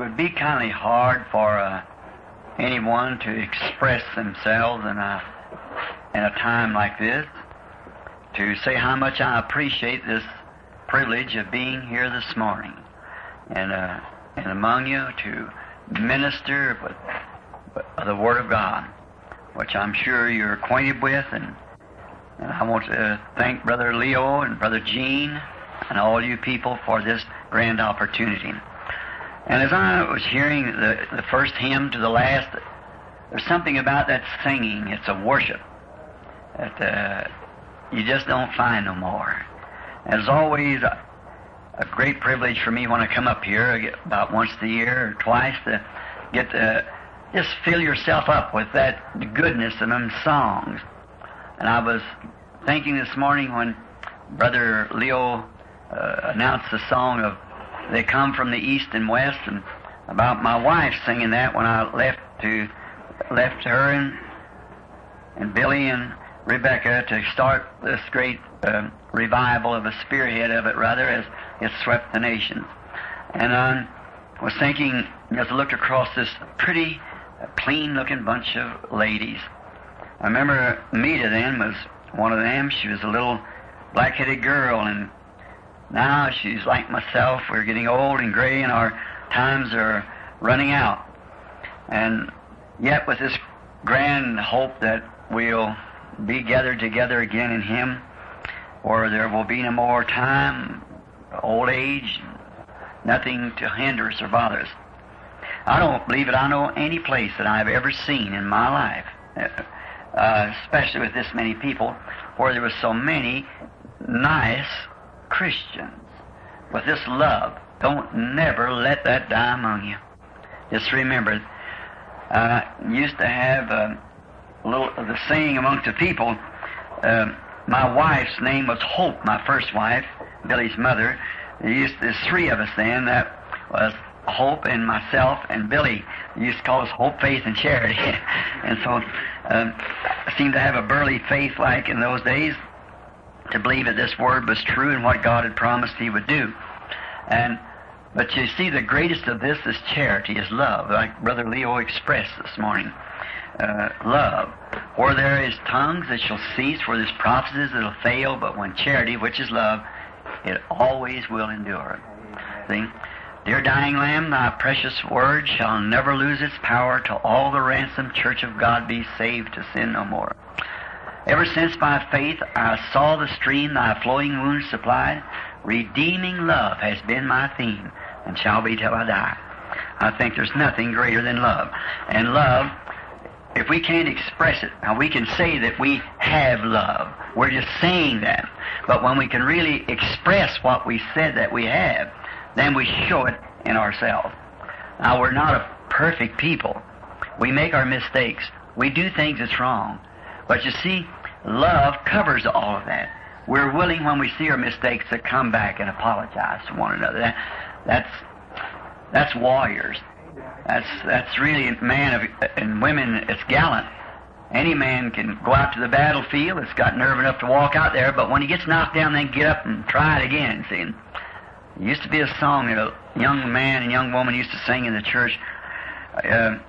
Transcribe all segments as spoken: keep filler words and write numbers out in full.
would be kind of hard for uh, anyone to express themselves in a, in a time like this, to say how much I appreciate this privilege of being here this morning and, uh, and among you to minister with, with the Word of God, which I'm sure you're acquainted with. And, and I want to thank Brother Leo and Brother Gene and all you people for this grand opportunity. And as I was hearing the, the first hymn to the last, there's something about that singing. It's a worship that uh, you just don't find no more. And it's always a, a great privilege for me when I come up here, I get about once a year or twice, to get to just fill yourself up with that goodness in them songs. And I was thinking this morning when Brother Leo uh, announced the song of They Come from the East and West, and about my wife singing that when I left to left her and and Billy and Rebecca to start this great uh, revival of a spearhead of it, rather, as it swept the nation. And I was thinking, as I looked across this pretty, uh, clean-looking bunch of ladies, I remember Meta then was one of them. She was a little black-headed girl, and now she's like myself. We're getting old and gray, and our times are running out. And yet with this grand hope that we'll be gathered together again in Him, where there will be no more time, old age, nothing to hinder us or bother us. I don't believe it. I know any place that I've ever seen in my life, uh, especially with this many people, where there were so many nice Christians with this love. Don't never let that die among you. Just remember, I uh, used to have uh, a little of the saying amongst the people. Uh, my wife's name was Hope, my first wife, Billy's mother. There used there's three of us then. That was Hope and myself and Billy. They used to call us Hope, Faith, and Charity. And so uh, I seemed to have a burly faith like in those days, to believe that this word was true and what God had promised He would do. And but you see, the greatest of this is charity, is love, like Brother Leo expressed this morning. Uh, love. Where there is tongues, it shall cease. Where there's prophecies, it'll fail. But when charity, which is love, it always will endure. See? Dear dying Lamb, thy precious word shall never lose its power till all the ransomed church of God be saved to sin no more. Ever since by faith I saw the stream thy flowing wounds supplied, redeeming love has been my theme and shall be till I die. I think there's nothing greater than love. And love, if we can't express it, now we can say that we have love. We're just saying that. But when we can really express what we said that we have, then we show it in ourselves. Now, we're not a perfect people. We make our mistakes. We do things that's wrong. But you see, love covers all of that. We're willing, when we see our mistakes, to come back and apologize to one another. That, that's that's warriors. That's that's really man of, and women. It's gallant. Any man can go out to the battlefield. It's got nerve enough to walk out there, but when he gets knocked down, then get up and try it again. See, there used to be a song that a young man and young woman used to sing in the church. Uh,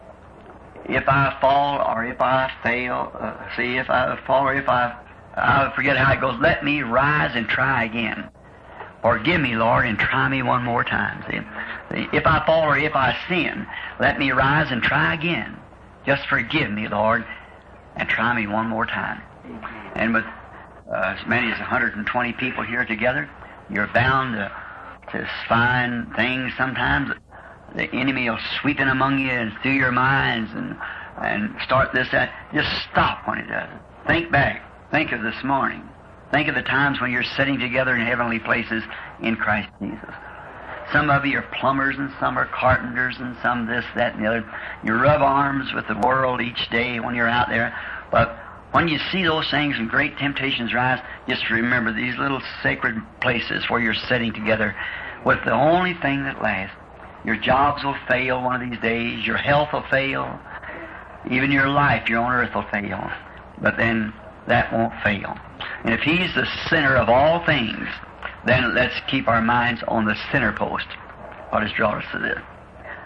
if I fall or if I fail, uh, see, if I fall or if I, I forget how it goes. Let me rise and try again. Forgive me, Lord, and try me one more time. See, see, if I fall or if I sin, let me rise and try again. Just forgive me, Lord, and try me one more time. And with uh, as many as one hundred twenty people here together, you're bound to, to find things sometimes. The enemy will sweep in among you and through your minds and and start this, that. Just stop when it does it. Think back. Think of this morning. Think of the times when you're sitting together in heavenly places in Christ Jesus. Some of you are plumbers and some are carpenters and some this, that, and the other. You rub arms with the world each day when you're out there. But when you see those things and great temptations rise, just remember these little sacred places where you're sitting together with the only thing that lasts. Your jobs will fail one of these days. Your health will fail. Even your life, your on earth will fail. But then that won't fail. And if He's the center of all things, then let's keep our minds on the center post. What has brought us to this?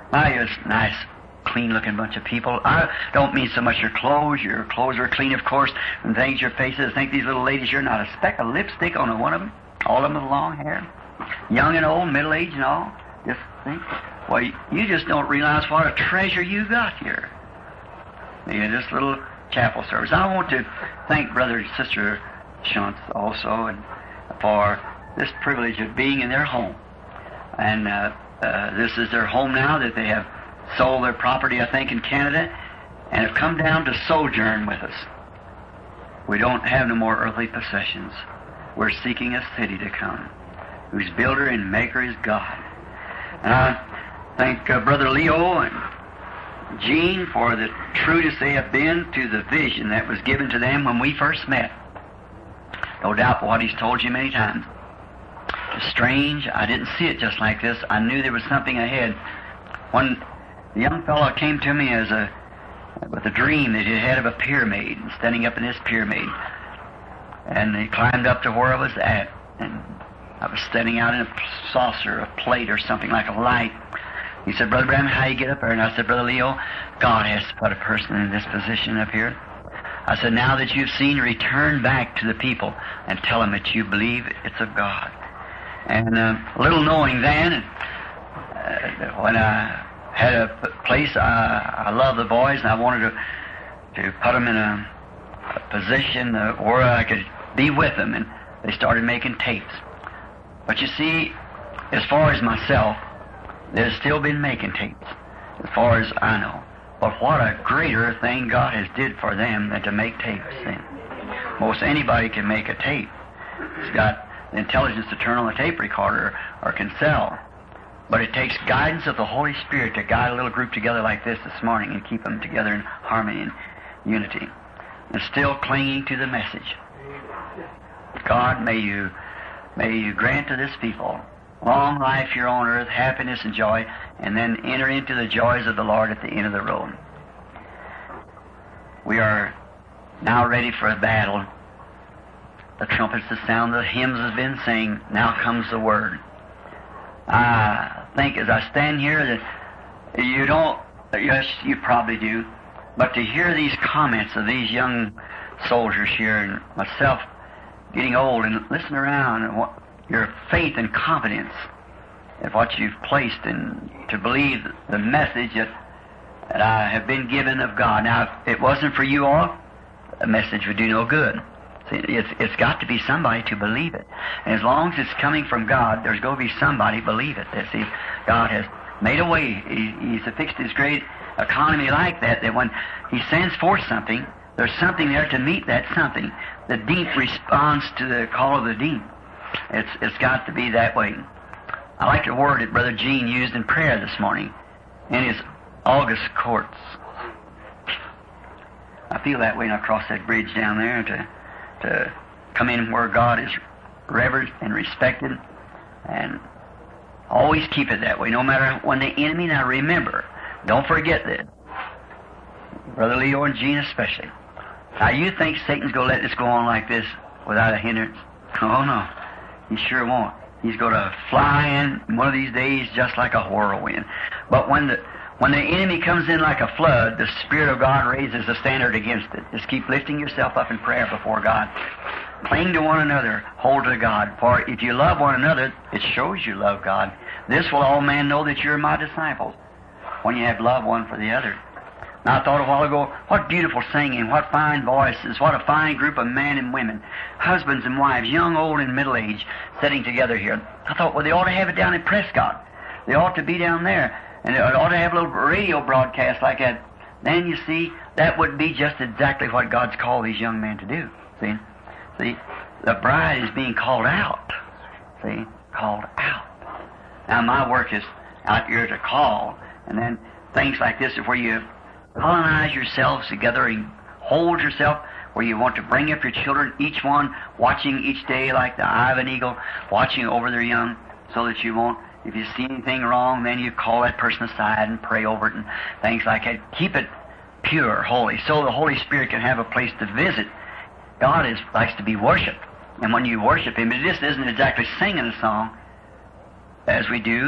My, you're a nice, clean-looking bunch of people. I don't mean so much your clothes. Your clothes are clean, of course, and things, your faces. I think these little ladies, you're not a speck of lipstick on one of them. All of them with long hair. Young and old, middle-aged and all. Just think. Well, you just don't realize what a treasure you got here. Yeah, this little chapel service. I want to thank Brother and Sister Shuntz also and for this privilege of being in their home. And uh, uh, this is their home now that they have sold their property, I think, in Canada and have come down to sojourn with us. We don't have no more earthly possessions. We're seeking a city to come whose builder and maker is God. And I thank uh, Brother Leo and Jean for the truest they have been to the vision that was given to them when we first met. No doubt what he's told you many times. It's strange. I didn't see it just like this. I knew there was something ahead. When the young fellow came to me as a with a dream that he had of a pyramid, standing up in this pyramid. And he climbed up to where I was at, and I was standing out in a saucer, a plate or something like a light. He said, Brother Branham, how you get up there? And I said, Brother Leo, God has put a person in this position up here. I said, now that you've seen, return back to the people and tell them that you believe it's of God. And uh, little knowing then, uh, when I had a place, I, I love the boys, and I wanted to, to put them in a, a position uh, where I could be with them, and they started making tapes. But you see, as far as myself, they've still been making tapes, as far as I know. But what a greater thing God has did for them than to make tapes. See? Most anybody can make a tape. It's got the intelligence to turn on a tape recorder or can sell. But it takes guidance of the Holy Spirit to guide a little group together like this this morning and keep them together in harmony and unity. And still clinging to the message. God, may you, may you grant to this people long life here on earth, happiness and joy, and then enter into the joys of the Lord at the end of the road. We are now ready for a battle. The trumpets that sound, the hymns has been sing. Now comes the word. I think as I stand here that you don't, yes, you probably do, but to hear these comments of these young soldiers here and myself getting old and listen around and what, your faith and confidence in what you've placed in to believe the message that, that I have been given of God. Now, if it wasn't for you all, the message would do no good. See, it's, it's got to be somebody to believe it. And as long as it's coming from God, there's going to be somebody believe it. See, God has made a way. He, he's fixed His great economy like that, that when He sends forth something, there's something there to meet that something. The deep responds to the call of the deep. It's It's got to be that way. I like the word that Brother Gene used in prayer this morning in his August courts. I feel that way when I cross that bridge down there to, to come in where God is revered and respected, and always keep it that way, no matter when the enemy, now remember, don't forget this, Brother Leo and Gene especially. Now you think Satan's going to let this go on like this without a hindrance? Oh no. He sure won't. He's going to fly in one of these days just like a whirlwind. But when the when the enemy comes in like a flood, the Spirit of God raises a standard against it. Just keep lifting yourself up in prayer before God. Cling to one another. Hold to God. For if you love one another, it shows you love God. This will all men know that you're my disciples, when you have love one for the other. Now, I thought a while ago, what beautiful singing, what fine voices, what a fine group of men and women, husbands and wives, young, old, and middle age, sitting together here. I thought, well, they ought to have it down in Prescott. They ought to be down there. And they ought to have a little radio broadcast like that. Then, you see, that would be just exactly what God's called these young men to do. See? See? The bride is being called out. See? Called out. Now, my work is out here to call. And then things like this is where you colonize yourselves together and hold yourself where you want to bring up your children, each one watching each day like the eye of an eagle, watching over their young, so that you won't, if you see anything wrong, then you call that person aside and pray over it and things like that. Keep it pure, holy, so the Holy Spirit can have a place to visit. God is, likes to be worshipped. And when you worship Him, it just isn't exactly singing a song as we do,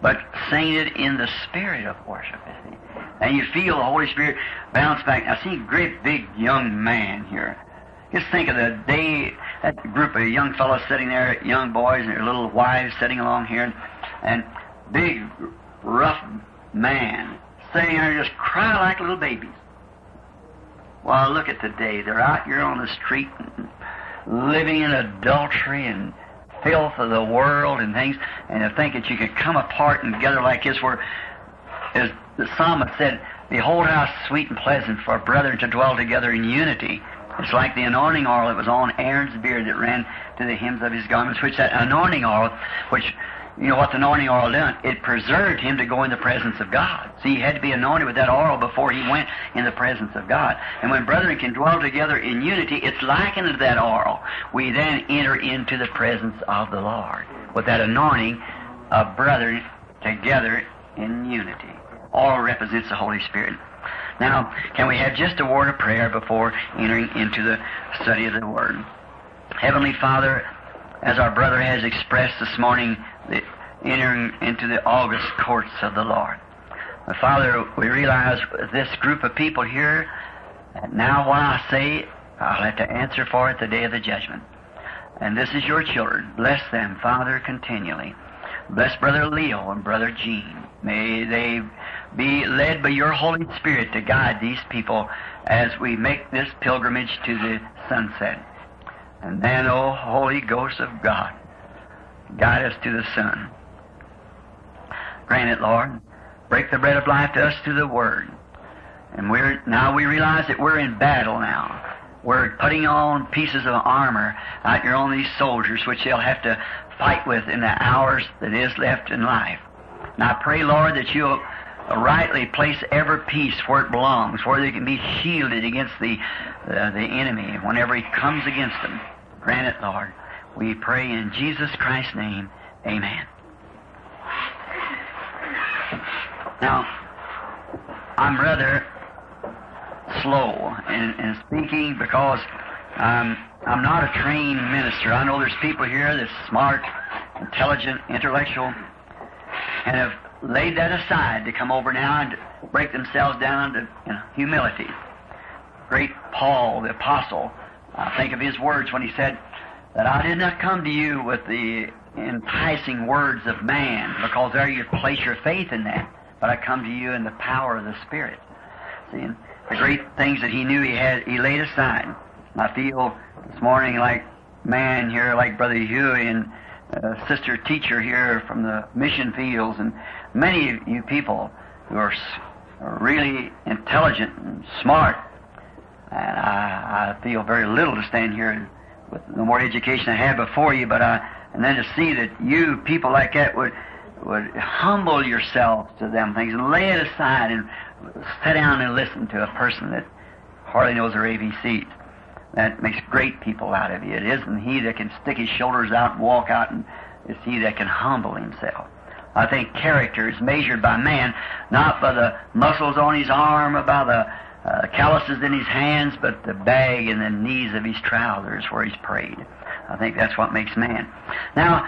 but sainted in the spirit of worship. You see? And you feel the Holy Spirit bounce back. I see a great big young man here. Just think of the day, that group of young fellows sitting there, young boys and their little wives sitting along here, and, and big, rough man sitting there just crying like little babies. Well, look at today. They're out here on the street and living in adultery and filth of the world and things, and to think that you can come apart and together like this, where, as the psalmist said, behold how sweet and pleasant for brethren to dwell together in unity. It's like the anointing oil that was on Aaron's beard that ran to the hems of his garments, which that anointing oil, which, you know what the anointing oil done? It preserved him to go in the presence of God. See, he had to be anointed with that oil before he went in the presence of God. And when brethren can dwell together in unity, it's likened to that oil. We then enter into the presence of the Lord with that anointing of brethren together in unity. Oil represents the Holy Spirit. Now, can we have just a word of prayer before entering into the study of the Word? Heavenly Father, as our brother has expressed this morning, the entering into the august courts of the Lord. Father, we realize this group of people here, that now what I say, I'll have to answer for it the day of the judgment. And this is your children. Bless them, Father, continually. Bless Brother Leo and Brother Gene. May they be led by your Holy Spirit to guide these people as we make this pilgrimage to the sunset. And then, O Holy Ghost of God, guide us to the sun. Grant it, Lord. Break the bread of life to us through the Word. And we're now we realize that we're in battle now. We're putting on pieces of armor out here on these soldiers, which they'll have to fight with in the hours that is left in life. And I pray, Lord, that you'll rightly place every piece where it belongs, where they can be shielded against the uh, the enemy whenever he comes against them. Grant it, Lord. We pray in Jesus Christ's name. Amen. Now, I'm rather slow in, in speaking because um, I'm not a trained minister. I know there's people here that's smart, intelligent, intellectual, and have laid that aside to come over now and break themselves down to you know, humility. Great Paul, the apostle, I think of his words when he said that I did not come to you with the enticing words of man, because there you place your faith in that, but I come to you in the power of the Spirit. See, and the great things that he knew he had, he laid aside. I feel this morning like man here, like Brother Huey and uh, Sister Teacher here from the mission fields, and many of you people who are, are really intelligent and smart. And I, I feel very little to stand here with the more education I have before you, but I, and then to see that you people like that would would humble yourselves to them things and lay it aside and sit down and listen to a person that hardly knows their A B Cs. That makes great people out of you. It isn't he that can stick his shoulders out and walk out, and it's he that can humble himself. I think character is measured by man, not by the muscles on his arm or by the uh, calluses in his hands, but the bag in the knees of his trousers where he's prayed. I think that's what makes man. Now,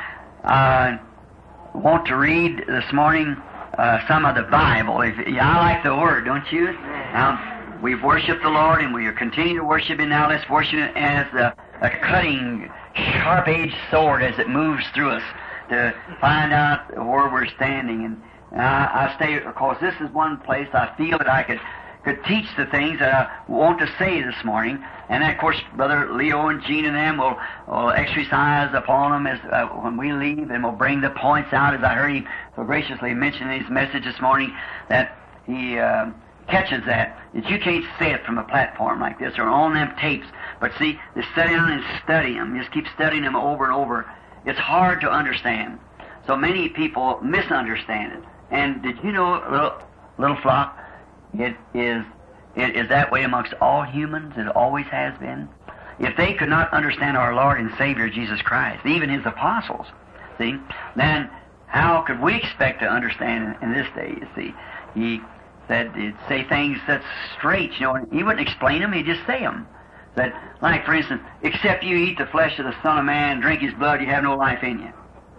I want to read this morning uh, some of the Bible. If, yeah, I like the Word, don't you? Now, we've worshipped the Lord, and we are continuing to worship Him now. Let's worship Him as a, a cutting, sharp-edged sword as it moves through us to find out where we're standing. And, and I, I stay, of course, this is one place I feel that I could could teach the things that I want to say this morning. And then, of course, Brother Leo and Gene and them will, will exercise upon them as uh, when we leave, and will bring the points out, as I heard him so graciously mention in his message this morning, that he uh, catches that, that you can't say it from a platform like this or on them tapes. But see, just sit down and study them. Just keep studying them over and over. It's hard to understand. So many people misunderstand it. And did you know, little, little flock, it is it is that way amongst all humans. It always has been. If they could not understand our Lord and Savior Jesus Christ, even His apostles, see, then how could we expect to understand in, in this day? You see, He said he'd say things that's straight. You know, He wouldn't explain them; He'd just say them. That, like for instance, except you eat the flesh of the Son of Man, drink His blood, you have no life in you.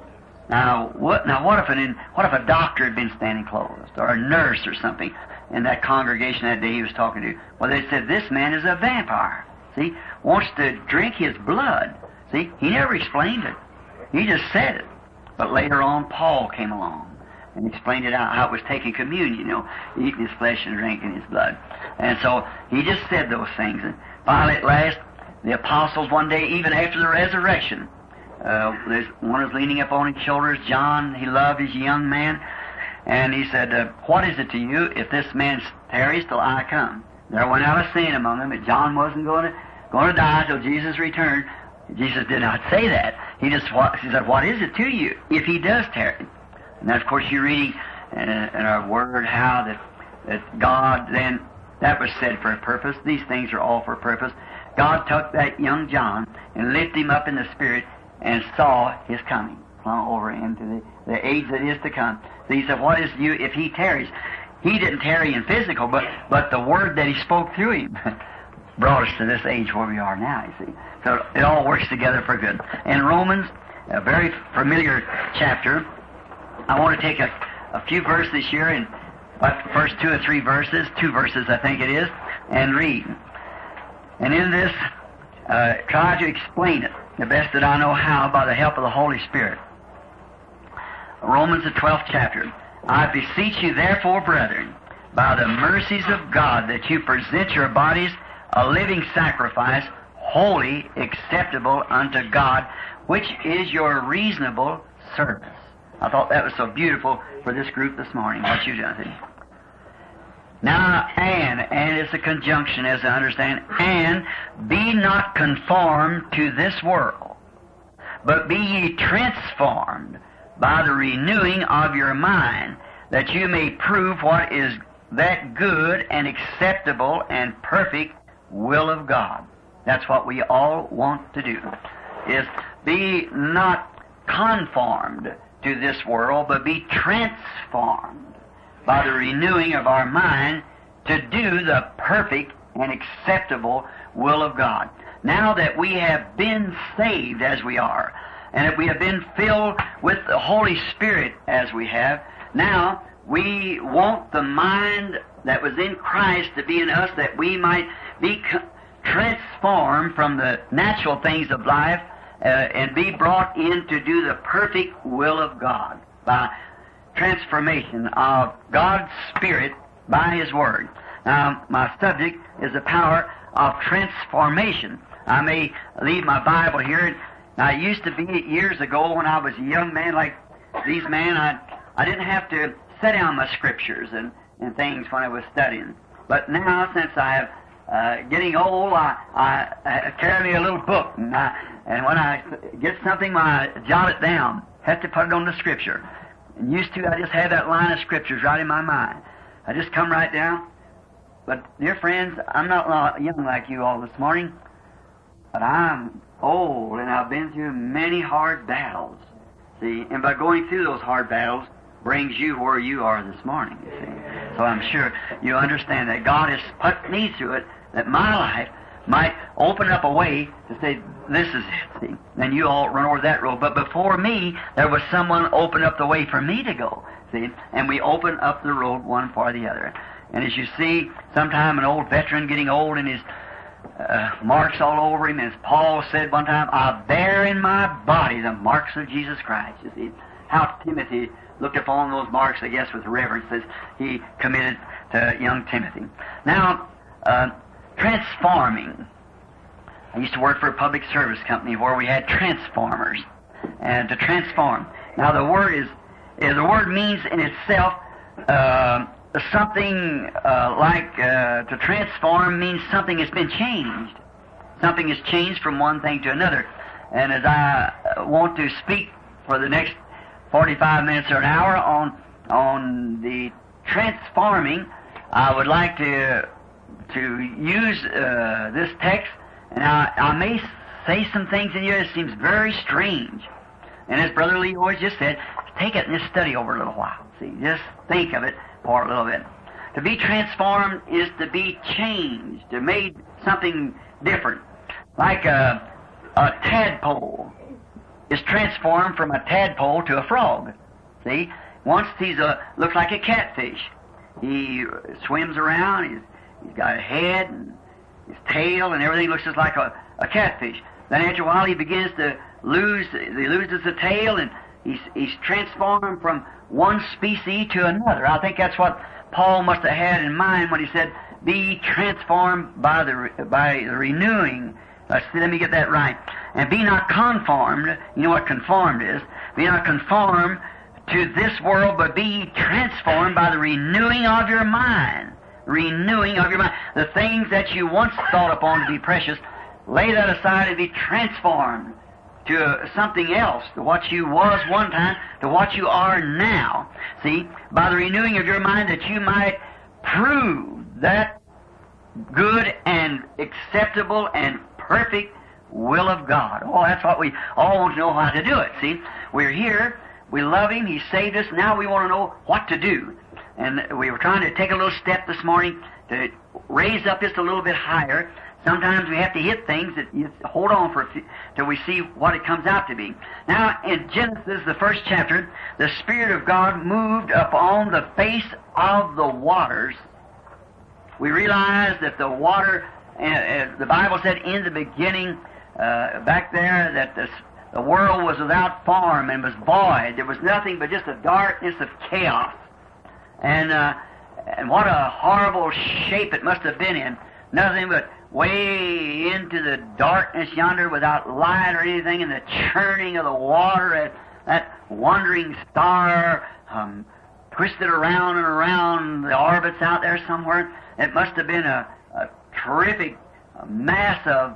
Now, what? Now, what if an what if a doctor had been standing close, or a nurse, or something, in that congregation that day he was talking to? Well, they said this man is a vampire. See, wants to drink his blood. See, he never explained it. He just said it. But later on, Paul came along and explained it out, how it was taking communion, you know, eating his flesh and drinking his blood. And so he just said those things. And finally, at last, the apostles one day, even after the resurrection, uh, there's one was leaning up on his shoulders. John, he loved his young man, and he said, uh, "What is it to you if this man tarries till I come?" There went out a saying among them that John wasn't going to going to die till Jesus returned. Jesus did not say that. He just he said, "What is it to you if he does tarry?" And of course, you're reading uh, in our Word how that that God then that was said for a purpose. These things are all for a purpose. God took that young John and lifted him up in the Spirit and saw his coming, flung over into the, the age that is to come. So he said, "What is you if he tarries?" He didn't tarry in physical, but but the word that he spoke through him brought us to this age where we are now, you see. So it all works together for good. In Romans, a very familiar chapter, I want to take a, a few verses here, in about the first two or three verses, two verses I think it is, and read. And in this, uh, try to explain it the best that I know how by the help of the Holy Spirit. Romans, the twelfth chapter. "I beseech you therefore, brethren, by the mercies of God, that you present your bodies a living sacrifice, holy, acceptable unto God, which is your reasonable service." I thought that was so beautiful for this group this morning, what you done. Now, and, and is a conjunction, as I understand, and be not conformed to this world, but be ye transformed by the renewing of your mind, that you may prove what is that good and acceptable and perfect will of God. That's what we all want to do, is be not conformed to this world, but be transformed by the renewing of our mind to do the perfect and acceptable will of God. Now that we have been saved as we are, and if we have been filled with the Holy Spirit as we have, now we want the mind that was in Christ to be in us, that we might be transformed from the natural things of life uh, and be brought in to do the perfect will of God by transformation of God's Spirit by His Word. Now, my subject is the power of transformation. I may leave my Bible here. Now, it used to be years ago when I was a young man like these men, I, I didn't have to set down my scriptures and, and things when I was studying. But now, since I have uh, getting old, I, I, I carry me a little book, and, I, and when I get something, I jot it down. Have to put it on the scripture. And used to, I just had that line of scriptures right in my mind. I just come right down. But, dear friends, I'm not young like you all this morning, but I'm old, and I've been through many hard battles. See, and by going through those hard battles brings you where you are this morning, you see. So I'm sure you understand that God has put me through it, that my life might open up a way to say, this is it, see. Then you all run over that road. But before me, there was someone open up the way for me to go, see. And we open up the road one for the other. And as you see, sometime an old veteran getting old and his uh, marks all over him, as Paul said one time, I bear in my body the marks of Jesus Christ. You see how Timothy looked upon those marks, I guess, with reverence as he committed to young Timothy. Now, uh, transforming. I used to work for a public service company where we had transformers, and to transform. Now, the word is, is the word means in itself uh, something uh, like uh, to transform means something has been changed. Something has changed from one thing to another. And as I want to speak for the next forty-five minutes or an hour on on the transforming, I would like to to use uh, this text, and I, I may say some things in here that seems very strange. And as Brother Lee always just said, take it and just study over a little while. See, just think of it for a little bit. To be transformed is to be changed, to make something different, like a, a tadpole is transformed from a tadpole to a frog. See? Once he's a, looks like a catfish. He swims around, he's, he's got a head and his tail and everything looks just like a, a catfish. Then after a while he begins to lose, he loses the tail and he's, he's transformed from one species to another. I think that's what Paul must have had in mind when he said, be transformed by the, by the renewing. Let's see, let me get that right. And be not conformed, you know what conformed is, be not conformed to this world, but be transformed by the renewing of your mind. Renewing of your mind. The things that you once thought upon to be precious, lay that aside and be transformed to something else, to what you was one time, to what you are now. See, by the renewing of your mind, that you might prove that good and acceptable and perfect will of God. Oh, that's what we all want to know how to do it. See, we're here, we love Him, He saved us, now we want to know what to do. And we were trying to take a little step this morning to raise up just a little bit higher. Sometimes we have to hit things that you hold on for till we see what it comes out to be. Now, in Genesis, the first chapter, the Spirit of God moved upon the face of the waters. We realize that the water, uh, uh, the Bible said in the beginning, uh, back there, that the, the world was without form and was void. There was nothing but just a darkness of chaos. And, uh, and what a horrible shape it must have been in. Nothing but way into the darkness yonder without light or anything, and the churning of the water, and that wandering star um, twisted around and around the orbits out there somewhere. It must have been a, a terrific mass of,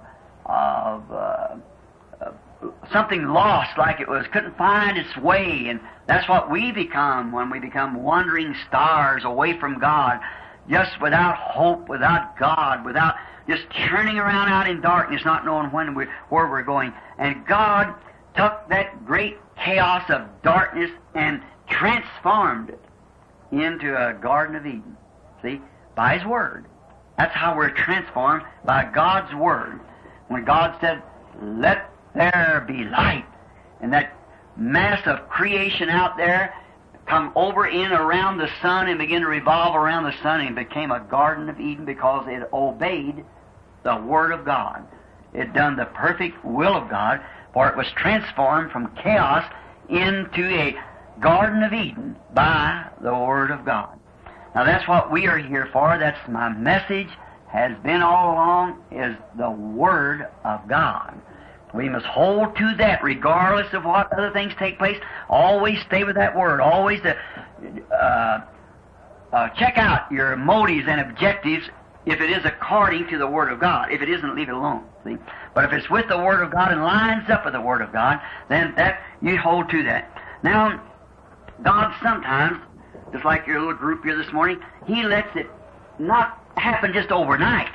of uh, uh, something lost, like it was, couldn't find its way. And that's what we become when we become wandering stars away from God, just without hope, without God, without just churning around out in darkness, not knowing when we, where we're going. And God took that great chaos of darkness and transformed it into a Garden of Eden. See? By His Word. That's how we're transformed, by God's Word. When God said, let there be light, and that mass of creation out there come over in around the sun and begin to revolve around the sun, and it became a Garden of Eden because it obeyed the Word of God. It done the perfect will of God, for it was transformed from chaos into a Garden of Eden by the Word of God. Now that's what we are here for. That's my message, has been all along, is the Word of God. We must hold to that regardless of what other things take place. Always stay with that Word. Always to, uh, uh, check out your motives and objectives if it is according to the Word of God. If it isn't, leave it alone. See? But if it's with the Word of God and lines up with the Word of God, then that you hold to that. Now, God sometimes, just like your little group here this morning, He lets it not happen just overnight.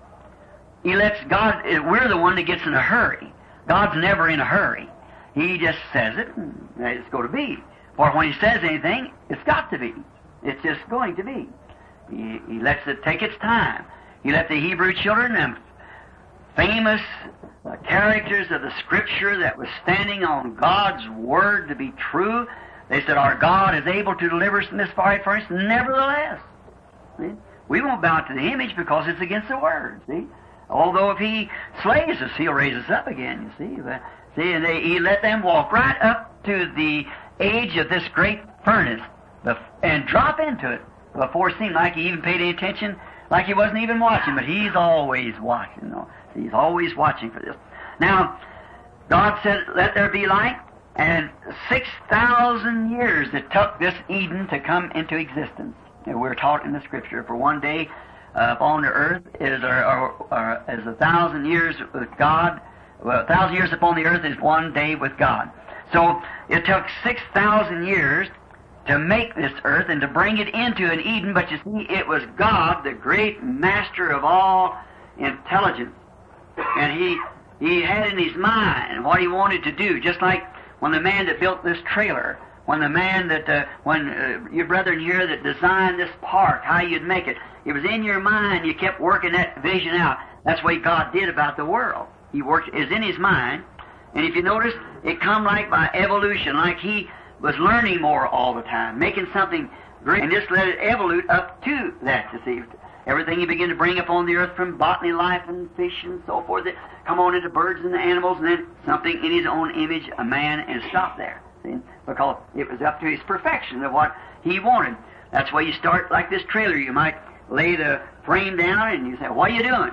He lets God, we're the one that gets in a hurry. God's never in a hurry. He just says it, and it's going to be. For when He says anything, it's got to be. It's just going to be. He, he lets it take its time. He let the Hebrew children, them famous uh, characters of the Scripture that was standing on God's Word to be true, they said, our God is able to deliver us from this fiery furnace. Nevertheless, see? We won't bow to the image because it's against the Word. See, although if He slays us, He'll raise us up again. You see, but, see, and they, He let them walk right up to the edge of this great furnace and drop into it before it seemed like He even paid any attention, like He wasn't even watching. But He's always watching. You know? He's always watching for this. Now, God said, "Let there be light." And six thousand years it took this Eden to come into existence. And we're taught in the Scripture, for one day uh, upon the earth is, or, or, or, is a thousand years with God. Well, a thousand years upon the earth is one day with God. So it took six thousand years to make this earth and to bring it into an Eden. But you see, it was God, the great master of all intelligence. And He, he had in His mind what He wanted to do, just like when the man that built this trailer, when the man that, uh, when uh, your brethren here that designed this park, how you'd make it, it was in your mind, you kept working that vision out. That's the way God did about the world. He worked, is in His mind, And if you notice, it come like by evolution, like he was learning more all the time, making something great, and just let it evolute up to that, you see. Everything he began to bring up on the earth from botany, life, and fish, and so forth, that come on into birds and the animals, and then something in his own image, a man, and stop there. See? Because it was up to his perfection of what he wanted. That's why you start like this trailer. You might lay the frame down, and you say, what are you doing?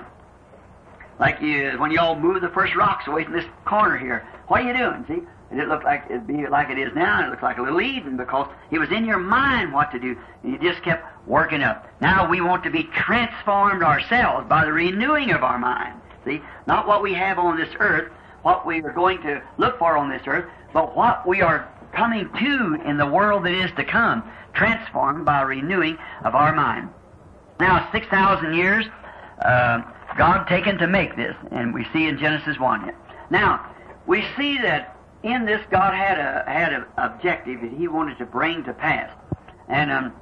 Like you, when you all move the first rocks away from this corner here. What are you doing? See? And it looked like it'd be like it is now, and it looked like a little Eden, because it was in your mind what to do, and you just kept working up. Now we want to be transformed ourselves by the renewing of our mind. See? Not what we have on this earth, what we are going to look for on this earth, but what we are coming to in the world that is to come, transformed by renewing of our mind. Now, six thousand years, uh, God taken to make this, and we see in Genesis one. Now, we see that in this God had a had an objective that He wanted to bring to pass. And um,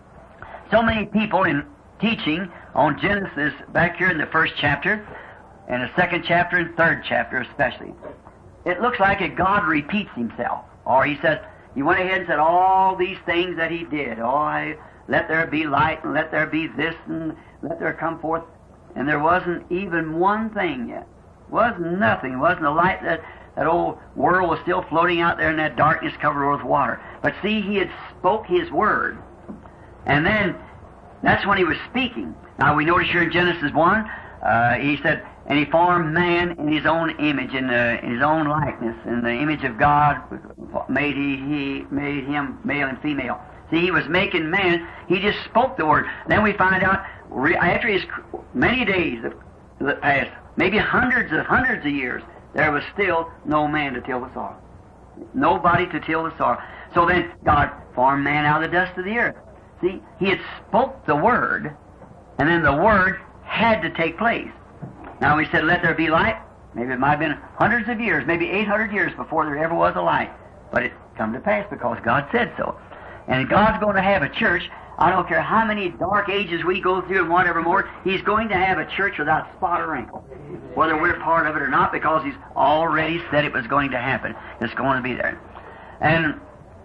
so many people in teaching on Genesis back here in the first chapter, and the second chapter and third chapter especially, it looks like it God repeats Himself. Or He says, He went ahead and said all these things that He did. Oh, I, let there be light, and let there be this, and let there come forth. And there wasn't even one thing yet. Wasn't nothing. Wasn't a light. That, that old world was still floating out there in that darkness covered with water. But see, He had spoke His word. And then, that's when He was speaking. Now, we notice here in Genesis one, uh, He said, and He formed man in His own image, in, the, in His own likeness, in the image of God made He, he made him male and female. See, He was making man. He just spoke the word. Then we find out, after His many days that passed, maybe hundreds of hundreds of years, there was still no man to till the soil. Nobody to till the soil. So then God formed man out of the dust of the earth. See, He had spoke the word, and then the word had to take place. Now we said, let there be light. Maybe it might have been hundreds of years, maybe eight hundred years before there ever was a light. But it come to pass because God said so. And God's going to have a church. I don't care how many dark ages we go through and whatever more, He's going to have a church without spot or wrinkle. Whether we're part of it or not, because He's already said it was going to happen. It's going to be there. And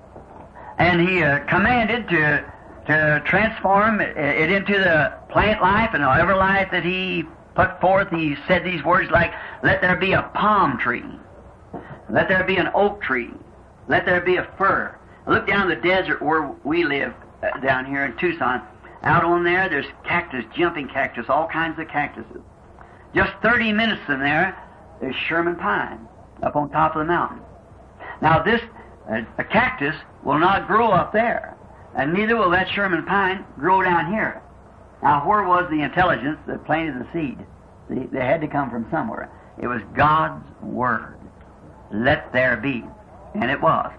and He uh, commanded to to transform it, it into the plant life and whatever life that He put forth. He said these words like, let there be a palm tree. Let there be an oak tree. Let there be a fir. Look down the desert where we live. Uh, down here in Tucson, out on there, there's cactus, jumping cactus, all kinds of cactuses. Just thirty minutes from there, there's Sherman pine up on top of the mountain. Now this, uh, a cactus will not grow up there, and neither will that Sherman pine grow down here. Now where was the intelligence that planted the seed? They, they had to come from somewhere. It was God's Word. Let there be. And it was.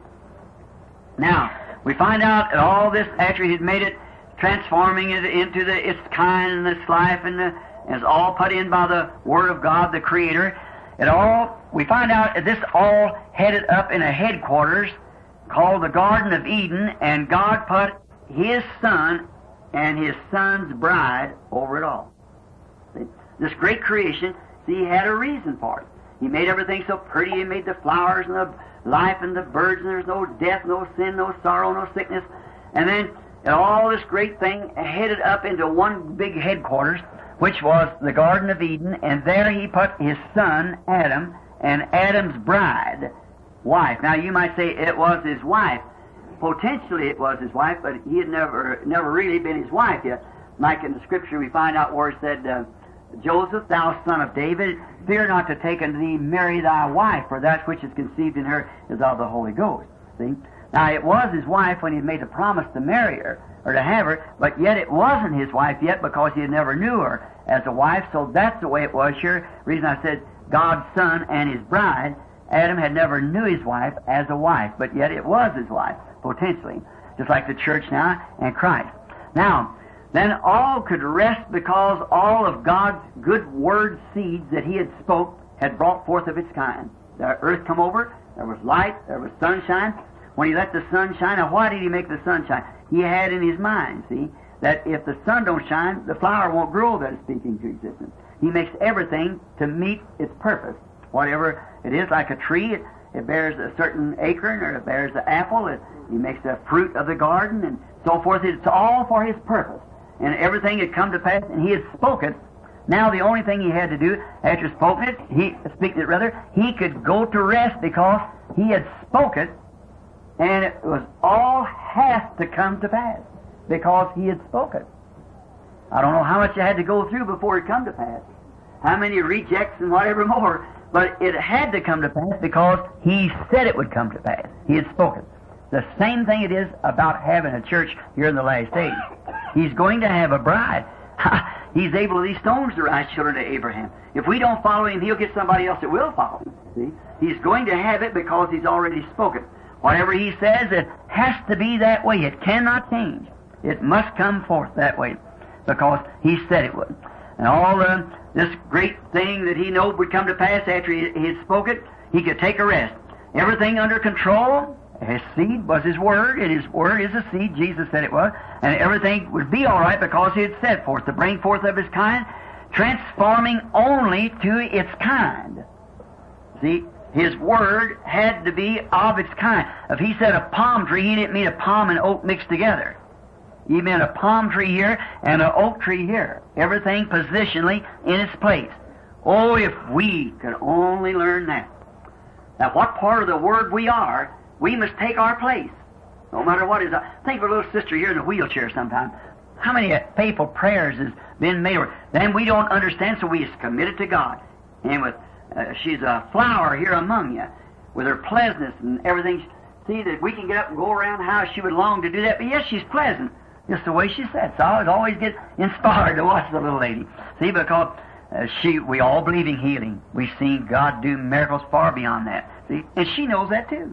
Now, we find out that all this, after He'd made it, transforming it into the, its kind and its life, and, the, and it's all put in by the Word of God, the Creator. It all, we find out that this all headed up in a headquarters called the Garden of Eden, and God put His Son and His Son's bride over it all. See? This great creation, see, He had a reason for it. He made everything so pretty. He made the flowers and the life and the birds, and there's no death, no sin, no sorrow, no sickness. And then and all this great thing headed up into one big headquarters, which was the Garden of Eden, and there He put His son, Adam, and Adam's bride, wife. Now you might say it was his wife. Potentially it was his wife, but he had never never really been his wife yet. Like in the Scripture we find out where it said, uh, Joseph, thou son of David, fear not to take unto thee Mary thy wife, for that which is conceived in her is of the Holy Ghost. See? Now, it was his wife when he made the promise to marry her, or to have her, but yet it wasn't his wife yet because he never knew her as a wife, so that's the way it was here. The reason I said God's son and His bride, Adam had never knew his wife as a wife, but yet it was his wife, potentially, just like the church now and Christ. Now, then all could rest because all of God's good word seeds that He had spoke had brought forth of its kind. The earth come over, there was light, there was sunshine. When He let the sun shine, now why did He make the sun shine? He had in His mind, see, that if the sun don't shine, the flower won't grow that is speaking to existence. He makes everything to meet its purpose. whatever it is, like a tree, it, it bears a certain acorn, or it bears the apple, it, he makes the fruit of the garden, and so forth. It's all for his purpose. And everything had come to pass, and he had spoken. Now the only thing he had to do, after spoken it, he speaking it rather, he could go to rest because he had spoken, and it was all has to come to pass because he had spoken. I don't know how much it had to go through before it come to pass, how many rejects and whatever more, but it had to come to pass because he said it would come to pass. He had spoken. The same thing it is about having a church here in the last days. He's going to have a bride. He's able, these stones, to rise children to Abraham. If we don't follow him, he'll get somebody else that will follow him. See? He's going to have it because he's already spoken. Whatever he says, it has to be that way. It cannot change. It must come forth that way because he said it would. And all uh, this great thing that he knew would come to pass after he, he had spoken, he could take a rest. Everything under control. His seed was his word, and his word is a seed. Jesus said it was. And everything would be all right because he had said forth to bring forth of his kind, transforming only to its kind. See, his word had to be of its kind. If he said a palm tree, he didn't mean a palm and oak mixed together. He meant a palm tree here and an oak tree here. Everything positionally in its place. Oh, if we could only learn that. Now, what part of the word we are, we must take our place, no matter what is. Think of a little sister here in a wheelchair sometime. How many faithful prayers has been made? Then we don't understand, so we is committed to God. And with uh, she's a flower here among you, with her pleasantness and everything. See that we can get up and go around how she would long to do that. But yes, she's pleasant, just the way she said. So I would always get inspired to watch the little lady. See, because uh, she, we all believe in healing. We've seen God do miracles far beyond that. See, and she knows that too.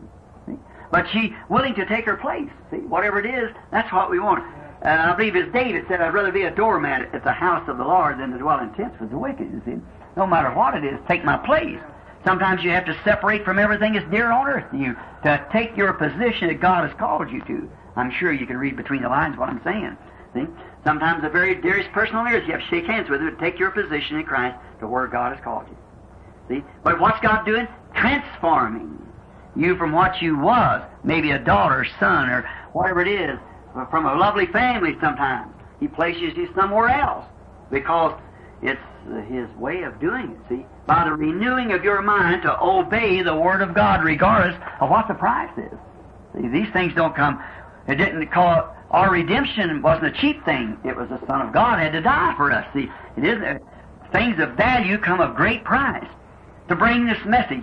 But she willing to take her place. See, whatever it is, that's what we want. Uh, I believe as David said, I'd rather be a doormat at the house of the Lord than to dwell in tents with the wicked. You see, no matter what it is, take my place. Sometimes you have to separate from everything that's dear on earth to you to take your position that God has called you to. I'm sure you can read between the lines what I'm saying. See, sometimes the very dearest person on earth, you have to shake hands with her to take your position in Christ to where God has called you. See, but what's God doing? Transforming you from what you was, maybe a daughter, son, or whatever it is, from a lovely family sometimes. He places you somewhere else because it's his way of doing it, see? By the renewing of your mind to obey the Word of God regardless of what the price is. See, these things don't come, it didn't call, our redemption wasn't a cheap thing. It was the Son of God had to die for us. See, it isn't, things of value come of great price. To bring this message,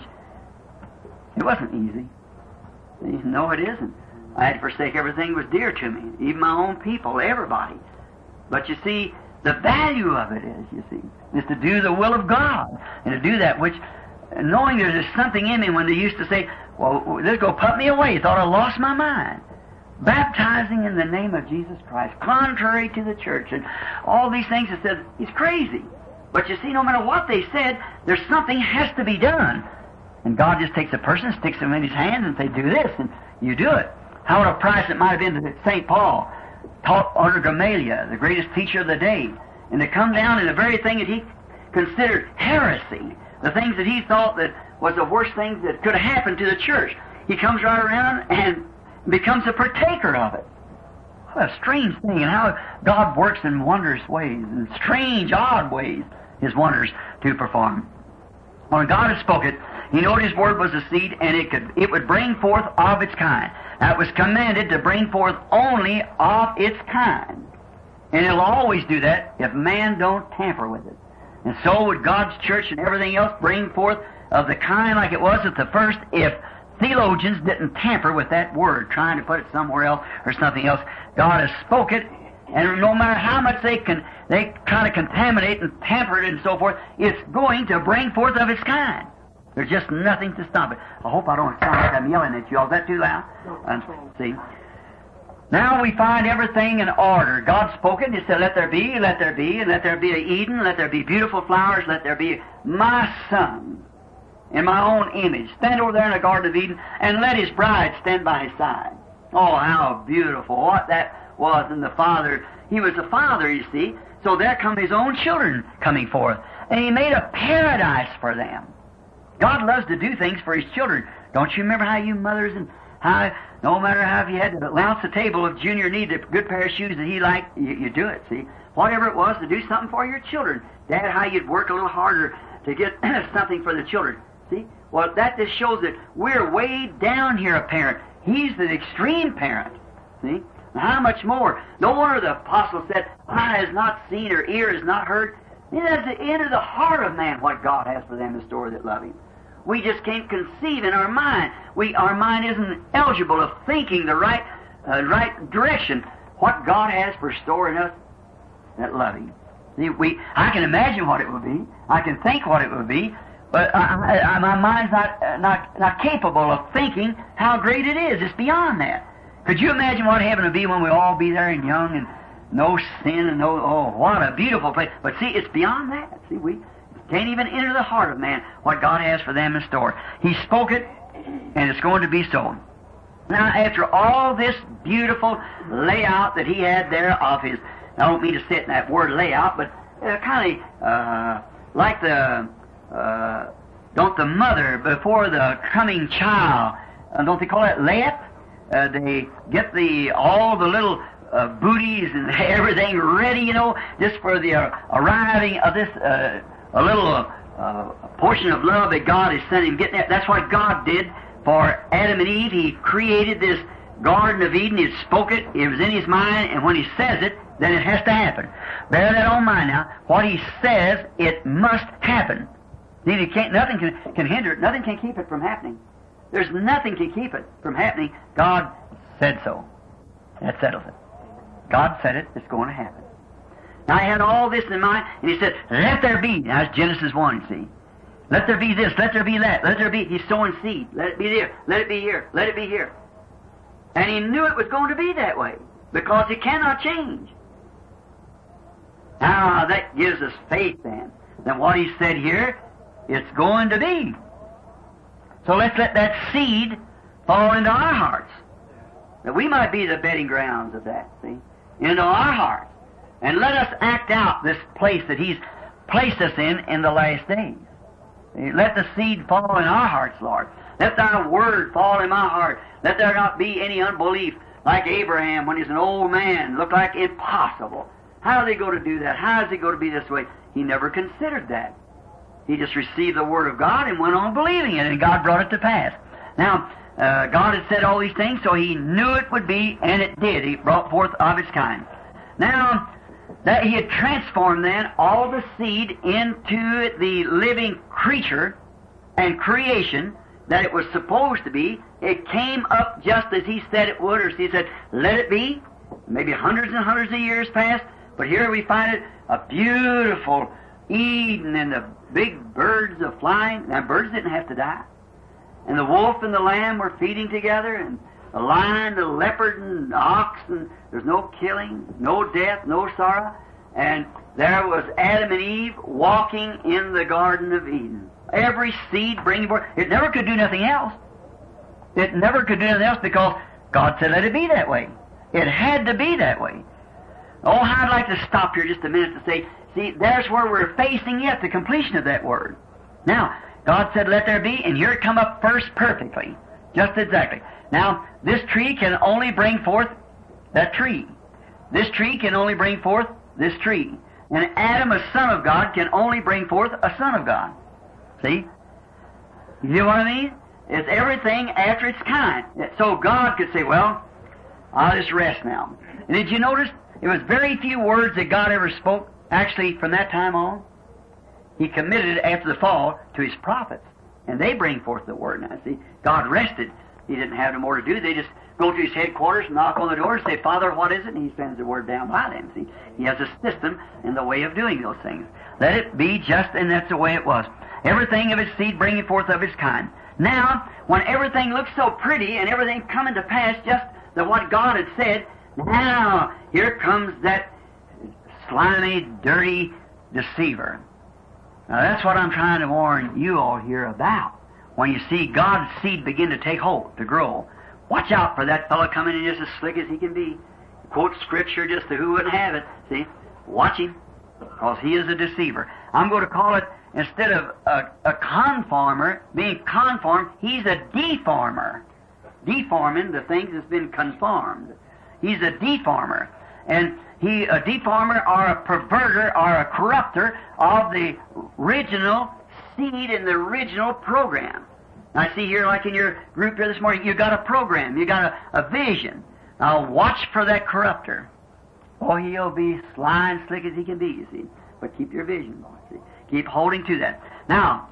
it wasn't easy. No, it isn't. I had to forsake everything that was dear to me, even my own people, everybody. But you see, the value of it is, you see, is to do the will of God, and to do that which, knowing there's something in me when they used to say, well, they'll go put me away, thought I lost my mind. Baptizing in the name of Jesus Christ, contrary to the church, and all these things that said, he's crazy. But you see, no matter what they said, there's something has to be done. And God just takes a person, sticks him in his hands, and say, do this, and you do it. How what a price it might have been to Saint Paul, taught under Gamaliel, the greatest teacher of the day, and to come down in the very thing that he considered heresy, the things that he thought that was the worst things that could have happened to the church. He comes right around and becomes a partaker of it. What a strange thing, and how God works in wondrous ways, in strange, odd ways, his wonders to perform. When God had spoken, he knew his word was a seed, and it could it would bring forth of its kind. Now, it was commanded to bring forth only of its kind. And it'll always do that if man don't tamper with it. And so would God's church and everything else bring forth of the kind like it was at the first if theologians didn't tamper with that word, trying to put it somewhere else or something else. God has spoke it, and no matter how much they can they kind of contaminate and tamper it and so forth, it's going to bring forth of its kind. There's just nothing to stop it. I hope I don't sound like I'm yelling at you all. Is that too loud? Um, see? Now we find everything in order. God spoke it, and He said, let there be, let there be, and let there be an Eden, let there be beautiful flowers, let there be my son in my own image. Stand over there in the Garden of Eden, and let His bride stand by His side. Oh, how beautiful. What that was in the Father. He was the Father, you see. So there come His own children coming forth. And He made a paradise for them. God loves to do things for His children. Don't you remember how you mothers and how, no matter how if you had to lounge the table if Junior needed a good pair of shoes that he liked, you, you do it, see? Whatever it was to do something for your children. Dad, how you'd work a little harder to get something for the children. See? Well, that just shows that we're way down here a parent. He's the extreme parent. See? And how much more? No wonder the apostle said, eye has not seen or ear has not heard. It has to enter the heart of man what God has for them in store that love Him. We just can't conceive in our mind. We, our mind isn't eligible of thinking the right, uh, right direction what God has for store in us that love Him. See, we, I can imagine what it would be. I can think what it would be, but I, I, my mind's not, uh, not, not capable of thinking how great it is. It's beyond that. Could you imagine what heaven would be when we all be there and young and no sin and no, oh, what a beautiful place. But see, it's beyond that. See, we can't even enter the heart of man what God has for them in store. He spoke it, and it's going to be so. Now, after all this beautiful layout that He had there of His, I don't mean to sit in that word layout, but uh, kind of uh, like the, uh, don't the mother before the coming child, uh, don't they call that layup? Uh, they get the all the little uh, booties and everything ready, you know, just for the uh, arriving of this uh, a little uh, uh, portion of love that God has sent Him. Getting that. That's what God did for Adam and Eve. He created this Garden of Eden. He spoke it. It was in His mind, and when He says it, then it has to happen. Bear that on mind now. What He says, it must happen. See, you can't, nothing can, can hinder it. Nothing can keep it from happening. There's nothing can keep it from happening. God said so. That settles it. God said it. It's going to happen. Now, I had all this in mind, and He said, let there be. Now, that's Genesis one, see. Let there be this. Let there be that. Let there be. He's sowing seed. Let it be there. Let it be here. Let it be here. And He knew it was going to be that way, because it cannot change. Now, that gives us faith, then. Then what He said here, it's going to be. So let's let that seed fall into our hearts, that we might be the bedding grounds of that, see, into our hearts. And let us act out this place that He's placed us in in the last days. Let the seed fall in our hearts, Lord. Let Thy word fall in my heart. Let there not be any unbelief like Abraham when he's an old man. Looked like impossible. How are they going to do that? How is it going to be this way? He never considered that. He just received the Word of God and went on believing it, and God brought it to pass. Now, uh, God had said all these things, so He knew it would be, and it did. He brought forth of its kind. Now, that He had transformed then all the seed into the living creature and creation that it was supposed to be. It came up just as He said it would, or He said, let it be. Maybe hundreds and hundreds of years passed, but here we find it a beautiful Eden, and the big birds are flying. Now, birds didn't have to die. And the wolf and the lamb were feeding together, and the lion, the leopard, and the ox, and there's no killing, no death, no sorrow. And there was Adam and Eve walking in the Garden of Eden. Every seed bringing forth. It never could do nothing else. It never could do nothing else because God said let it be that way. It had to be that way. Oh, how I'd like to stop here just a minute to say, see, there's where we're facing yet, the completion of that word. Now, God said, let there be, and here it come up first perfectly. Just exactly. Now, this tree can only bring forth that tree. This tree can only bring forth this tree. And Adam, a son of God, can only bring forth a son of God. See? You know what I mean? It's everything after its kind. So God could say, well, I'll just rest now. And did you notice? It was very few words that God ever spoke. Actually, from that time on, He committed it after the fall to His prophets. And they bring forth the word. Now, see, God rested. He didn't have no more to do. They just go to His headquarters, knock on the door, and say, Father, what is it? And He sends the word down by them. See, He has a system and the way of doing those things. Let it be just, and that's the way it was. Everything of its seed bringing forth of its kind. Now, when everything looks so pretty and everything coming to pass just the what God had said, now here comes that slimy, dirty deceiver. Now that's what I'm trying to warn you all here about. When you see God's seed begin to take hold, to grow, watch out for that fellow coming in just as slick as he can be. Quote Scripture just to who wouldn't have it. See? Watch him, because he is a deceiver. I'm going to call it instead of a, a conformer, being conformed, he's a deformer. Deforming the things that's been conformed. He's a deformer. And he, a deformer or a perverter or a corrupter of the original seed in the original program. I see here, like in your group here this morning, you got a program, you got a, a vision. Now watch for that corrupter. Oh, he'll be sly and slick as he can be, you see. But keep your vision, boy, see. Keep holding to that. Now,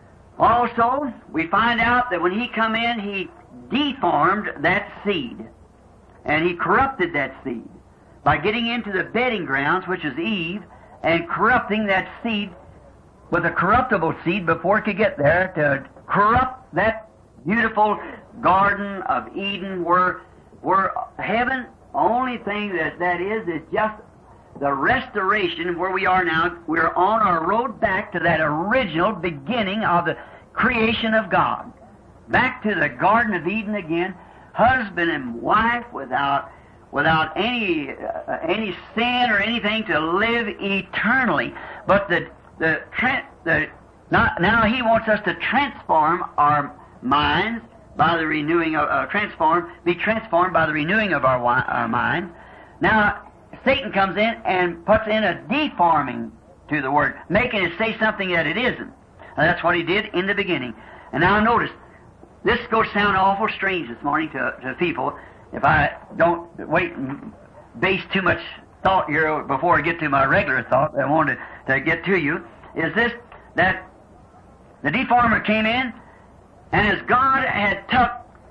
also, we find out that when he come in, he deformed that seed. And he corrupted that seed by getting into the bedding grounds, which is Eve, and corrupting that seed with a corruptible seed before it could get there, to corrupt that beautiful Garden of Eden where, where heaven, only thing that that is, is just the restoration where we are now. We're on our road back to that original beginning of the creation of God. Back to the Garden of Eden again, husband and wife without without any uh, any sin or anything, to live eternally. But the the the not, now he wants us to transform our minds by the renewing of uh, transform be transformed by the renewing of our, our mind. Now Satan comes in and puts in a deforming to the word, making it say something that it isn't. And that's what he did in the beginning. And now notice, this is going to sound awful strange this morning to, to people if I don't wait and base too much thought here before I get to my regular thought that I wanted to, to get to you, is this, that the deformer came in, and as God had took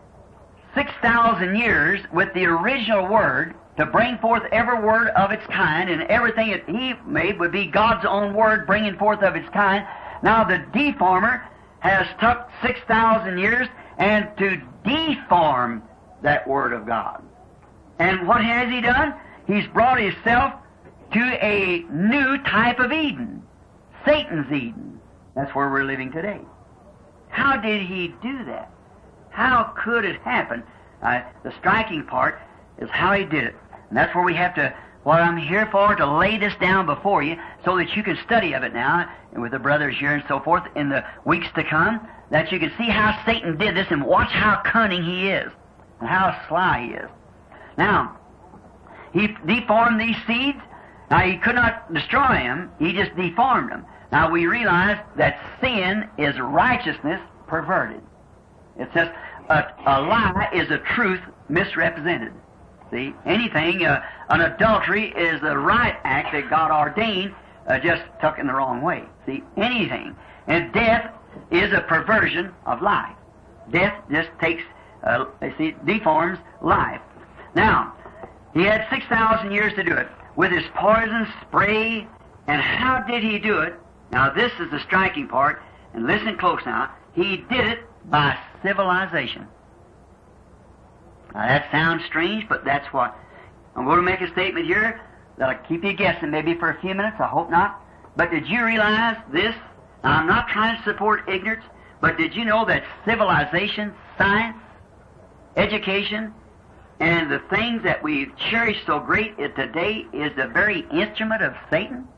six thousand years with the original Word to bring forth every word of its kind, and everything that He made would be God's own Word bringing forth of its kind, now the deformer has took six thousand years and to deform that Word of God. And what has He done? He's brought Himself to a new type of Eden. Satan's Eden. That's where we're living today. How did He do that? How could it happen? Uh, the striking part is how He did it. And that's where we have to, what I'm here for, to lay this down before you so that you can study of it now, and with the brothers here and so forth in the weeks to come, that you can see how Satan did this and watch how cunning he is and how sly he is. Now, he deformed these seeds. Now, he could not destroy them. He just deformed them. Now, we realize that sin is righteousness perverted. It says a, a lie is a truth misrepresented. See, anything, uh, an adultery is the right act that God ordained, uh, just took in the wrong way. See, anything. And death is a perversion of life. Death just takes, uh, you see, deforms life. Now, he had six thousand years to do it with his poison spray. And how did he do it? Now, this is the striking part, and listen close now. He did it by civilization. Now, that sounds strange, but that's what. I'm going to make a statement here that'll keep you guessing maybe for a few minutes. I hope not. But did you realize this? Now, I'm not trying to support ignorance, but did you know that civilization, science, education, and the things that we cherish so great today is the very instrument of Satan?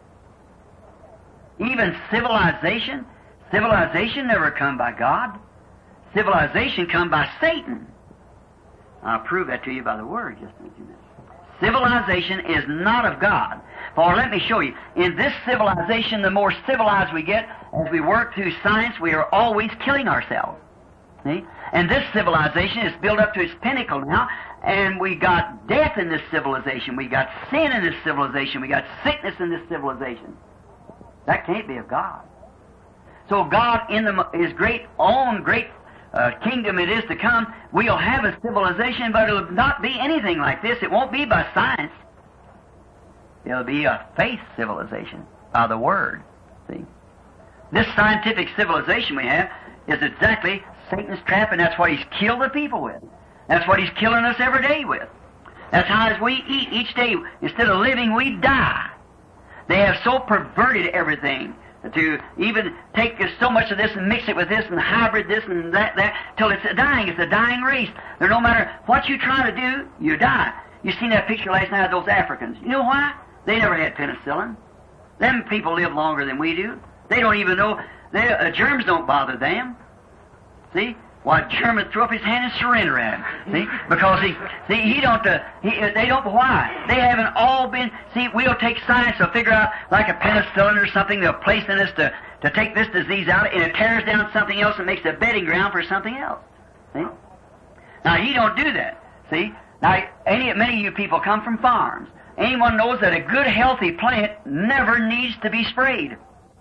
Even civilization, civilization never come by God. Civilization come by Satan. I'll prove that to you by the Word just in a few minutes. Civilization is not of God. For let me show you, in this civilization, the more civilized we get, as we work through science, we are always killing ourselves. See? And this civilization is built up to its pinnacle now, and we got death in this civilization, we got sin in this civilization, we got sickness in this civilization. That can't be of God. So God, in the, His great own great uh, kingdom it is to come, we'll have a civilization, but it'll not be anything like this. It won't be by science. It'll be a faith civilization by the Word. See, this scientific civilization we have is exactly Satan's trap, and that's what he's killed the people with. That's what he's killing us every day with. That's how as we eat each day, instead of living, we die. They have so perverted everything to even take so much of this and mix it with this and hybrid this and that, that, till it's dying. It's a dying race. There, no matter what you try to do, you die. You seen that picture last night of those Africans. You know why? They never had penicillin. Them people live longer than we do. They don't even know. They, uh, germs don't bother them. See? Why, a germ would throw up his hand and surrender at him. See? Because he, see, he don't, uh, he, uh, they don't, why? They haven't all been, see, we'll take science, they'll figure out, like a penicillin or something, they'll place in us to, to take this disease out, and it tears down something else and makes a bedding ground for something else. See? Now, he don't do that. See? Now, any, many of you people come from farms. Anyone knows that a good, healthy plant never needs to be sprayed.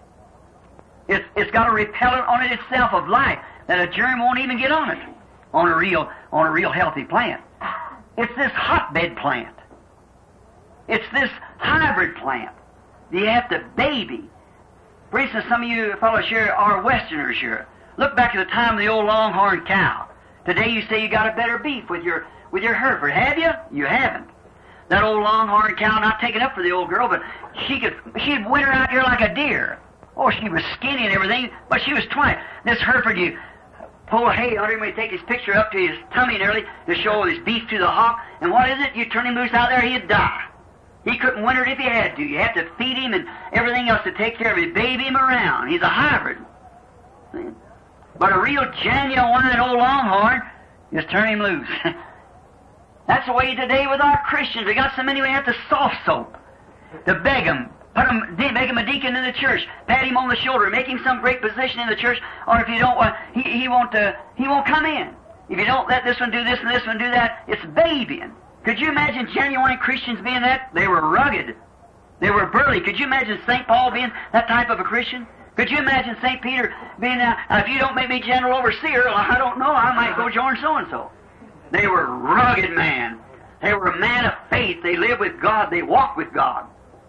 It's, it's got a repellent on it itself of life that a germ won't even get on it, on a real, on a real healthy plant. It's this hotbed plant. It's this hybrid plant. You have to baby. For instance, some of you fellows here are Westerners here. Look back at the time of the old longhorn cow. Today you say you got a better beef with your with your Hereford. Have you? You haven't. That old longhorn cow, not taken up for the old girl, but she could she'd winter out here like a deer. Oh, she was skinny and everything, but she was twice. This Hereford, you pull hay under him when you take his picture up to his tummy nearly to show his beef to the hawk, and what is it? You turn him loose out there, he'd die. He couldn't winter it if he had to. You have to feed him and everything else to take care of him, baby him around. He's a hybrid. See? But a real genuine old longhorn, just turn him loose. That's the way today with our Christians. We got so many we have to soft soap to beg them. Put him, make him a deacon in the church. Pat him on the shoulder. Make him some great position in the church. Or if you don't, uh, he, he won't. Uh, he won't come in. If you don't let this one do this and this one do that, it's babying. Could you imagine genuine Christians being that? They were rugged. They were burly. Could you imagine Saint Paul being that type of a Christian? Could you imagine Saint Peter being that? Uh, if you don't make me general overseer, well, I don't know. I might go join so and so. They were rugged men. They were a man of faith. They lived with God. They walked with God.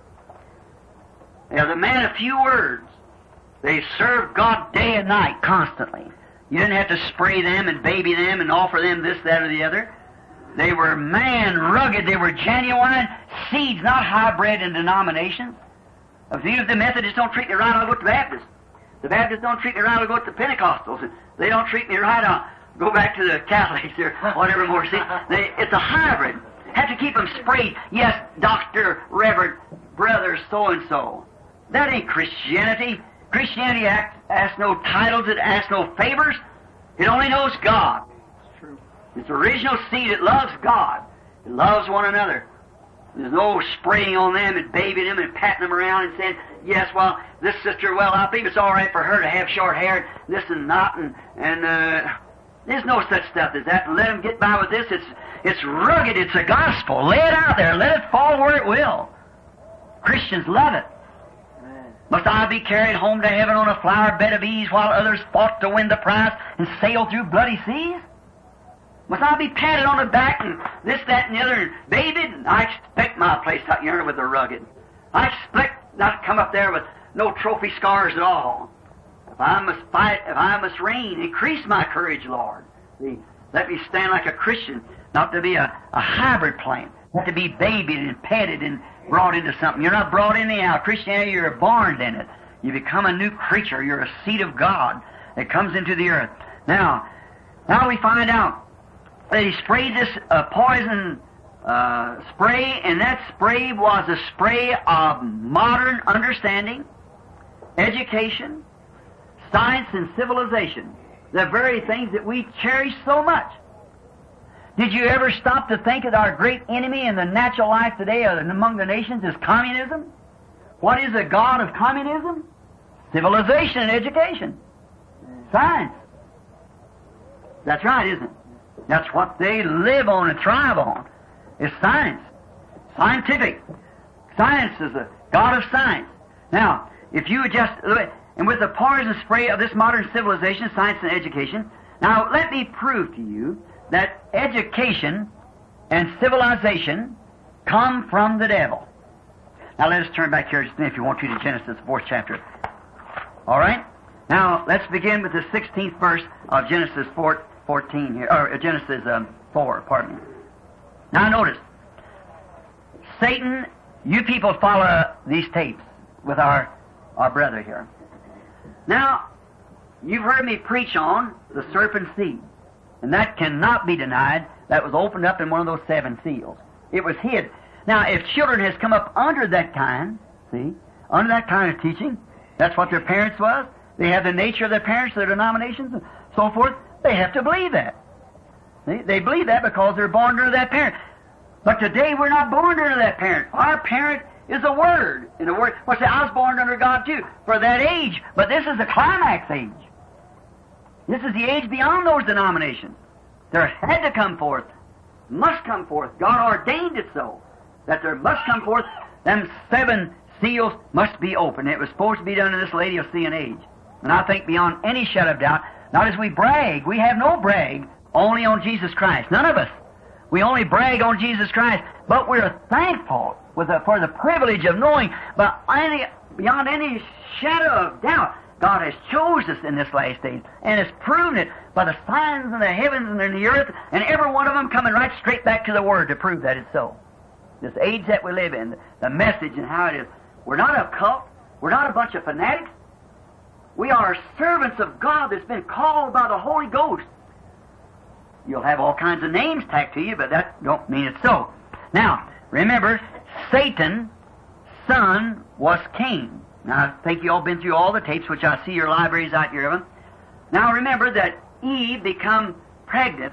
They are the man of few words. They served God day and night, constantly. You didn't have to spray them and baby them and offer them this, that, or the other. They were man, rugged. They were genuine seeds, not hybrid in denominations. If you, the Methodists don't treat me right, I'll go to the Baptists. The Baptists don't treat me right, I'll go to the Pentecostals. They don't treat me right, I'll go back to the Catholics or whatever more. See, they, it's a hybrid. Have to keep them sprayed. Yes, Doctor, Reverend, Brother, so-and-so. That ain't Christianity. Christianity asks no titles, it asks no favors. It only knows God. It's true. It's original seed. It loves God. It loves one another. There's no spraying on them and babying them and patting them around and saying, yes, well, this sister, well, I believe it's all right for her to have short hair, and this and that, and, and uh, there's no such stuff as that. Let them get by with this. It's, it's rugged. It's a gospel. Lay it out there. Let it fall where it will. Christians love it. Must I be carried home to heaven on a flower bed of ease while others fought to win the prize and sail through bloody seas? Must I be patted on the back and this, that, and the other and babied? I expect my place out yonder with the rugged. I expect not to come up there with no trophy scars at all. If I must fight, if I must reign, increase my courage, Lord. See, let me stand like a Christian, not to be a, a hybrid plant, not to be babied and petted and brought into something. You're not brought in anyhow. Christianity, you're born in it. You become a new creature. You're a seed of God that comes into the earth. Now, now we find out that he sprayed this uh, poison uh, spray, and that spray was a spray of modern understanding, education, science, and civilization. The very things that we cherish so much. Did you ever stop to think that our great enemy in the natural life today and among the nations is communism? What is the god of communism? Civilization and education. Science. That's right, isn't it? That's what they live on and thrive on. It's science. Scientific. Science is the god of science. Now, if you just, and with the poison spray of this modern civilization, science and education, now let me prove to you that education and civilization come from the devil. Now let us turn back here just a minute, if you want to, to Genesis, the fourth chapter. All right? Now let's begin with the sixteenth verse of Genesis four, fourteen here, or Genesis um, four, pardon me. Now notice, Satan, you people follow these tapes with our, our brother here. Now, you've heard me preach on the serpent seed. And that cannot be denied. That was opened up in one of those seven seals. It was hid. Now, if children has come up under that kind, see, under that kind of teaching, That's what their parents was. They have the nature of their parents, their denominations, and so forth. They have to believe that. They, they believe that because they're born under that parent. But today we're not born under that parent. Our parent is a Word. And the Word, well, say, I was born under God too, for that age. But this is the climax age. This is the age beyond those denominations. There had to come forth, must come forth. God ordained it so, that there must come forth. Them seven seals must be opened. It was supposed to be done in this Laodicean age. And I think beyond any shadow of doubt, not as we brag, we have no brag, only on Jesus Christ. None of us. We only brag on Jesus Christ, but we're thankful with the, for the privilege of knowing, but any, beyond any shadow of doubt, God has chosen us in this last days, and has proven it by the signs in the heavens and in the earth, and every one of them coming right straight back to the Word to prove that it's so. This age that we live in, the message and how it is. We're not a cult. We're not a bunch of fanatics. We are servants of God that's been called by the Holy Ghost. You'll have all kinds of names tacked to you, but that don't mean it's so. Now, remember, Satan's son was Cain. Now, I think you all been through all the tapes, which I see your libraries out here of them. Now, remember that Eve become pregnant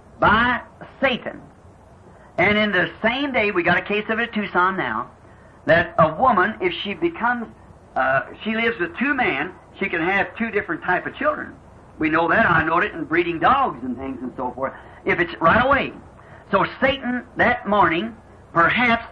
by Satan. And in the same day, we got a case of it at Tucson now, that a woman, if she becomes, uh, she lives with two men, she can have two different type of children. We know that. I know it in breeding dogs and things and so forth. If it's right away. So Satan that morning perhaps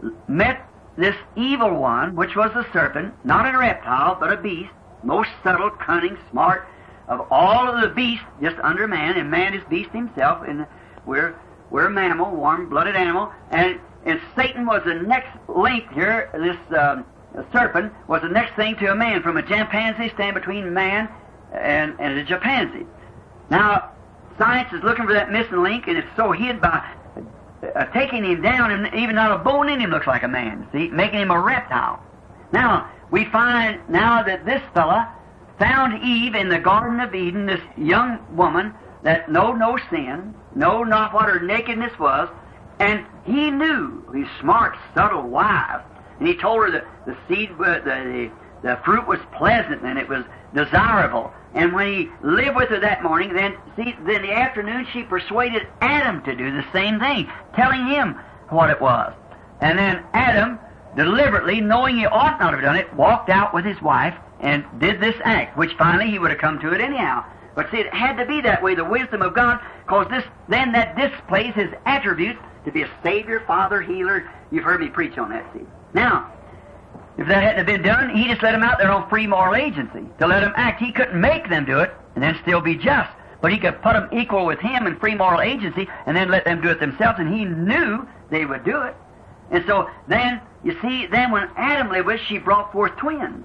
met this evil one, which was the serpent, not a reptile, but a beast, most subtle, cunning, smart, of all of the beasts, just under man, and man is beast himself, and we're we're a mammal, warm-blooded animal, and and Satan was the next link here. This um, serpent was the next thing to a man. From a chimpanzee, stand between man and and a chimpanzee. Now, science is looking for that missing link, and it's so hid by uh, taking him down, and even not a bone in him looks like a man. See, making him a reptile. Now we find now that this fella found Eve in the Garden of Eden, this young woman that know no sin, know not what her nakedness was, and he knew, he's smart, subtle, wise, and he told her that the seed, the, the, the fruit was pleasant and it was desirable. And when he lived with her that morning, then see, then the afternoon she persuaded Adam to do the same thing, telling him what it was. And then Adam, deliberately, knowing he ought not have done it, walked out with his wife and did this act, which finally he would have come to it anyhow. But see, it had to be that way, the wisdom of God, because this, then that displays his attributes to be a Savior, Father, Healer. You've heard me preach on that, see. Now, if that hadn't been done, he just let them out there on free moral agency, to let them act. He couldn't make them do it and then still be just. But he could put them equal with him in free moral agency and then let them do it themselves, and he knew they would do it. And so then, you see, then when Adam lived with, she brought forth twins.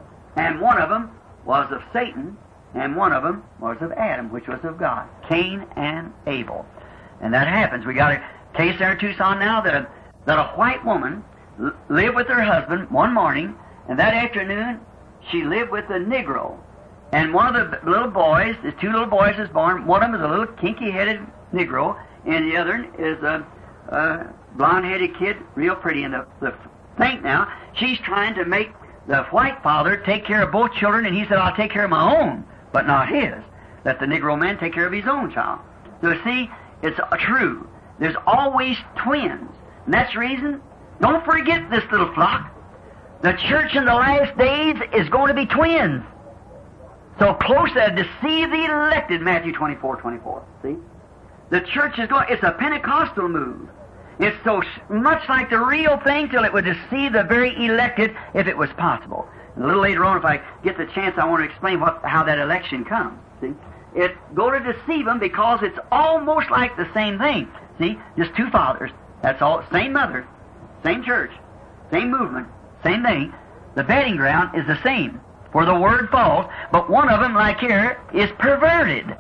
And one of them was of Satan, and one of them was of Adam, which was of God. Cain and Abel. And that happens. We got a case there in Tucson now that a, that a white woman l- lived with her husband one morning, and that afternoon she lived with a Negro. And one of the little boys, the two little boys was born, one of them is a little kinky-headed Negro, and the other is a, a blonde-headed kid, real pretty. And the, the thing now, she's trying to make the white father take care of both children, and he said, I'll take care of my own, but not his. Let the Negro man take care of his own child. So see, it's uh, true. There's always twins. And that's the reason, don't forget this little flock. The church in the last days is going to be twins. So close to deceive the elected, Matthew twenty-four twenty-four. See? The church is going, it's a Pentecostal move. It's so much like the real thing till it would deceive the very elected if it was possible. And a little later on, if I get the chance, I want to explain what, how that election comes. See? It go to deceive them because it's almost like the same thing. See? Just two fathers. That's all. Same mother. Same church. Same movement. Same thing. The betting ground is the same. For the word falls, but one of them, like here, is perverted.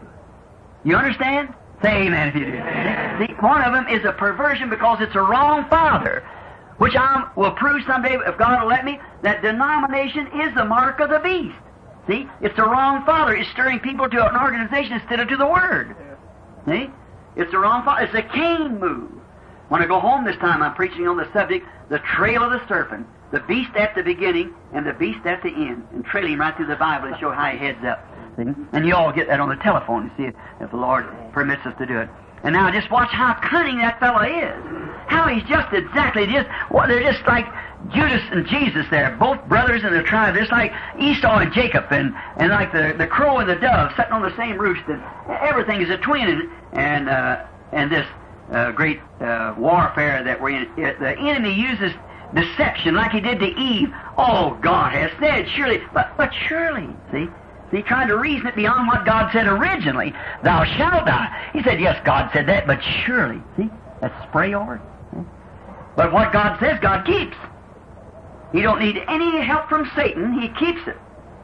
You understand? Say amen if you do. See, see, one of them is a perversion because it's a wrong father, which I will prove someday, if God will let me, that denomination is the mark of the beast. See? It's the wrong father. It's stirring people to an organization instead of to the Word. See? It's the wrong father. It's a Cain move. When I go home this time, I'm preaching on the subject, the trail of the serpent. the beast at the beginning and the beast at the end, and trail him right through the Bible and show how he heads up. See? And you all get that on the telephone, you see, if, if the Lord permits us to do it. And now just watch how cunning that fellow is. How he's just exactly just, well, they're just like Judas and Jesus there, both brothers in the tribe, just like Esau and Jacob, and, and like the, the crow and the dove sitting on the same roost, and everything is a twin, and, and, uh, and this uh, great uh, warfare that we're in. It, the enemy uses deception like he did to Eve. Oh, God has said, surely, but, but surely, see? See, trying to reason it beyond what God said originally. Thou shalt die. He said, yes, God said that, but surely. See? That's spray over. But what God says, God keeps. He don't need any help from Satan. He keeps it.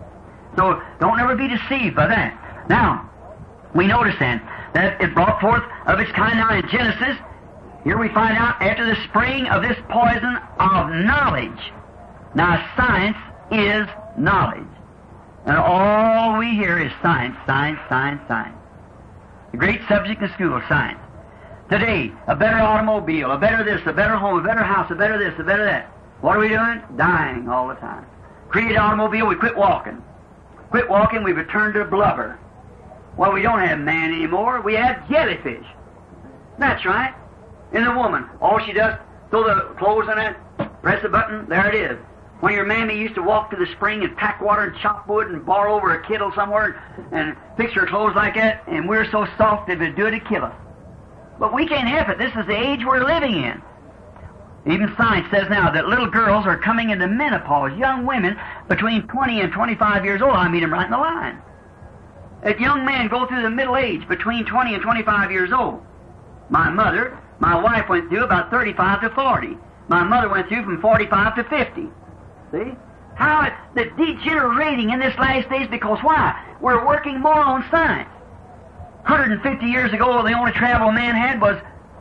So don't ever be deceived by that. Now, we notice then that it brought forth of its kind now in Genesis. Here we find out after the spraying of this poison of knowledge. Now, science is knowledge. And all we hear is science, science, science, science. The great subject in school, science. Today, a better automobile, a better this, a better home, a better house, a better this, a better that. What are we doing? Dying all the time. Create an automobile, we quit walking. Quit walking, we return to blubber. Well, we don't have man anymore, we have jellyfish. That's right. And the woman, all she does, throw the clothes in it, press a button, there it is. When your mammy used to walk to the spring and pack water and chop wood and borrow over a kettle somewhere and fix her clothes like that, and we're so soft it would do it to kill us. But we can't help it. This is the age we're living in. Even science says now that little girls are coming into menopause, young women between twenty and twenty-five years old. I meet them right in the line. That young men go through the middle age between twenty and twenty-five years old. My mother, my wife went through about thirty-five to forty. My mother went through from forty-five to fifty. See? How it, the degenerating in this last days, because why? We're working more on science. one hundred fifty years ago, the only travel man had was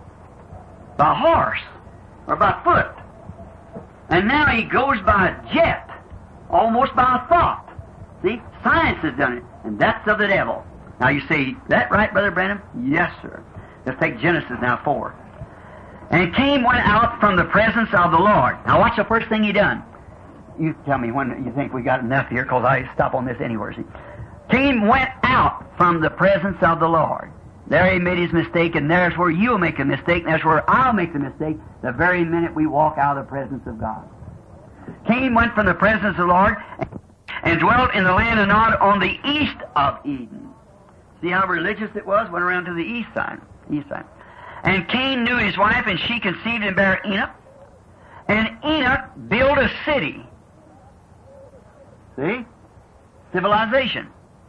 by horse or by foot. And now he goes by jet, almost by thought. See? Science has done it, and that's of the devil. Now you say, that right, Brother Branham? Yes, sir. Let's take Genesis now, four. And Cain went out from the presence of the Lord. Now watch the first thing he done. You tell me when you think we got enough here, because I stop on this anywhere. See? Cain went out from the presence of the Lord. There he made his mistake, and there's where you'll make a mistake, and that's where I'll make the mistake the very minute we walk out of the presence of God. Cain went from the presence of the Lord and dwelt in the land of Nod on the east of Eden. See how religious it was? Went around to the east side. East side. And Cain knew his wife, and she conceived and bare Enoch. And Enoch built a city. See? Civilization.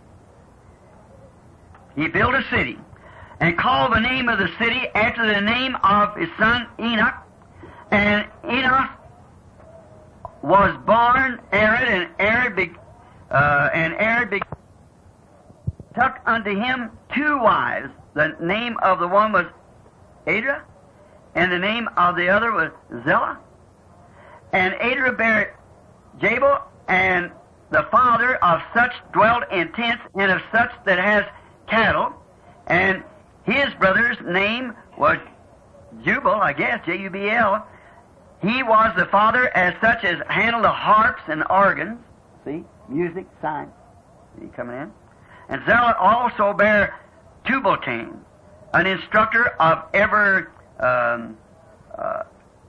He built a city and called the name of the city after the name of his son Enoch. And Enoch was born Arad, and Arad be, uh, and Arad be, took unto him two wives. The name of the one was Adra, and the name of the other was Zillah. And Adra bare Jabal, and the father of such dwelt in tents, and of such that has cattle. And his brother's name was Jubal, I guess, J U B L. He was the father as such as handled the harps and organs. See? Music, science. See, coming in. And Zillah also bare Tubal-Cain, an instructor of ever um, uh,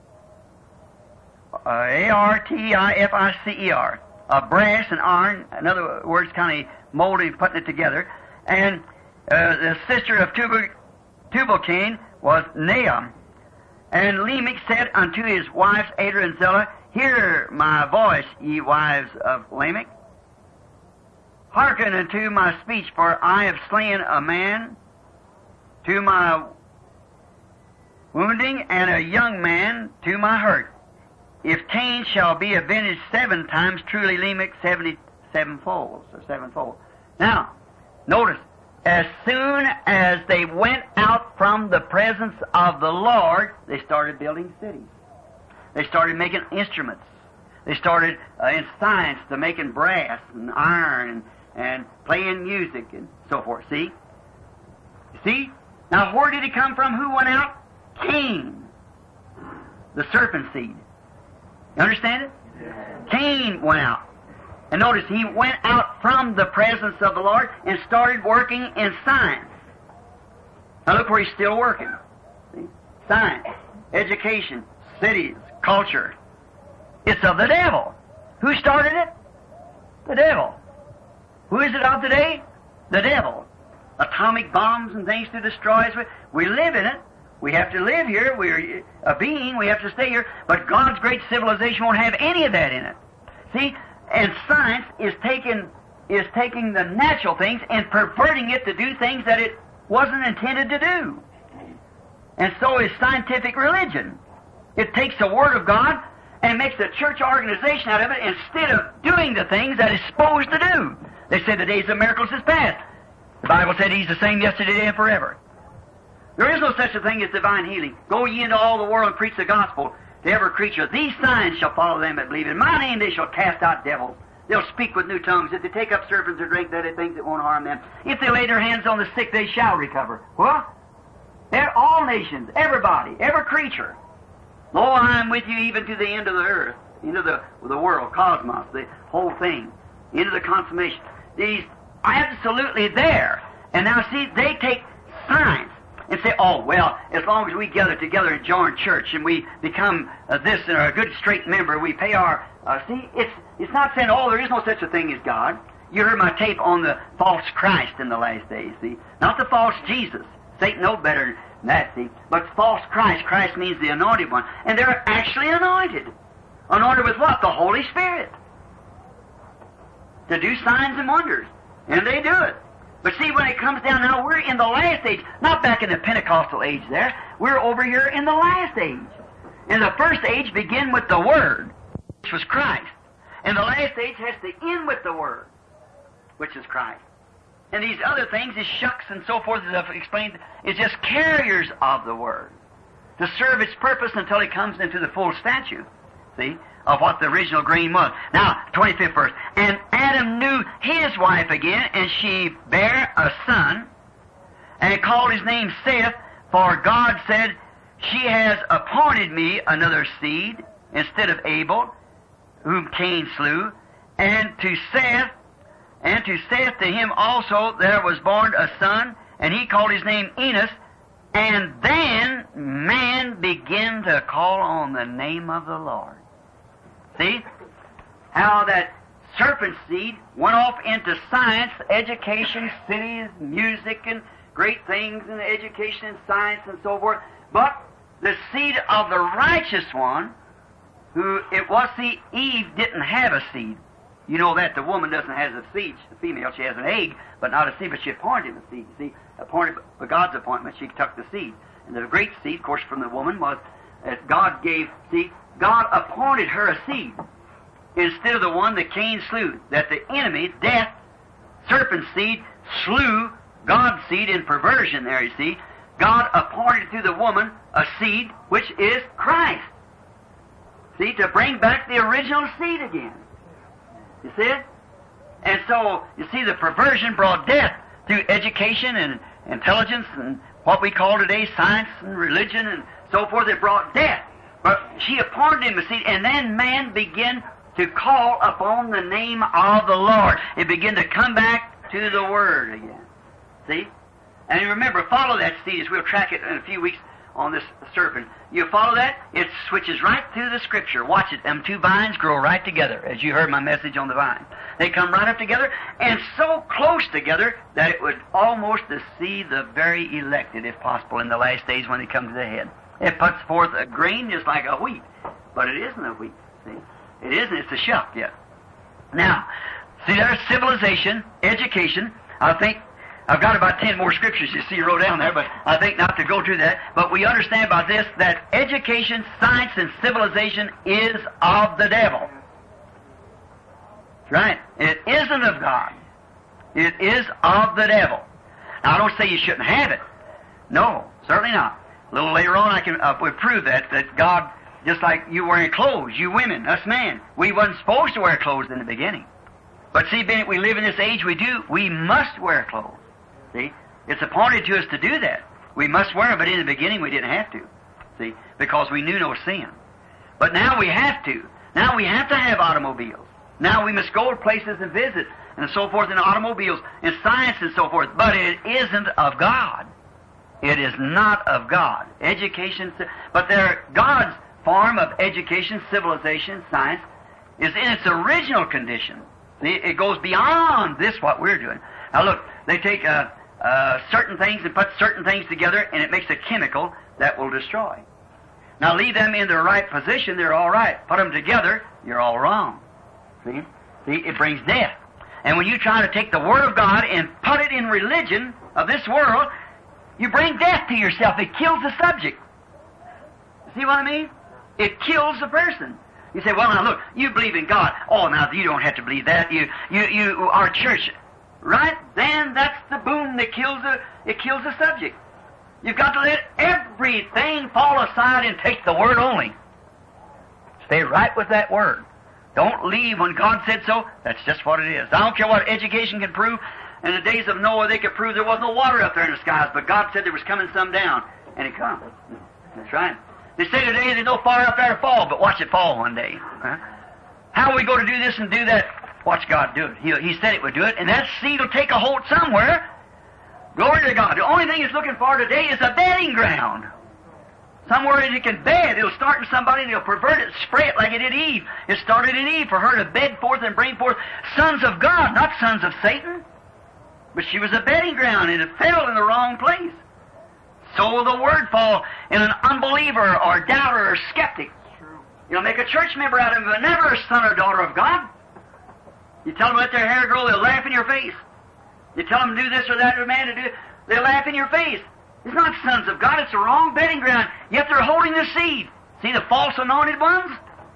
uh, A R T I F I C E R, of brass and iron. In other words, kind of molding, putting it together. And uh, the sister of Tubal, Tubal-Cain was Naam. And Lamech said unto his wives Adra and Zillah, Hear my voice, ye wives of Lamech. Hearken unto my speech, for I have slain a man to my wounding, and a young man to my hurt. If Cain shall be avenged seven times, truly Lamech seventy sevenfold, or sevenfold. Now, notice, as soon as they went out from the presence of the Lord, they started building cities. They started making instruments. They started uh, in science to making brass and iron and, and playing music and so forth. See? See? Now, where did he come from? Who went out? Cain, the serpent seed. You understand it? Cain went out. And notice, he went out from the presence of the Lord and started working in science. Now look where he's still working. See? Science, education, cities, culture. It's of the devil. Who started it? The devil. Who is it of today? The devil. Atomic bombs and things to destroy us. We live in it. We have to live here. We're a being. We have to stay here. But God's great civilization won't have any of that in it. See? And science is taking, is taking the natural things and perverting it to do things that it wasn't intended to do. And so is scientific religion. It takes the Word of God and makes a church organization out of it instead of doing the things that it's supposed to do. They say the days of miracles is past. The Bible said He's the same yesterday, today, and forever. There is no such a thing as divine healing. Go ye into all the world and preach the gospel to every creature. These signs shall follow them that believe. In my name they shall cast out devils. They'll speak with new tongues. If they take up serpents or drink deadly things, it won't harm them. If they lay their hands on the sick, they shall recover. What? They're all nations, everybody, every creature. Lo, I am with you even to the end of the earth, into the, the world, cosmos, the whole thing, into the consummation. These are absolutely there. And now see, they take science and say, oh, well, as long as we gather together and join church and we become uh, this and are a good straight member, we pay our, uh, see, it's it's not saying, oh, there is no such a thing as God. You heard my tape on the false Christ in the last days, see. Not the false Jesus. Satan knows better than that, see. But false Christ. Christ means the anointed one. And they're actually anointed. Anointed with what? The Holy Spirit. To do signs and wonders. And they do it. But see, when it comes down now, we're in the last age. Not back in the Pentecostal age there. We're over here in the last age. And the first age began with the Word, which was Christ. And the last age has to end with the Word, which is Christ. And these other things, these shucks and so forth, as I've explained, is just carriers of the Word to serve its purpose until it comes into the full stature, see, of what the original grain was. Now, twenty-fifth verse. And Adam knew his wife again, and she bare a son, and he called his name Seth, for God said, she has appointed me another seed instead of Abel, whom Cain slew, and to Seth, and to Seth to him also there was born a son, and he called his name Enos. And then man began to call on the name of the Lord. See how that serpent seed went off into science, education, cities, music, and great things, and education and science and so forth. But the seed of the righteous one, who it was, see, Eve didn't have a seed. You know that the woman doesn't have a seed. The female, she has an egg, but not a seed, but she appointed him a seed. See, appointed by God's appointment, she took the seed. And the great seed, of course, from the woman was that God gave, see, God appointed her a seed instead of the one that Cain slew. That the enemy, death, serpent seed, slew God's seed in perversion there, you see. God appointed through the woman a seed, which is Christ. See, to bring back the original seed again. You see it? And so, you see, the perversion brought death through education and intelligence and what we call today science and religion and so forth. It brought death. But she appointed him a seed, and then man began to call upon the name of the Lord. It began to come back to the Word again. See? And remember, follow that seed as we'll track it in a few weeks on this serpent. You follow that, it switches right through the Scripture. Watch it. Them two vines grow right together, as you heard my message on the vine. They come right up together, and so close together that it would almost deceive the very elected, if possible, in the last days when they come to the head. It puts forth a grain just like a wheat, but it isn't a wheat, see? It isn't. It's a shuck yet. Now, see, there's civilization, education. I think I've got about ten more scriptures you see wrote down there, but I think not to go through that. But we understand about this, that education, science, and civilization is of the devil. That's right. It isn't of God. It is of the devil. Now, I don't say you shouldn't have it. No, certainly not. A little later on, I can uh, prove that, that God, just like you wearing clothes, you women, us men, we wasn't supposed to wear clothes in the beginning. But see, being we live in this age we do, we must wear clothes. See? It's appointed to us to do that. We must wear them, but in the beginning we didn't have to. See? Because we knew no sin. But now we have to. Now we have to have automobiles. Now we must go to places and visit and so forth in automobiles and science and so forth. But it isn't of God. It is not of God. Education, but there, God's form of education, civilization, science, is in its original condition. See, it goes beyond this, what we're doing. Now look, they take uh, uh, certain things and put certain things together, and it makes a chemical that will destroy. Now leave them in their right position, they're all right. Put them together, you're all wrong. See? See, it brings death. And when you try to take the Word of God and put it in religion of this world, you bring death to yourself. It kills the subject. See what I mean? It kills the person. You say, well, now look, you believe in God. Oh, now you don't have to believe that. You, you, you are church. Right? Then that's the boom that kills the, it kills the subject. You've got to let everything fall aside and take the Word only. Stay right with that Word. Don't leave when God said so. That's just what it is. I don't care what education can prove. In the days of Noah, they could prove there was no water up there in the skies, but God said there was coming some down, and it comes. That's right. They say today there's no fire up there to fall, but watch it fall one day. Huh? How are we going to do this and do that? Watch God do it. He, he said it would do it, and that seed will take a hold somewhere. Glory to God. The only thing it's looking for today is a bedding ground. Somewhere that it can bed. It'll start in somebody and it'll pervert it, spray it like it did Eve. It started in Eve for her to bed forth and bring forth sons of God, not sons of Satan. But she was a bedding ground and it fell in the wrong place. So will the Word fall in an unbeliever or doubter or skeptic. You'll make a church member out of him, but never a son or daughter of God. You tell them to let their hair grow, they'll laugh in your face. You tell them to do this or that or man to do it, they'll laugh in your face. It's not sons of God, it's the wrong bedding ground. Yet they're holding the seed. See the false anointed ones?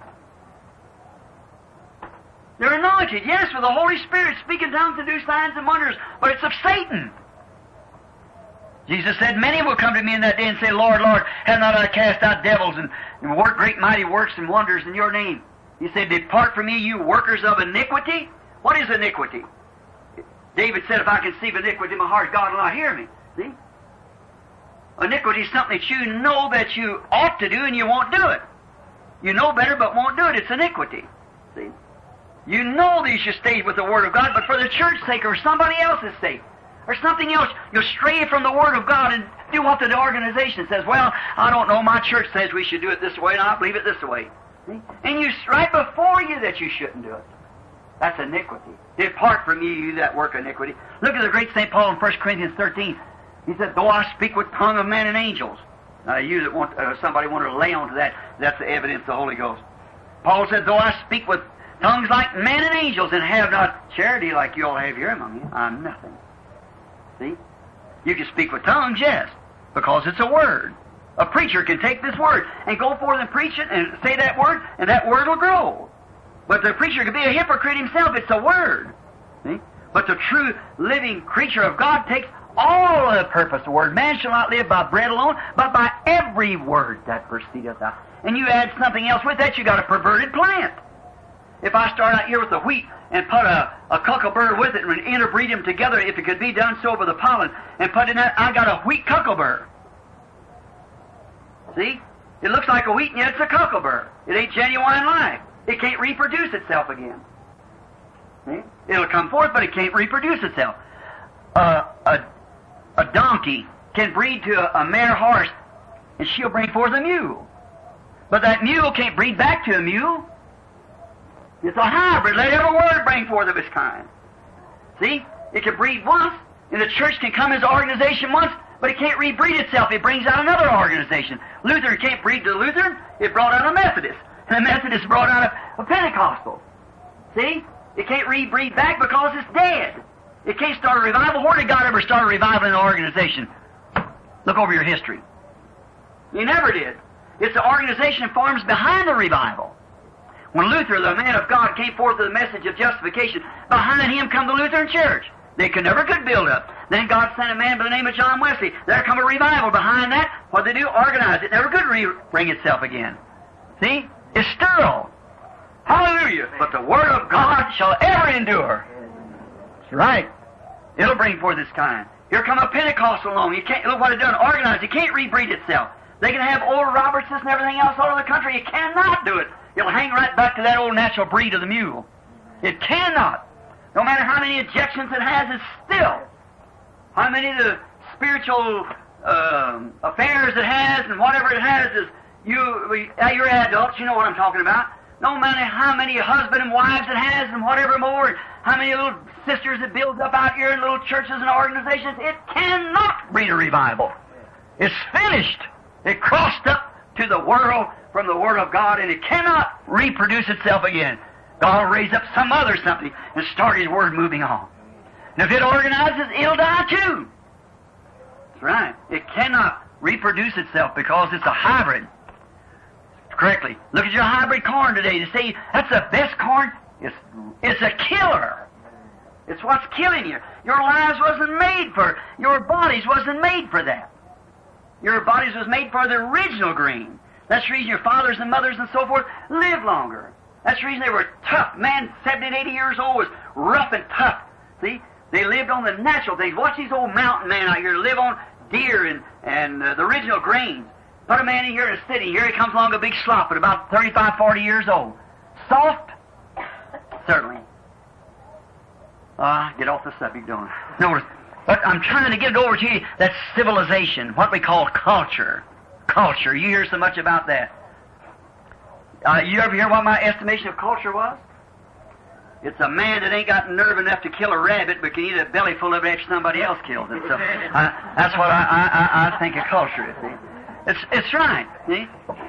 They're anointed, yes, with the Holy Spirit, speaking tongues and do signs and wonders, but it's of Satan. Jesus said, many will come to me in that day and say, Lord, Lord, have not I cast out devils and, and worked great mighty works and wonders in your name? He said, depart from me, you workers of iniquity. What is iniquity? David said, if I conceive iniquity in my heart, God will not hear me. See? Iniquity is something that you know that you ought to do and you won't do it. You know better but won't do it. It's iniquity. See? You know that you should stay with the Word of God, but for the church's sake or somebody else's sake or something else, you'll stray from the Word of God and do what the organization says. Well, I don't know, my church says we should do it this way and I believe it this way. See? And you right before you that you shouldn't do it. That's iniquity. Depart from you, you that work iniquity. Look at the great Saint Paul in First Corinthians thirteen. He said, though I speak with tongue of men and angels. Now, you that want, uh, somebody want to lay onto that, that's the evidence of the Holy Ghost. Paul said, though I speak with tongues like men and angels and have not charity like you all have here among you, I'm nothing. See? You can speak with tongues, yes, because it's a word. A preacher can take this word and go forth and preach it and say that word, and that word will grow. But the preacher could be a hypocrite himself. It's a word. See? But the true living creature of God takes all of the purpose of the word. Man shall not live by bread alone, but by every word that proceedeth out. And you add something else with that, you got a perverted plant. If I start out here with the wheat and put a, a cucklebur with it and interbreed them together, if it could be done so with the pollen, and put in that, I got a wheat cucklebur. See? It looks like a wheat, and yet it's a cucklebur. It ain't genuine life. It can't reproduce itself again. See? It'll come forth, but it can't reproduce itself. Uh, a, a donkey can breed to a, a mare horse, and she'll bring forth a mule. But that mule can't breed back to a mule. It's a hybrid. Let every word bring forth of its kind. See? It can breed once, and the church can come as an organization once, but it can't rebreed itself. It brings out another organization. Luther can't breed to Lutheran. It brought out a Methodist. And the Methodist brought out a, a Pentecostal. See? It can't rebreed back because it's dead. It can't start a revival. Where did God ever start a revival in an organization? Look over your history. He never did. It's the organization that forms behind the revival. When Luther, the man of God, came forth with the message of justification, behind him come the Lutheran Church. They could never could build up. Then God sent a man by the name of John Wesley. There come a revival behind that. What they do? Organize it. Never could re- bring itself again. See? It's sterile. Hallelujah. But the Word of God shall ever endure. That's right. It'll bring forth its kind. Here come a Pentecostal along. You can't, look what it done. Organized. It can't rebreed itself. They can have old Robertses and everything else all over the country. You cannot do it. It'll hang right back to that old natural breed of the mule. It cannot. No matter how many injections it has, it's still. How many of the spiritual um, affairs it has and whatever it has is, you, you're adults, you know what I'm talking about. No matter how many husband and wives it has and whatever more, and how many little sisters it builds up out here in little churches and organizations, it cannot breed a revival. It's finished. It crossed up to the world from the Word of God, and it cannot reproduce itself again. God will raise up some other something and start His Word moving on. And if it organizes, it'll die too. That's right. It cannot reproduce itself because it's a hybrid. Correctly. Look at your hybrid corn today. To say that's the best corn, it's, it's a killer. It's what's killing you. Your lives wasn't made for, your bodies wasn't made for that. Your bodies was made for the original grain. That's the reason your fathers and mothers and so forth lived longer. That's the reason they were tough. Man, seventy and eighty years old was rough and tough. See? They lived on the natural things. Watch these old mountain men out here live on deer and, and uh, the original grains. Put a man in here in a city. Here he comes along a big slop at about thirty-five, forty years old. Soft? Certainly. Ah, uh, get off the subject, don't I? Notice. But I'm trying to get it over to you. That's civilization, what we call culture. Culture. You hear so much about that. Uh, you ever hear what my estimation of culture was? It's a man that ain't got nerve enough to kill a rabbit, but can eat a belly full of it after somebody else kills it. So uh, that's what I, I, I think of culture is. See? It's it's right. See?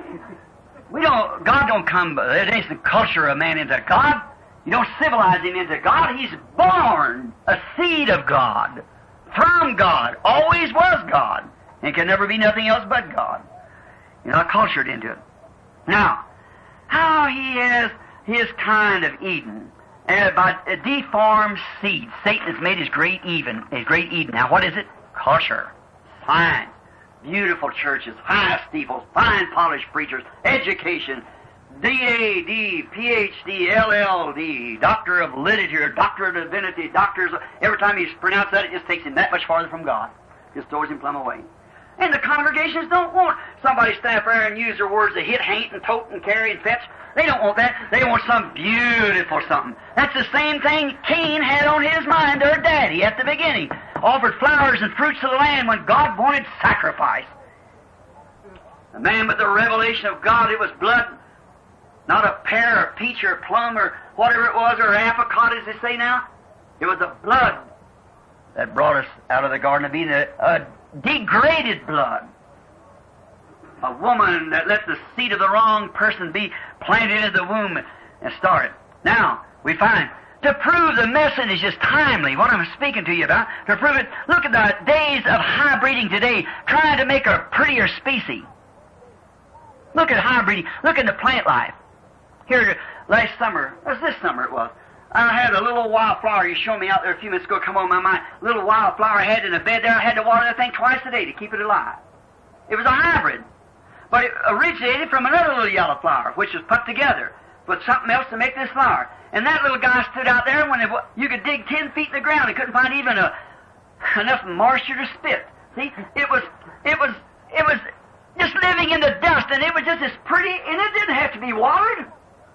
We don't. God don't come. It ain't the culture of man into God. You don't civilize him into God. He's born a seed of God, from God. Always was God, and can never be nothing else but God. You're not cultured into it. Now, how he has his kind of Eden, and by a deformed seed, Satan has made his great Eden. His great Eden. Now, what is it? Culture, science. Beautiful churches, high steeples, fine polished preachers, education, D A D, P H D, L L D, Doctor of Literature, Doctor of Divinity, Doctors. Every time he pronounced that, it just takes him that much farther from God. Just throws him plumb away. And the congregations don't want somebody stand up there and use their words to hit, haint, and tote, and carry, and fetch. They don't want that. They want some beautiful something. That's the same thing Cain had on his mind, their daddy, at the beginning. Offered flowers and fruits of the land when God wanted sacrifice. The man with the revelation of God, it was blood, not a pear or peach or plum or whatever it was, or apricot as they say now. It was the blood that brought us out of the Garden of Eden, a, a degraded blood. A woman that let the seed of the wrong person be planted into the womb and started. Now, we find, to prove the message is just timely, what I'm speaking to you about, to prove it, look at the days of hybriding today, trying to make a prettier species. Look at hybriding. Look at the plant life. Here, last summer, it was this summer it was, I had a little wildflower you showed me out there a few minutes ago come on my mind. A little wildflower I had in a bed there. I had to water that thing twice a day to keep it alive. It was a hybrid. But it originated from another little yellow flower, which was put together with something else to make this flower. And that little guy stood out there, and when it, you could dig ten feet in the ground, he couldn't find even a, enough moisture to spit. See, it was, it was, it was just living in the dust, and it was just as pretty, and it didn't have to be watered.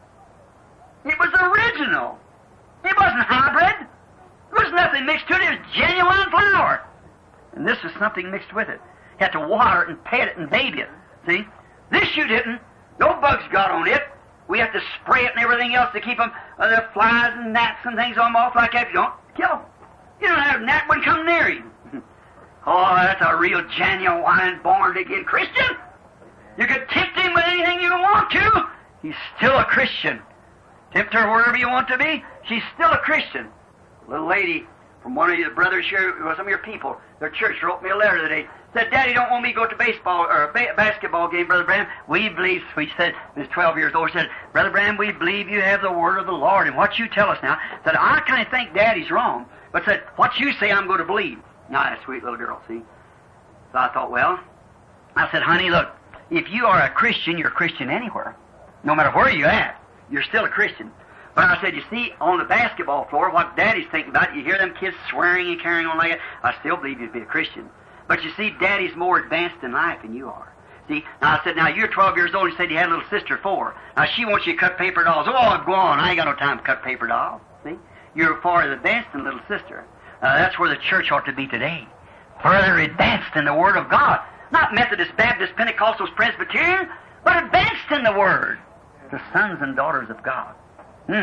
It was original. It wasn't hybrid. There was nothing mixed to it. It was genuine flower. And this was something mixed with it. You had to water it and pet it and baby it. See? This you didn't. No bugs got on it. We have to spray it and everything else to keep them, uh, the flies and gnats and things on them off like that. If you don't, kill them. You don't have a gnat one come near you. Oh, that's a real genuine, born-again Christian. You could tempt him with anything you want to. He's still a Christian. Tempt her wherever you want to be. She's still a Christian. A little lady from one of your brothers here, some of your people, their church wrote me a letter today. Said, Daddy don't want me to go to baseball or a ba- basketball game, Brother Branham. We believe, we said, he was twelve years old, said, Brother Branham, we believe you have the word of the Lord, and what you tell us now. Said, I kind of think Daddy's wrong, but said, what you say I'm going to believe. Now, that sweet little girl, see? So I thought, well, I said, honey, look, if you are a Christian, you're a Christian anywhere. No matter where you're at, you're still a Christian. But I said, you see, on the basketball floor, what Daddy's thinking about, you hear them kids swearing and carrying on like that, I still believe you'd be a Christian. But you see, Daddy's more advanced in life than you are. See? Now I said, now you're twelve years old. He said you had a little sister, four. Now she wants you to cut paper dolls. Oh, go on. I ain't got no time to cut paper dolls. See? You're far advanced than little sister. Uh, that's where the church ought to be today. Further advanced in the Word of God. Not Methodist, Baptist, Pentecostals, Presbyterian, but advanced in the Word. The sons and daughters of God. Hmm.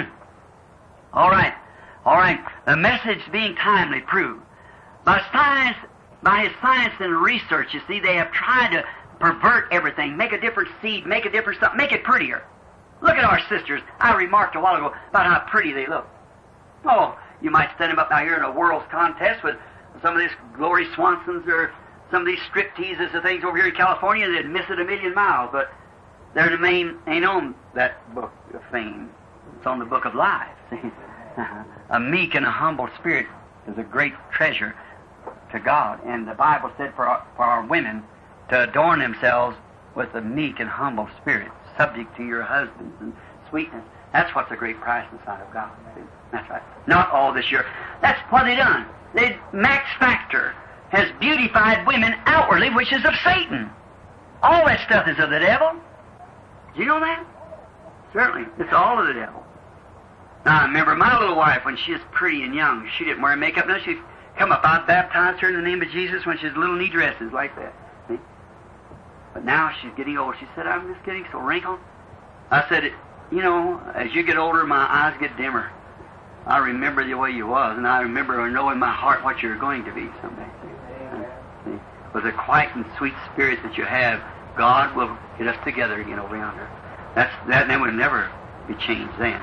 All right. All right. The message being timely proved. By science, by his science and research, you see, they have tried to pervert everything, make a different seed, make a different stuff, make it prettier. Look at our sisters. I remarked a while ago about how pretty they look. Oh, you might stand them up out here in a world's contest with some of these Glory Swansons or some of these strip teases and things over here in California. They'd miss it a million miles, but they're the main, ain't on that book of fame. It's on the book of life. See? A meek and a humble spirit is a great treasure to God. And the Bible said for our, for our women to adorn themselves with a meek and humble spirit, subject to your husbands and sweetness. That's what's a great price in the sight of God. See? That's right. Not all this year. That's what they done. They, Max Factor has beautified women outwardly, which is of Satan. All that stuff is of the devil. Do you know that? Certainly. It's all of the devil. Now, I remember my little wife, when she was pretty and young, she didn't wear makeup. No, she'd come up. I baptized her in the name of Jesus when she was little knee dresses like that. See? But now she's getting old. She said, I'm just getting so wrinkled. I said, you know, as you get older, my eyes get dimmer. I remember the way you was, and I remember or know in my heart what you're going to be someday. See? See? With the quiet and sweet spirit that you have, God will get us together again over yonder. That's, that that would never be changed then.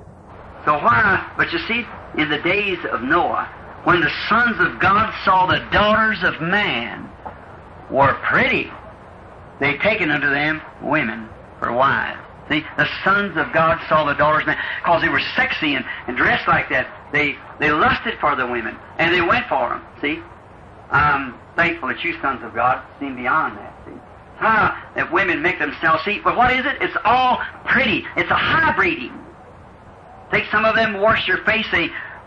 So why, but you see, in the days of Noah, when the sons of God saw the daughters of man were pretty, they taken unto them women for wives. See, the sons of God saw the daughters of man, because they were sexy and, and dressed like that. They they lusted for the women, and they went for them. See, I'm thankful that you sons of God seem beyond that. See, ah, if women make themselves see, but what is it? It's all pretty. It's a hybriding. Take some of them, wash your face, they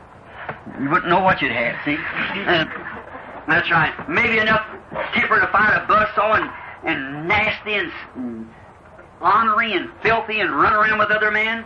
you wouldn't know what you'd have. See, uh, that's right. Maybe enough temper to fight a buzzsaw and and nasty and. and ornery and filthy and run around with other men.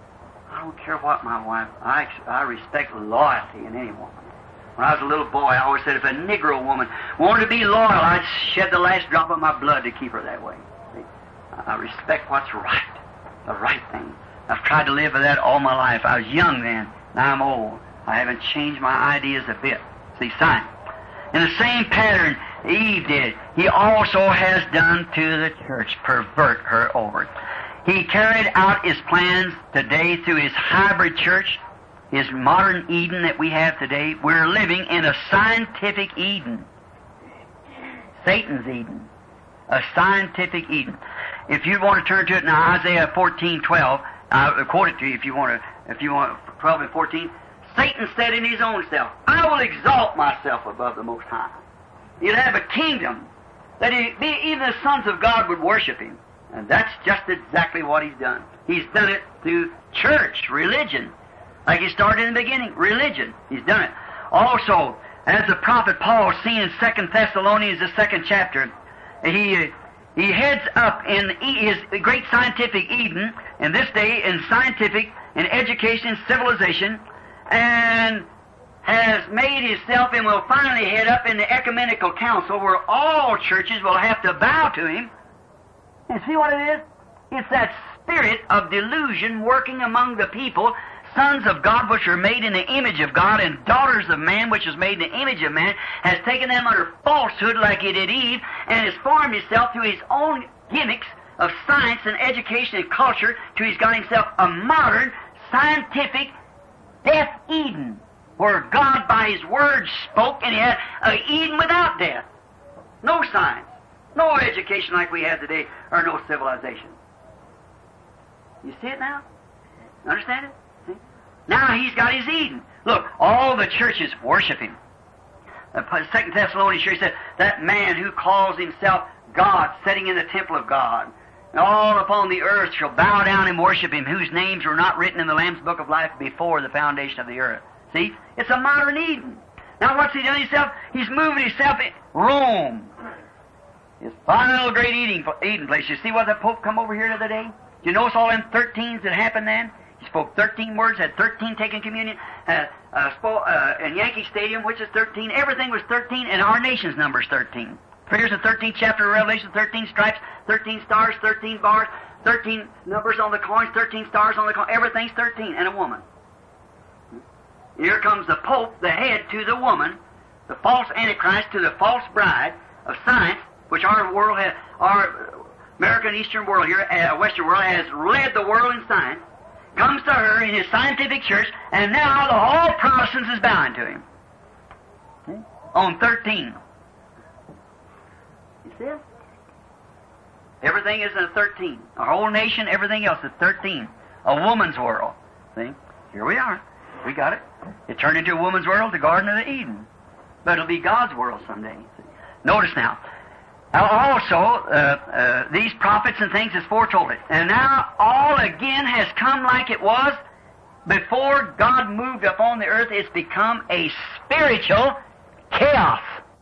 I don't care what my wife, I, I respect loyalty in any woman. When I was a little boy, I always said if a Negro woman wanted to be loyal, I'd shed the last drop of my blood to keep her that way. See? I respect what's right, the right thing. I've tried to live with that all my life. I was young then, now I'm old. I haven't changed my ideas a bit. See, sign. In the same pattern Eve did, he also has done to the church, pervert her over. He carried out his plans today through his hybrid church, his modern Eden that we have today. We're living in a scientific Eden. Satan's Eden. A scientific Eden. If you want to turn to it now, Isaiah fourteen twelve, I'll quote it to you if you want to, if you want, twelve and fourteen. Satan said in his own self, I will exalt myself above the Most High. He'll have a kingdom that he, be, even the sons of God would worship him. And that's just exactly what he's done. He's done it through church, religion. Like he started in the beginning, religion. He's done it. Also, as the prophet Paul seen in Second Thessalonians, the second chapter, he he heads up in his great scientific Eden, in this day in scientific, in education, civilization, and has made himself and will finally head up in the ecumenical council where all churches will have to bow to him. And see what it is? It's that spirit of delusion working among the people, sons of God which are made in the image of God, and daughters of man which is made in the image of man, has taken them under falsehood like he did Eve, and has formed himself through his own gimmicks of science and education and culture till he's got himself a modern, scientific, death Eden, where God by his word spoke, and he had an Eden without death. No science, no education like we have today, or no civilization. You see it now? Understand it? See? Now he's got his Eden. Look, all the churches worship him. Uh, Second Thessalonians church said, that man who calls himself God, sitting in the temple of God, and all upon the earth shall bow down and worship him, whose names were not written in the Lamb's book of life before the foundation of the earth. See? It's a modern Eden. Now what's he done himself? He's moving himself in Rome. His final great eating eating place. You see what the Pope come over here the other day? Do you notice all them thirteens that happened then? He spoke thirteen words, had thirteen taken communion, uh, uh, spoke, uh, in Yankee Stadium, which is thirteen. Everything was thirteen, and our nation's number is thirteen. Here's the thirteenth chapter of Revelation, thirteen stripes, thirteen stars, thirteen bars, thirteen numbers on the coins, thirteen stars on the coin. Everything's thirteen, and a woman. Here comes the Pope, the head, to the woman, the false Antichrist to the false bride of science, which our world has, our American Eastern world here, uh, Western world, has led the world in science, comes to her in his scientific church, and now the whole Protestants is bowing to him. See? On thirteen. You see it? Everything is a thirteen. Our whole nation, everything else is thirteen. A woman's world. See? Here we are. We got it. It turned into a woman's world, the Garden of Eden. But it'll be God's world someday. See? Notice now. Also, uh, uh, these prophets and things has foretold it. And now all again has come like it was before God moved upon the earth. It's become a spiritual chaos.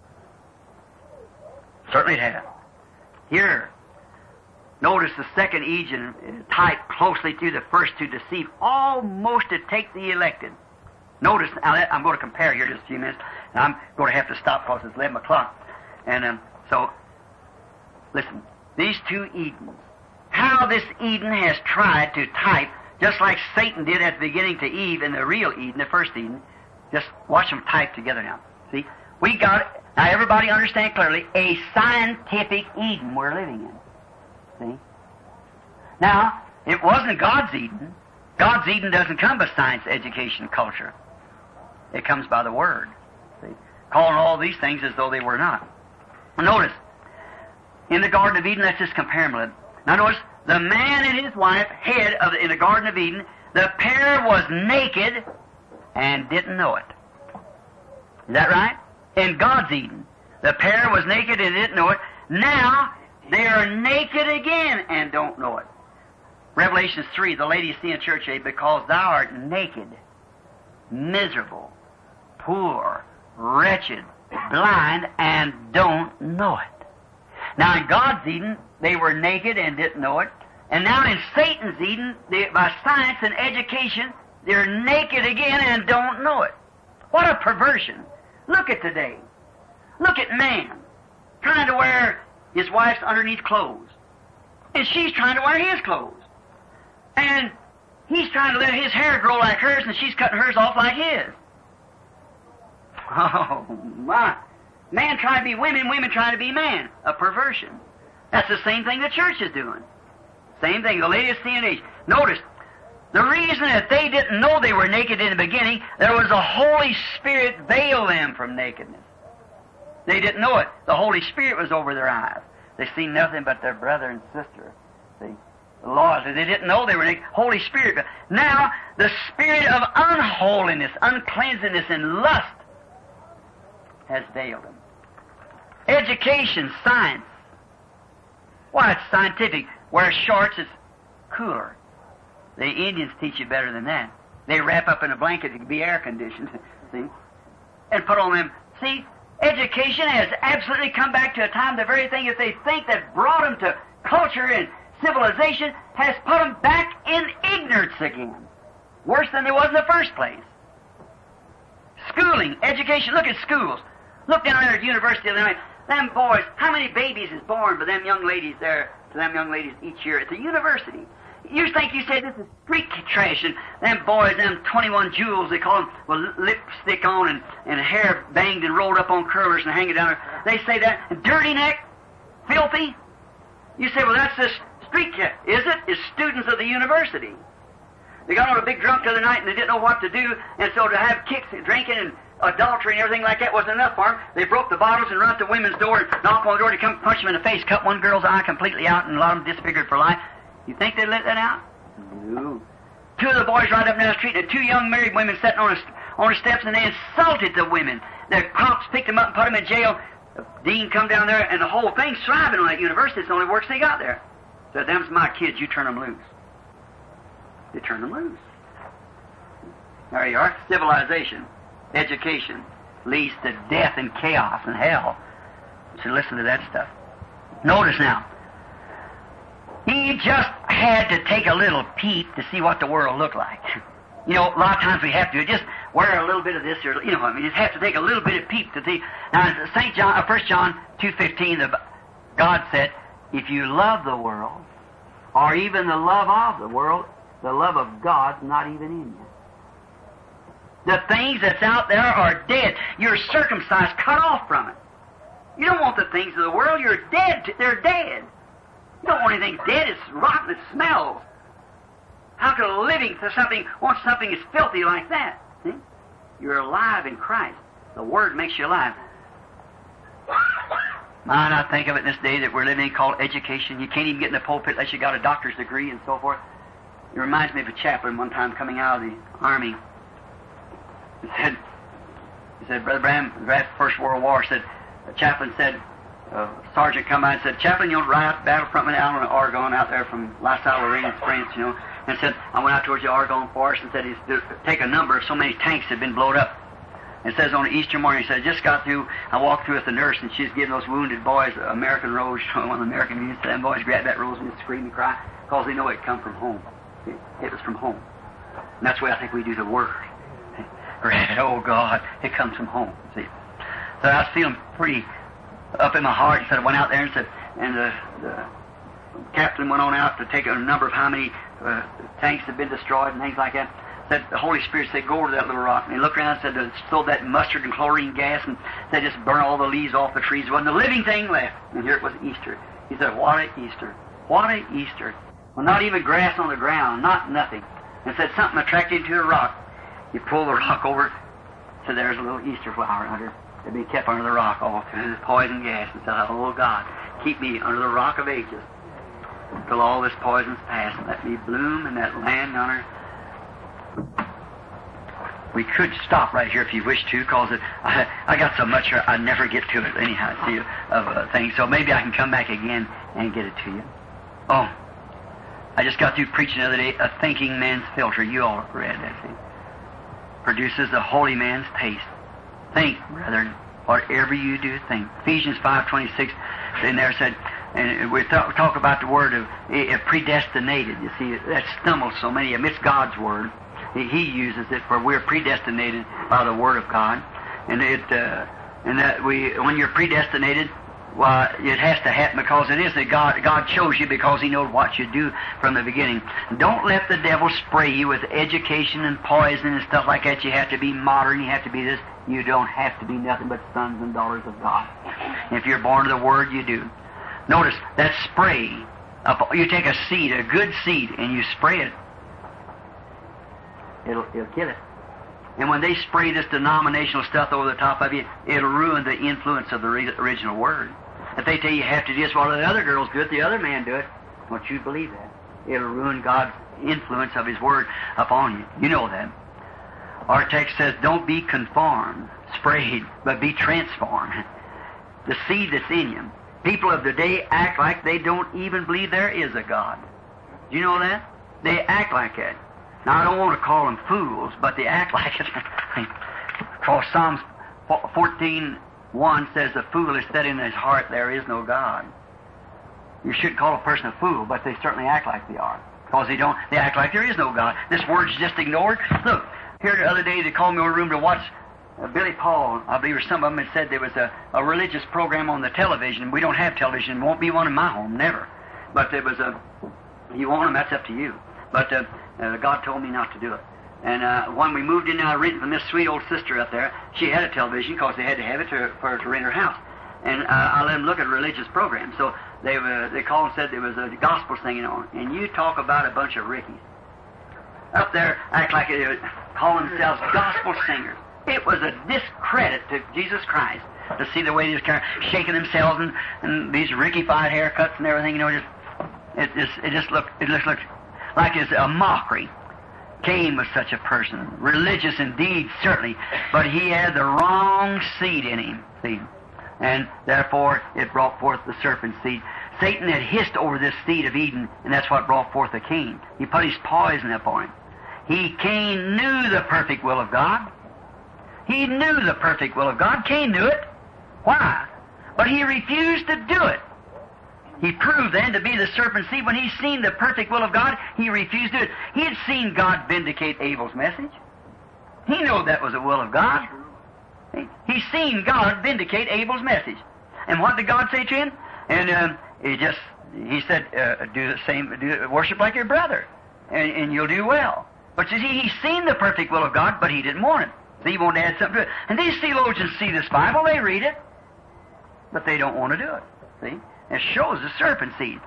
Certainly it has. Here, notice the second Egan tied closely to the first to deceive, almost to take the elected. Notice, I'm going to compare here just a few minutes, and I'm going to have to stop because it's eleven o'clock. And um, so, listen, these two Edens, how this Eden has tried to type, just like Satan did at the beginning to Eve in the real Eden, the first Eden. Just watch them type together now. See? We got, now everybody understand clearly, a scientific Eden we're living in. See? Now, it wasn't God's Eden. God's Eden doesn't come by science, education, culture. It comes by the Word. See? Calling all these things as though they were not. Notice, in the Garden of Eden, let's just compare them a little. Now notice, the man and his wife, head of the, in the Garden of Eden, the pair was naked and didn't know it. Is that right? In God's Eden, the pair was naked and didn't know it. Now, they are naked again and don't know it. Revelation three, the lady see in church age, because thou art naked, miserable, poor, wretched, blind, and don't know it. Now in God's Eden, they were naked and didn't know it. And now in Satan's Eden, they, by science and education, they're naked again and don't know it. What a perversion. Look at today. Look at man trying to wear his wife's underneath clothes. And she's trying to wear his clothes. And he's trying to let his hair grow like hers, and she's cutting hers off like his. Oh, my. Man trying to be women, women trying to be man. A perversion. That's the same thing the church is doing. Same thing, the latest day and age. Notice, the reason that they didn't know they were naked in the beginning, there was a Holy Spirit veil them from nakedness. They didn't know it. The Holy Spirit was over their eyes. They seen nothing but their brother and sister. See? The laws, they didn't know they were naked. Holy Spirit. Now, the spirit of unholiness, uncleanliness, and lust has veiled them. Education, science. Why, it's scientific. Wear shorts, it's cooler. The Indians teach you better than that. They wrap up in a blanket to be air conditioned, see? And put on them. See, education has absolutely come back to a time, the very thing that they think that brought them to culture and civilization has put them back in ignorance again. Worse than they was in the first place. Schooling, education, look at schools. Look down there at the university the other night. Them boys, how many babies is born by them young ladies there, to them young ladies each year at the university? You think you say this is street trash, and them boys, them twenty-one jewels, they call them, with lipstick on and, and hair banged and rolled up on curlers and hanging down there. They say that, and dirty neck, filthy. You say, well, that's this street trash. Is it? It's students of the university. They got on a big drunk the other night and they didn't know what to do, and so to have kicks and drinking and adultery and everything like that wasn't enough for them. They broke the bottles and run up to women's door and knock on the door to come punch them in the face, cut one girl's eye completely out, and a lot of them disfigured for life. You think they'd let that out? No. Two of the boys right up down the street, and two young married women sitting on the, on the steps, and they insulted the women. Their cops picked them up and put them in jail. The dean come down there, and the whole thing's thriving on that university. It's the only works they got there. So them's my kids, you turn them loose. They turn them loose. There you are. Civilization, education leads to death and chaos and hell. So listen to that stuff. Notice now. He just had to take a little peep to see what the world looked like. You know, a lot of times we have to just wear a little bit of this, or you know, I mean, just have to take a little bit of peep to see. Now, Saint John, uh, First John two fifteen, God said, "If you love the world, or even the love of the world, the love of God's not even in you." The things that's out there are dead. You're circumcised, cut off from it. You don't want the things of the world. You're dead. To, they're dead. You don't want anything dead. It's rotten. It smells. How could a living to something want something that's filthy like that? See? You're alive in Christ. The Word makes you alive. Mind, I think of it this day that we're living in called education. You can't even get in the pulpit unless you got a doctor's degree and so forth. It reminds me of a chaplain one time coming out of the Army. He said, he said, Brother Branham, after the First World War, said, the chaplain said, a sergeant come by and said, "Chaplain, you'll ride out battlefront out on the Oregon out there from La Salle, Lorraine, France, you know." And said, I went out towards the Oregon forest and said he's to take a number of so many tanks that had been blown up. It says on Easter morning, he said, I just got through, I walked through with the nurse and she's giving those wounded boys American rose. One of the American Indians, them boys grabbed that rose and just scream and cry because they know it come from home. It, it was from home. And that's the way I think we do the Word. Grab it, oh God, it comes from home. See? So I was feeling pretty up in my heart. So I went out there and said, and the, the captain went on out to take a number of how many uh, tanks had been destroyed and things like that. Said the Holy Spirit said, "Go over to that little rock." And he looked around and said, "Throw that mustard and chlorine gas," and said, "Just burn all the leaves off the trees. There wasn't a living thing left." And here it was Easter. He said, "What a Easter! What a Easter!" Well, not even grass on the ground, not nothing. And said something attracted him to a rock. He pulled the rock over, so there's a little Easter flower under. They'd be kept under the rock all through this poison gas. And said, "Oh God, keep me under the rock of ages till all this poison's past, and let me bloom in that land under." We could stop right here if you wish to, because I, I got so much here I never get to it anyhow, see, of uh, things. So maybe I can come back again and get it to you. Oh, I just got through preaching the other day, a thinking man's filter. You all read that thing. Produces the holy man's taste. Think, brethren, whatever you do, think. Ephesians five twenty-six, in there said, and we talk, talk about the word of uh, predestinated. You see, that stumbles so many of them. It's God's word. He, he uses it, for we're predestinated by the word of God, and it, uh, and that we, when you're predestinated, well, it has to happen because it is that God, God chose you because He knows what you do from the beginning. Don't let the devil spray you with education and poison and stuff like that. You have to be modern. You have to be this. You don't have to be nothing but sons and daughters of God. If you're born of the Word, you do. Notice that spray. You take a seed, a good seed, and you spray it. It'll, it'll kill it. And when they spray this denominational stuff over the top of you, it'll ruin the influence of the re- original Word. If they tell you you have to do this, well, the other girls do it, the other man do it, don't you believe that? It'll ruin God's influence of His Word upon you. You know that. Our text says, don't be conformed, sprayed, but be transformed. The seed that's in you. People of the day act like they don't even believe there is a God. Do you know that? They act like that. Now, I don't want to call them fools, but they act like it. Because Psalms fourteen one says, the fool is said in his heart, there is no God. You shouldn't call a person a fool, but they certainly act like they are. Because they don't, they act like there is no God. This word's just ignored. Look, here the other day they called me over a room to watch uh, Billy Paul, I believe, or some of them had said there was a, a religious program on the television. We don't have television. Won't be one in my home, never. But there was a, you want them, that's up to you. But uh, uh, God told me not to do it. And uh, when we moved in, I rented from this sweet old sister up there. She had a television because they had to have it to, for her to rent her house. And uh, I let them look at a religious program. So they uh, they called and said there was a gospel singing on. And you talk about a bunch of rickies. Up there, act like they were calling themselves gospel singers. It was a discredit to Jesus Christ to see the way they was kind of shaking themselves and, and these rickified haircuts and everything. You know, just it just it just looked it just looked like it's a mockery. Cain was such a person, religious indeed, certainly, but he had the wrong seed in him, see, and therefore it brought forth the serpent seed. Satan had hissed over this seed of Eden, and that's what brought forth the Cain. He put his poison upon him. He, Cain, knew the perfect will of God. He knew the perfect will of God. Cain knew it. Why? But he refused to do it. He proved then to be the serpent's seed. When he seen the perfect will of God, he refused to do it. He had seen God vindicate Abel's message. He knew that was the will of God. He seen God vindicate Abel's message. And what did God say to him? And um, he just, he said, uh, do the same, do, worship like your brother, and, and you'll do well. But you see, he's seen the perfect will of God, but he didn't want it. So he wanted to add something to it. And these theologians see this Bible, they read it, but they don't want to do it. See? It shows the serpent seed.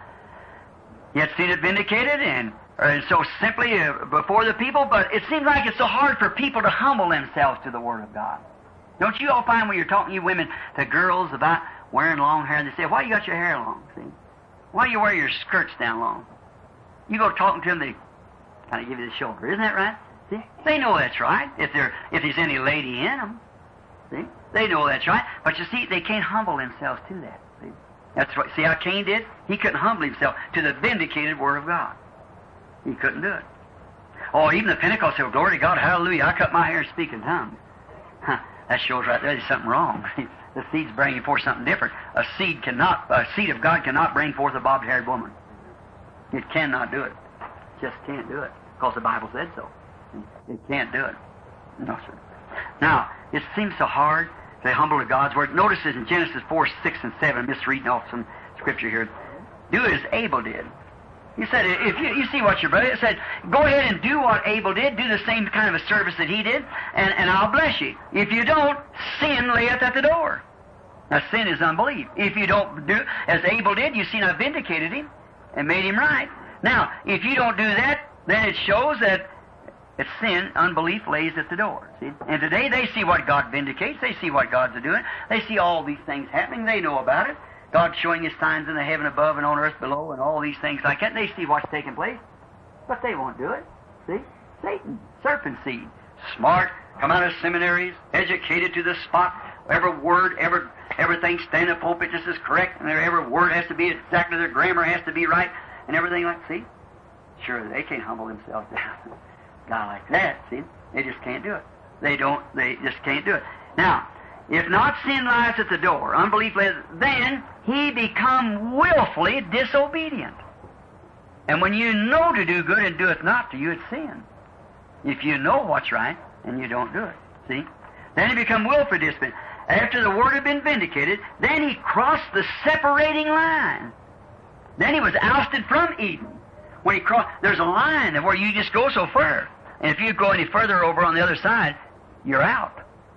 Yet seen it vindicated, and, and so simply uh, before the people, but it seems like it's so hard for people to humble themselves to the Word of God. Don't you all find when you're talking, you women, to girls about wearing long hair, and they say, why you got your hair long? See? Why you wear your skirts down long? You go talking to them, they kind of give you the shoulder. Isn't that right? See? They know that's right, if there if there's any lady in them. See? They know that's right. But you see, they can't humble themselves to that. See? That's what, see how Cain did? He couldn't humble himself to the vindicated Word of God. He couldn't do it. Oh, even the Pentecost said, glory to God, hallelujah, I cut my hair and speak in tongues. Huh, that shows right there there's something wrong. The seed's bringing forth something different. A seed cannot, a seed of God cannot bring forth a bobbed-haired woman. It cannot do it. Just can't do it. Because the Bible said so. It can't do it. No, sir. Now, it seems so hard to be humble to God's Word. Notice this in Genesis four, six, and seven. I'm just reading off some scripture here. Do as Abel did. He said, if you, you see what your brother said, go ahead and do what Abel did. Do the same kind of a service that he did, and, and I'll bless you. If you don't, sin layeth at the door. Now, sin is unbelief. If you don't do as Abel did, you see, I vindicated him and made him right. Now, if you don't do that, then it shows that it's sin, unbelief lays at the door. See? And today they see what God vindicates. They see what God's doing. They see all these things happening. They know about it. God's showing His signs in the heaven above and on earth below and all these things like that. And they see what's taking place. But they won't do it. See? Satan, serpent seed. Smart, come out of seminaries, educated to the spot. Every word, every, everything stand in the pulpit just as correct. And every word has to be exactly, their grammar has to be right. And everything like, see? Sure, they can't humble themselves down. A guy like that, see? They just can't do it. They don't, they just can't do it. Now, if not sin lies at the door, unbelief lies, then he become willfully disobedient. And when you know to do good and do it not to you, it's sin. If you know what's right and you don't do it, see? Then he become willfully disobedient. After the word had been vindicated, then he crossed the separating line. Then he was ousted from Eden. When he crossed, there's a line where you just go so far. And if you go any further over on the other side, you're out.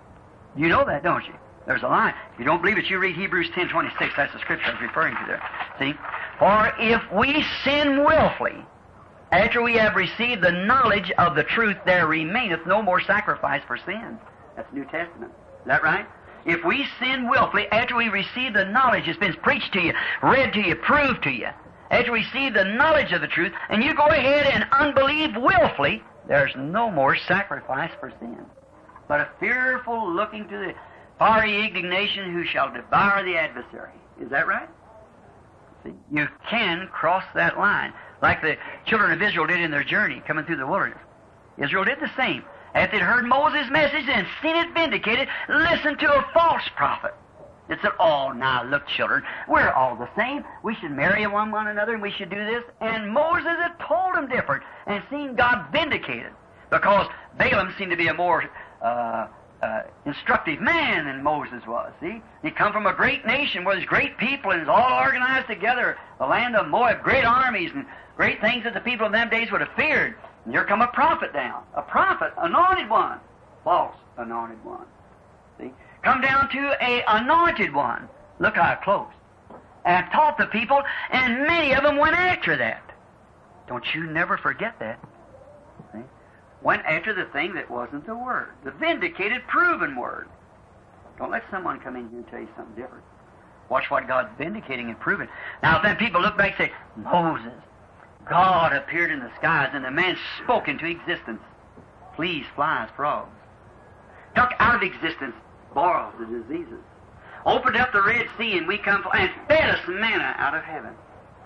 You know that, don't you? There's a line. If you don't believe it, you read Hebrews ten twenty-six. That's the scripture I was referring to there. See? For if we sin willfully, after we have received the knowledge of the truth, there remaineth no more sacrifice for sin. That's New Testament. Is that right? If we sin willfully, after we receive the knowledge, it's been preached to you, read to you, proved to you, after we receive the knowledge of the truth, and you go ahead and unbelieve willfully, there's no more sacrifice for sin, but a fearful looking to the fiery indignation who shall devour the adversary. Is that right? See, you can cross that line, like the children of Israel did in their journey coming through the wilderness. Israel did the same. After they'd heard Moses' message and seen it vindicated, listened to a false prophet. It said, oh, now look, children, we're all the same. We should marry one one another and we should do this. And Moses had told them different and seen God vindicated, because Balaam seemed to be a more uh, uh, instructive man than Moses was, see? He come from a great nation where there's great people and it's all organized together, the land of Moab, great armies and great things that the people of them days would have feared. And here come a prophet down, a prophet, anointed one, false anointed one, see? Come down to a anointed one. Look how close. And taught the people, and many of them went after that. Don't you never forget that. See? Went after the thing that wasn't the Word, the vindicated, proven Word. Don't let someone come in here and tell you something different. Watch what God's vindicating and proving. Now, if then people look back and say, Moses, God appeared in the skies, and the man spoke into existence. Fleas, flies, frogs. Took out of existence boils, the diseases. Opened up the Red Sea, and we come and fed us manna out of heaven.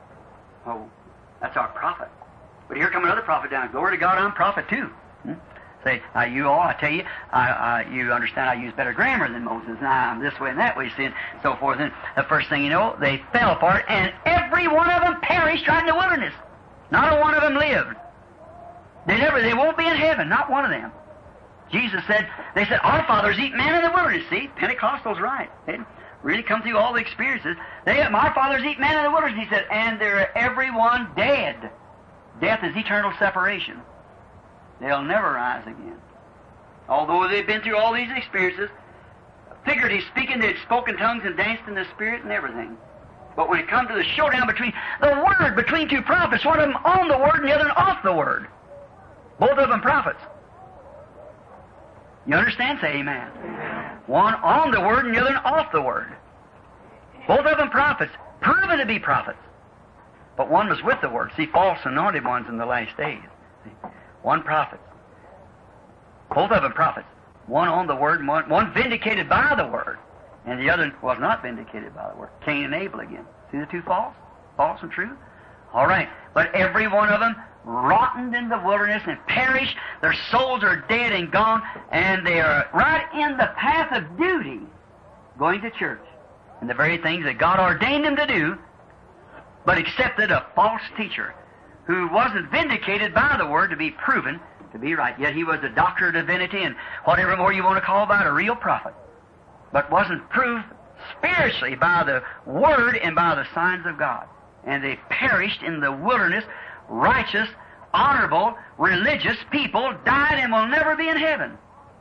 Oh, that's our prophet. But here come another prophet down. Glory to God, I'm prophet too. Hmm? Say, now you all, I tell you, I, I, you understand I use better grammar than Moses, and I'm this way and that way, see, and so forth. And the first thing you know, they fell for it, and every one of them perished right in the wilderness. Not a one of them lived. They never, they won't be in heaven, not one of them. Jesus said, they said, our fathers eat manna in the wilderness. See, Pentecostal's right. They really come through all the experiences. They, our fathers eat manna in the wilderness, he said, and they're every one dead. Death is eternal separation. They'll never rise again. Although they've been through all these experiences, figuratively speaking, they'd spoken tongues and danced in the Spirit and everything. But when it comes to the showdown between the Word, between two prophets, one of them on the Word and the other one off the Word. Both of them prophets. You understand? Say amen. Amen. One on the Word and the other one off the Word. Both of them prophets, proven to be prophets. But one was with the Word. See, false anointed ones in the last days. See? One prophet. Both of them prophets. One on the Word, and one, one vindicated by the Word, and the other was not vindicated by the Word. Cain and Abel again. See the two false? False and true? All right. But every one of them rotted in the wilderness and perished. Their souls are dead and gone, and they are right in the path of duty, going to church. And the very things that God ordained them to do, but accepted a false teacher who wasn't vindicated by the Word to be proven to be right. Yet he was a doctor of divinity and whatever more you want to call about, a real prophet. But wasn't proved spiritually by the Word and by the signs of God. And they perished in the wilderness, righteous, honorable, religious people, died and will never be in heaven.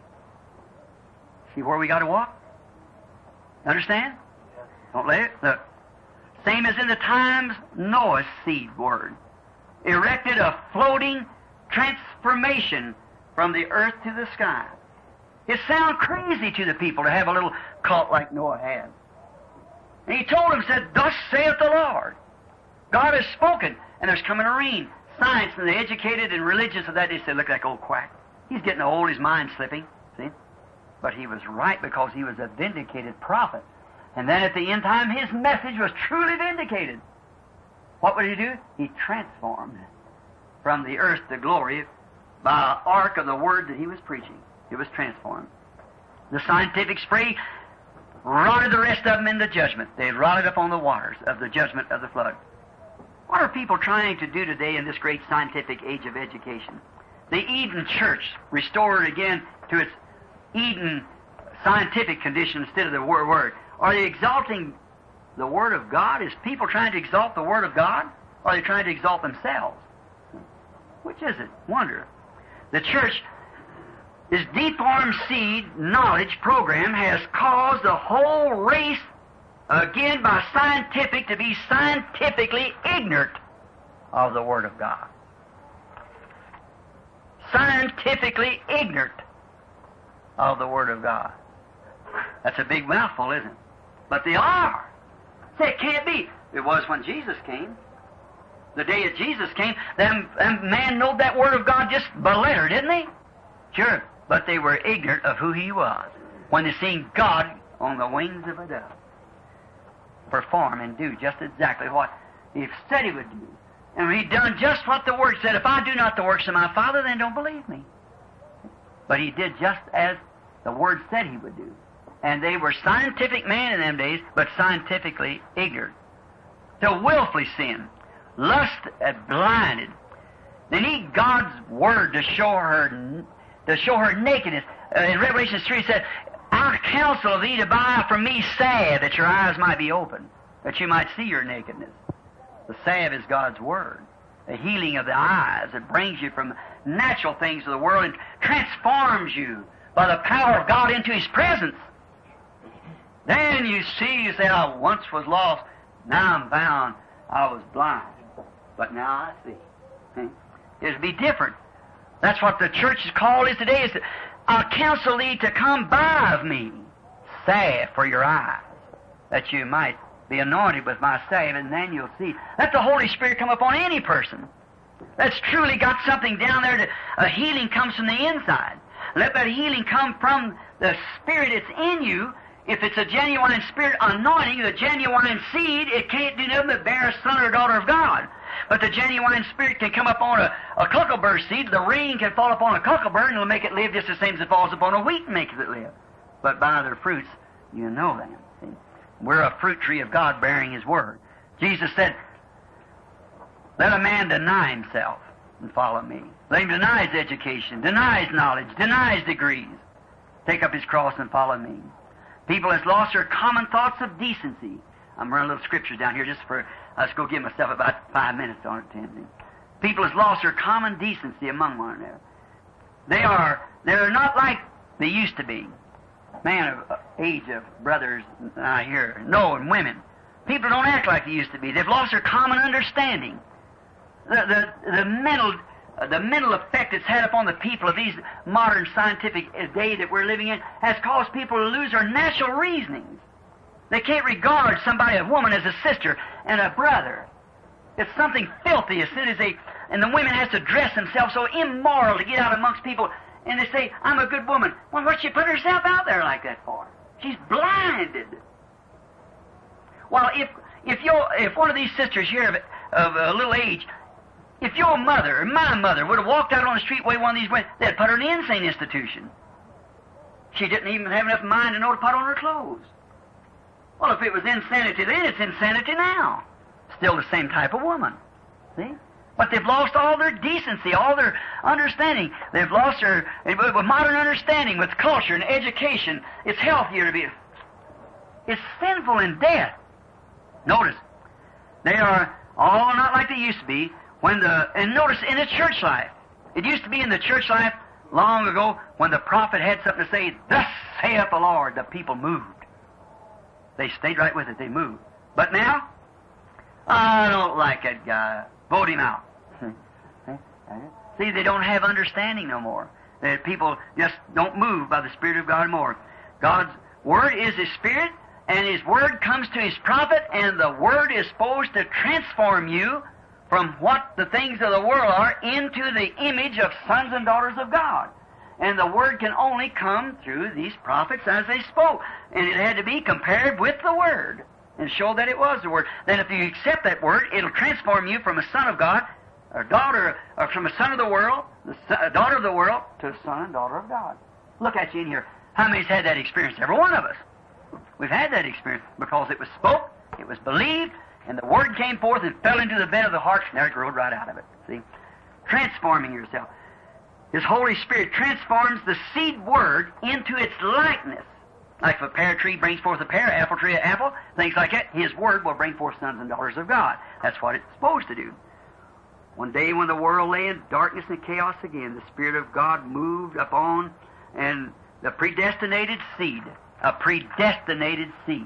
See where we got to walk? Understand? Don't let it. Look. Same as in the times Noah's seed word. Erected a floating transformation from the earth to the sky. It sounds crazy to the people to have a little cult like Noah had. And he told them, said, thus saith the Lord. God has spoken, and there's coming a rain. Science and the educated and religious of that day said, look at that old quack. He's getting old, his mind's slipping. See? But he was right because he was a vindicated prophet. And then at the end time, his message was truly vindicated. What would he do? He transformed from the earth to glory by an ark of the Word that he was preaching. It was transformed. The scientific spray rotted the rest of them in the judgment. They rotted up on the waters of the judgment of the flood. What are people trying to do today in this great scientific age of education? The Eden Church, restored again to its Eden scientific condition instead of the Word. Are they exalting the Word of God? Is people trying to exalt the Word of God? Or are they trying to exalt themselves? Which is it? Wonder. The church, this deformed seed knowledge program has caused the whole race, again by scientific, to be scientifically ignorant of the Word of God. Scientifically ignorant of the Word of God. That's a big mouthful, isn't it? But they are. Say, it can't be. It was when Jesus came. The day that Jesus came, them, them man knowed that Word of God just by letter, didn't they? Sure. But they were ignorant of who He was when they seen God on the wings of a dove perform and do just exactly what He said He would do. And He done just what the Word said. If I do not the works of my Father, then don't believe me. But He did just as the Word said He would do. And they were scientific men in them days, but scientifically ignorant. To willfully sin. Lust had blinded. They need God's Word to show her to show her nakedness. Uh, in Revelation three it said, I counsel thee to buy from me salve, that your eyes might be open, that you might see your nakedness. The salve is God's Word. The healing of the eyes. It brings you from natural things of the world and transforms you by the power of God into His presence. Then you see, you say, I once was lost, now I'm found. I was blind, but now I see. See? It'll be different. That's what the church's call is today, is that I counsel thee to come buy of me salve for your eyes, that you might be anointed with my salve, and then you'll see. Let the Holy Spirit come upon any person that's truly got something down there. That a healing comes from the inside. Let that healing come from the Spirit that's in you. If it's a genuine Spirit anointing, the genuine seed, it can't do nothing but bear a son or daughter of God. But the genuine Spirit can come upon a, a cockleburr seed. The rain can fall upon a cockleburr and it'll make it live just the same as it falls upon a wheat and makes it live. But by their fruits, you know them. See? We're a fruit tree of God bearing His Word. Jesus said, let a man deny himself and follow me. Let him deny his education, deny his knowledge, deny his degrees. Take up his cross and follow me. People has lost their common thoughts of decency. I'm running little scriptures down here just for, let's go give myself about five minutes on it, Timothy. People has lost their common decency among one another. They are, they're not like they used to be. Man of uh, age of brothers, I hear, no, and women. People don't act like they used to be. They've lost their common understanding. The, the, the mental uh, the mental effect it's had upon the people of these modern scientific day that we're living in has caused people to lose their natural reasonings. They can't regard somebody, a woman, as a sister and a brother. It's something filthy as soon as they, and the women has to dress themselves so immoral to get out amongst people, and they say, I'm a good woman. Well, what's she put herself out there like that for? She's blinded. Well, if if you if one of these sisters here of, of a little age, if your mother or my mother would have walked out on the street way one of these women, they'd put her in an insane institution. She didn't even have enough mind to know to put on her clothes. Well, if it was insanity then, it's insanity now. Still the same type of woman. See? But they've lost all their decency, all their understanding. They've lost their, with modern understanding, with culture and education, it's healthier to be. It's sinful in death. Notice, they are all not like they used to be. When the and notice in the church life, it used to be in the church life long ago when the prophet had something to say, thus saith the Lord, the people moved. They stayed right with it, they moved. But now, I don't like that guy. Vote him out. See, they don't have understanding no more. That people just don't move by the Spirit of God more. God's Word is His Spirit, and His Word comes to His prophet, and the Word is supposed to transform you from what the things of the world are into the image of sons and daughters of God. And the Word can only come through these prophets as they spoke. And it had to be compared with the Word and show that it was the Word. Then if you accept that Word, it'll transform you from a son of God, or daughter, or from a son of the world, the son, a daughter of the world, to a son and daughter of God. Look at you in here. How many's had that experience? Every one of us. We've had that experience because it was spoke, it was believed, and the Word came forth and fell into the bed of the heart, and there it growed right out of it. See? Transforming yourself. His Holy Spirit transforms the seed Word into its likeness. Like if a pear tree brings forth a pear, apple tree an apple, things like that, His Word will bring forth sons and daughters of God. That's what it's supposed to do. One day when the world lay in darkness and chaos again, the Spirit of God moved upon, and the predestinated seed, a predestinated seed.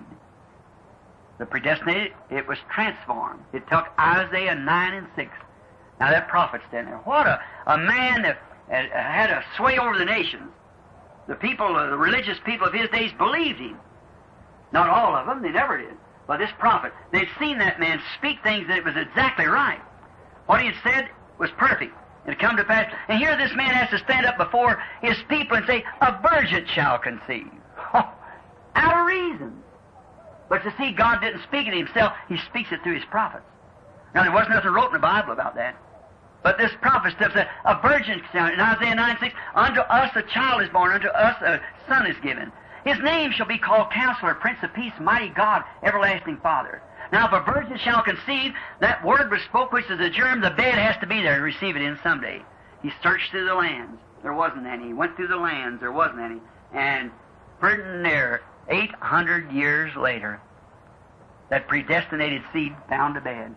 The predestinated, it was transformed. It took Isaiah nine and six. Now that prophet standing there. What a, a man that had a sway over the nations. The people, the religious people of his days believed him. Not all of them, they never did. But this prophet, they'd seen that man speak things that it was exactly right. What he had said was perfect. It had come to pass. And here this man has to stand up before his people and say, a virgin shall conceive. Oh, out of reason. But to see, God didn't speak it Himself. He speaks it through His prophets. Now, there wasn't nothing wrote in the Bible about that. But this prophet said, a virgin shall, in Isaiah nine six, unto us a child is born, unto us a son is given. His name shall be called Counselor, Prince of Peace, Mighty God, Everlasting Father. Now, if a virgin shall conceive, that word was spoke, which is a germ, the bed has to be there to receive it in someday. He searched through the lands. There wasn't any. He went through the lands. There wasn't any. And pretty near eight hundred years later, that predestinated seed found a bed.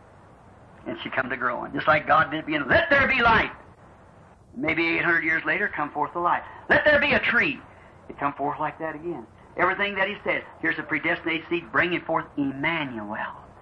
And she come to growing. Just like God did at the beginning. Let there be light. Maybe eight hundred years later, come forth the light. Let there be a tree. It come forth like that again. Everything that He said. Here's a predestinated seed bringing forth Emmanuel,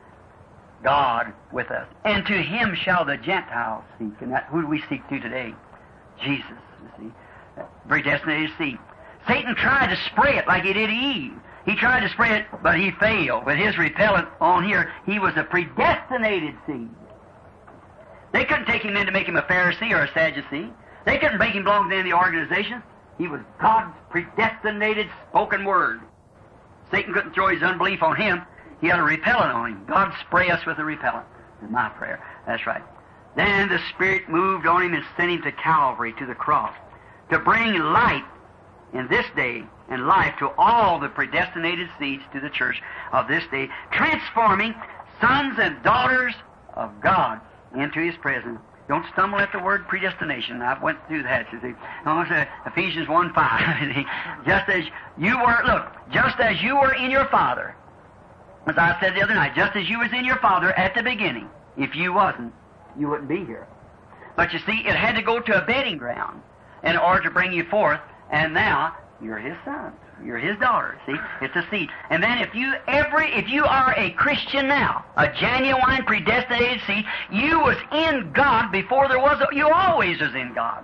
God with us. And to Him shall the Gentiles seek. And that, who do we seek to today? Jesus, you see. Predestinated seed. Satan tried to spray it like he did Eve. He tried to spray it, but he failed. With his repellent on here, he was a predestinated seed. They couldn't take him in to make him a Pharisee or a Sadducee. They couldn't make him belong to any organization. He was God's predestinated spoken word. Satan couldn't throw his unbelief on him. He had a repellent on him. God spray us with a repellent, is my prayer. That's right. Then the Spirit moved on him and sent him to Calvary, to the cross, to bring light in this day and life to all the predestinated seeds to the church of this day, transforming sons and daughters of God into His presence. Don't stumble at the word predestination. I went through that, you see. I say Ephesians one five. Just as you were, look, just as you were in your Father, as I said the other night, just as you was in your Father at the beginning. If you wasn't, you wouldn't be here. But you see, it had to go to a bedding ground in order to bring you forth, and now you're His son. You're His daughter. See, it's a seed. And then if you every if you are a Christian now, a genuine predestinated seed, you was in God before there was. A, you always was in God.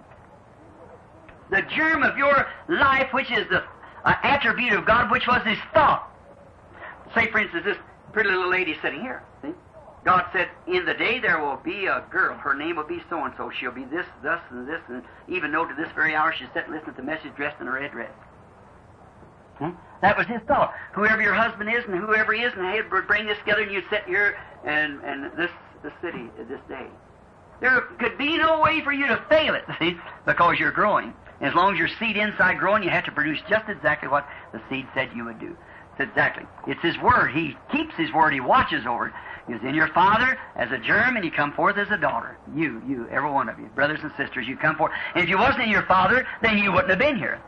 The germ of your life, which is the uh, attribute of God, which was His thought. Say, for instance, this pretty little lady sitting here. See, God said, "In the day there will be a girl. Her name will be so and so. She'll be this, thus, and this, and even though to this very hour she's sitting listening to the message dressed in a red dress." Hmm? That was His thought. Whoever your husband is and whoever he is, and He would bring this together, and you'd sit here and and this the city this day. There could be no way for you to fail it, see, because you're growing. As long as your seed inside growing, you have to produce just exactly what the seed said you would do. It's exactly. It's His Word. He keeps His Word. He watches over it. He was in your Father as a germ, and you come forth as a daughter. You, you, every one of you, brothers and sisters, you come forth. And if you wasn't in your Father, then you wouldn't have been here.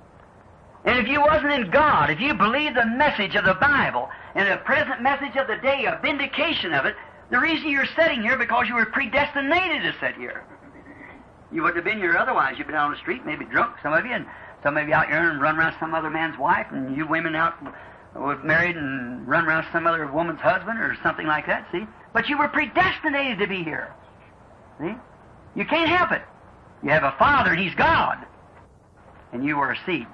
And if you wasn't in God, if you believed the message of the Bible and the present message of the day, a vindication of it, the reason you're sitting here because you were predestinated to sit here. You wouldn't have been here otherwise. You'd been out on the street, maybe drunk, some of you, and some of you out here and run around some other man's wife, and you women out was married and run around some other woman's husband or something like that, see? But you were predestinated to be here. See? You can't help it. You have a Father, and He's God. And you were a seed.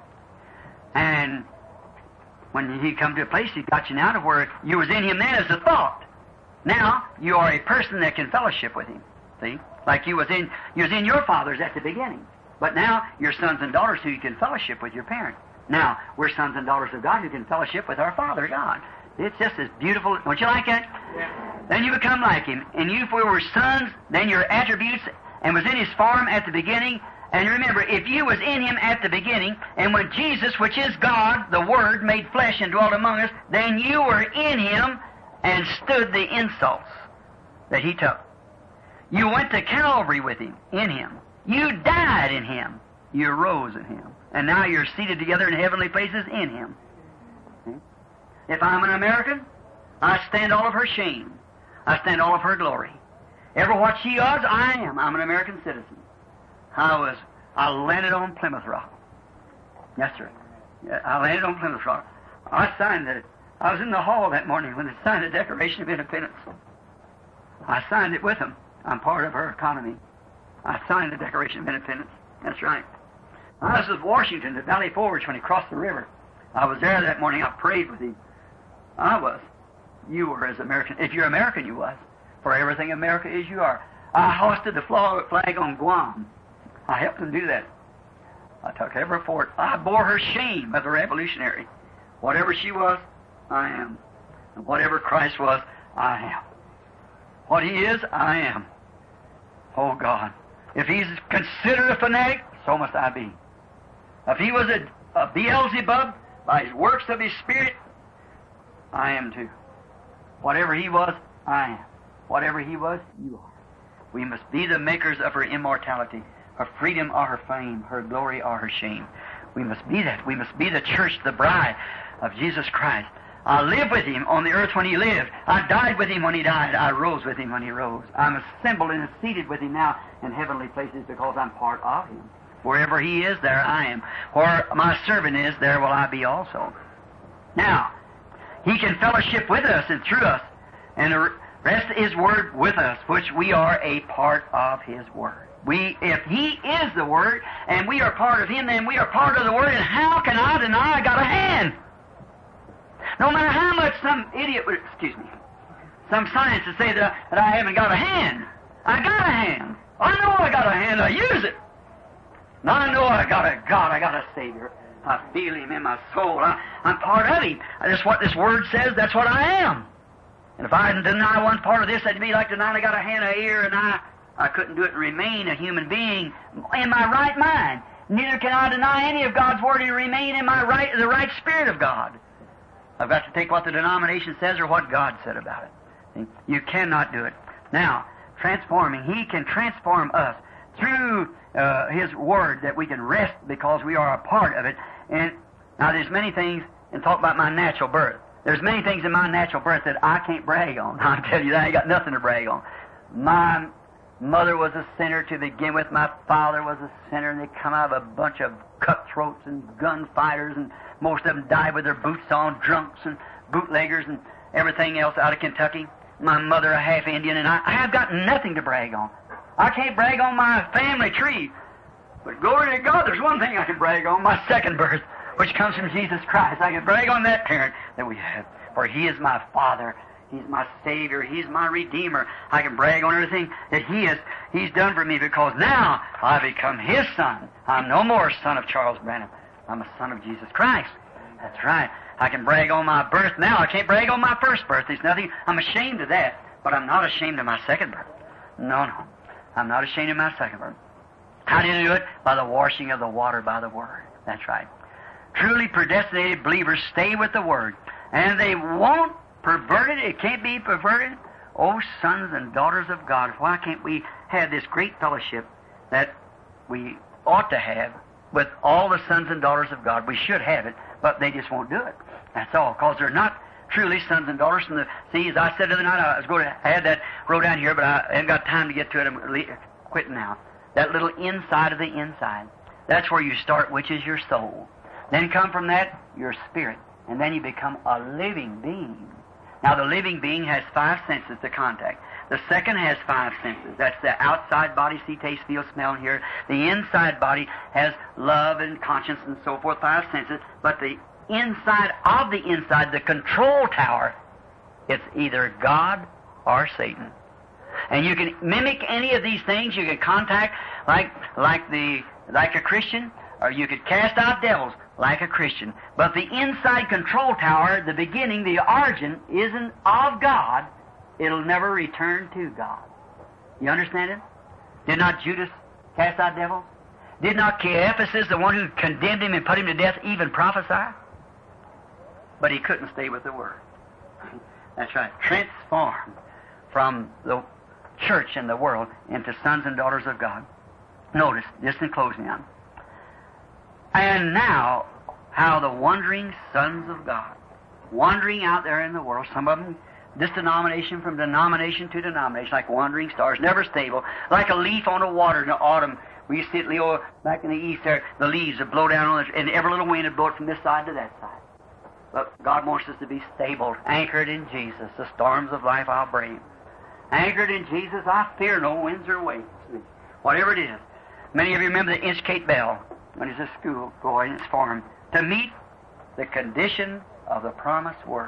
And when He come to a place, He got you now to where you was in Him then as a thought. Now you are a person that can fellowship with Him. See, like you was in you was in your fathers at the beginning, but now you're sons and daughters who you can fellowship with your parents. Now we're sons and daughters of God who can fellowship with our Father God. It's just as beautiful. Don't you like that? Yeah. Then you become like Him, and you, if we were sons, then your attributes and was in His form at the beginning. And remember, if you was in Him at the beginning, and when Jesus, which is God, the Word, made flesh and dwelt among us, then you were in Him and stood the insults that He took. You went to Calvary with Him, in Him. You died in Him. You rose in Him. And now you're seated together in heavenly places in Him. See? If I'm an American, I stand all of her shame. I stand all of her glory. Ever what she was, I am. I'm an American citizen. I was, I landed on Plymouth Rock. Yes, sir. I landed on Plymouth Rock. I signed it. I was in the hall that morning when they signed the Declaration of Independence. I signed it with them. I'm part of her economy. I signed the Declaration of Independence. That's right. I was with Washington at Valley Forge when he crossed the river. I was there that morning. I prayed with him. I was. You were as American. If you're American, you was. For everything America is, you are. I hoisted the flag on Guam. I helped them do that. I took every fort. I bore her shame as a revolutionary. Whatever she was, I am. And whatever Christ was, I am. What He is, I am. Oh, God. If He's considered a fanatic, so must I be. If He was a, a Beelzebub by His works of His Spirit, I am too. Whatever He was, I am. Whatever He was, you are. We must be the makers of her immortality, her freedom or her fame, her glory or her shame. We must be that. We must be the church, the bride of Jesus Christ. I lived with Him on the earth when He lived. I died with Him when He died. I rose with Him when He rose. I'm assembled and seated with Him now in heavenly places because I'm part of Him. Wherever He is, there I am. Where my servant is, there will I be also. Now, He can fellowship with us and through us, and the rest of His Word with us, which we are a part of His Word. We, if He is the Word, and we are part of Him, then we are part of the Word, and how can I deny I got a hand? No matter how much some idiot would, excuse me, some science would say that, that I haven't got a hand. I got a hand. I know I got a hand. I use it. Now I know I got a God. I got a Savior. I feel Him in my soul. I, I'm part of Him. That's what this Word says. That's what I am. And if I deny one part of this, that'd be like denying I got a hand, an ear, and eye. I couldn't do it and remain a human being in my right mind. Neither can I deny any of God's Word and remain in my right, the right spirit of God. I've got to take what the denomination says or what God said about it. You cannot do it. Now, transforming. He can transform us through uh, His Word that we can rest because we are a part of it. And now there's many things, and talk about my natural birth. There's many things in my natural birth that I can't brag on. I'll tell you that. I ain't got nothing to brag on. My mother was a sinner to begin with. My father was a sinner, and they come out of a bunch of cutthroats and gunfighters, and most of them died with their boots on, drunks and bootleggers and everything else out of Kentucky. My mother a half Indian, and I, I have got nothing to brag on. I can't brag on my family tree. But glory to God, there's one thing I can brag on, my second birth, which comes from Jesus Christ. I can brag on that parent that we have. For He is my Father. He's my Savior. He's my Redeemer. I can brag on everything that He is, He's done for me, because now I become His son. I'm no more a son of Charles Branham. I'm a son of Jesus Christ. That's right. I can brag on my birth now. I can't brag on my first birth. There's nothing. I'm ashamed of that, but I'm not ashamed of my second birth. No, no. I'm not ashamed of my second birth. How do you do it? By the washing of the water by the Word. That's right. Truly predestinated believers stay with the Word, and they won't pervert it. It can't be perverted. Oh, sons and daughters of God, why can't we have this great fellowship that we ought to have with all the sons and daughters of God? We should have it, but they just won't do it. That's all, because they're not truly sons and daughters from the... See, as I said the other night, I was going to... I had that wrote down here, but I haven't got time to get to it. I'm quitting now. That little inside of the inside. That's where you start, which is your soul. Then come from that, your spirit. And then you become a living being. Now, the living being has five senses to contact. The second has five senses. That's the outside body, see, taste, feel, smell, and hear. The inside body has love and conscience and so forth, five senses. But the inside of the inside, the control tower, it's either God or Satan. And you can mimic any of these things. You can contact like like the like a Christian, or you could cast out devils like a Christian. But the inside control tower, the beginning, the origin, isn't of God. It'll never return to God. You understand it? Did not Judas cast out devils? Did not Caiaphas, the one who condemned him and put him to death, even prophesy? But he couldn't stay with the Word. That's right. Transformed from the church and the world into sons and daughters of God. Notice, just in closing now. And now, how the wandering sons of God, wandering out there in the world, some of them, this denomination from denomination to denomination, like wandering stars, never stable, like a leaf on the water in the autumn. We used to see it, Leo, back in the east there, the leaves would blow down on it, and every little wind would blow it from this side to that side. But God wants us to be stable, anchored in Jesus. The storms of life I'll brave. Anchored in Jesus, I fear no winds or waves. Whatever it is. Many of you remember the Inchcape Bell when he was a school boy in its form, to meet the condition of the promised Word.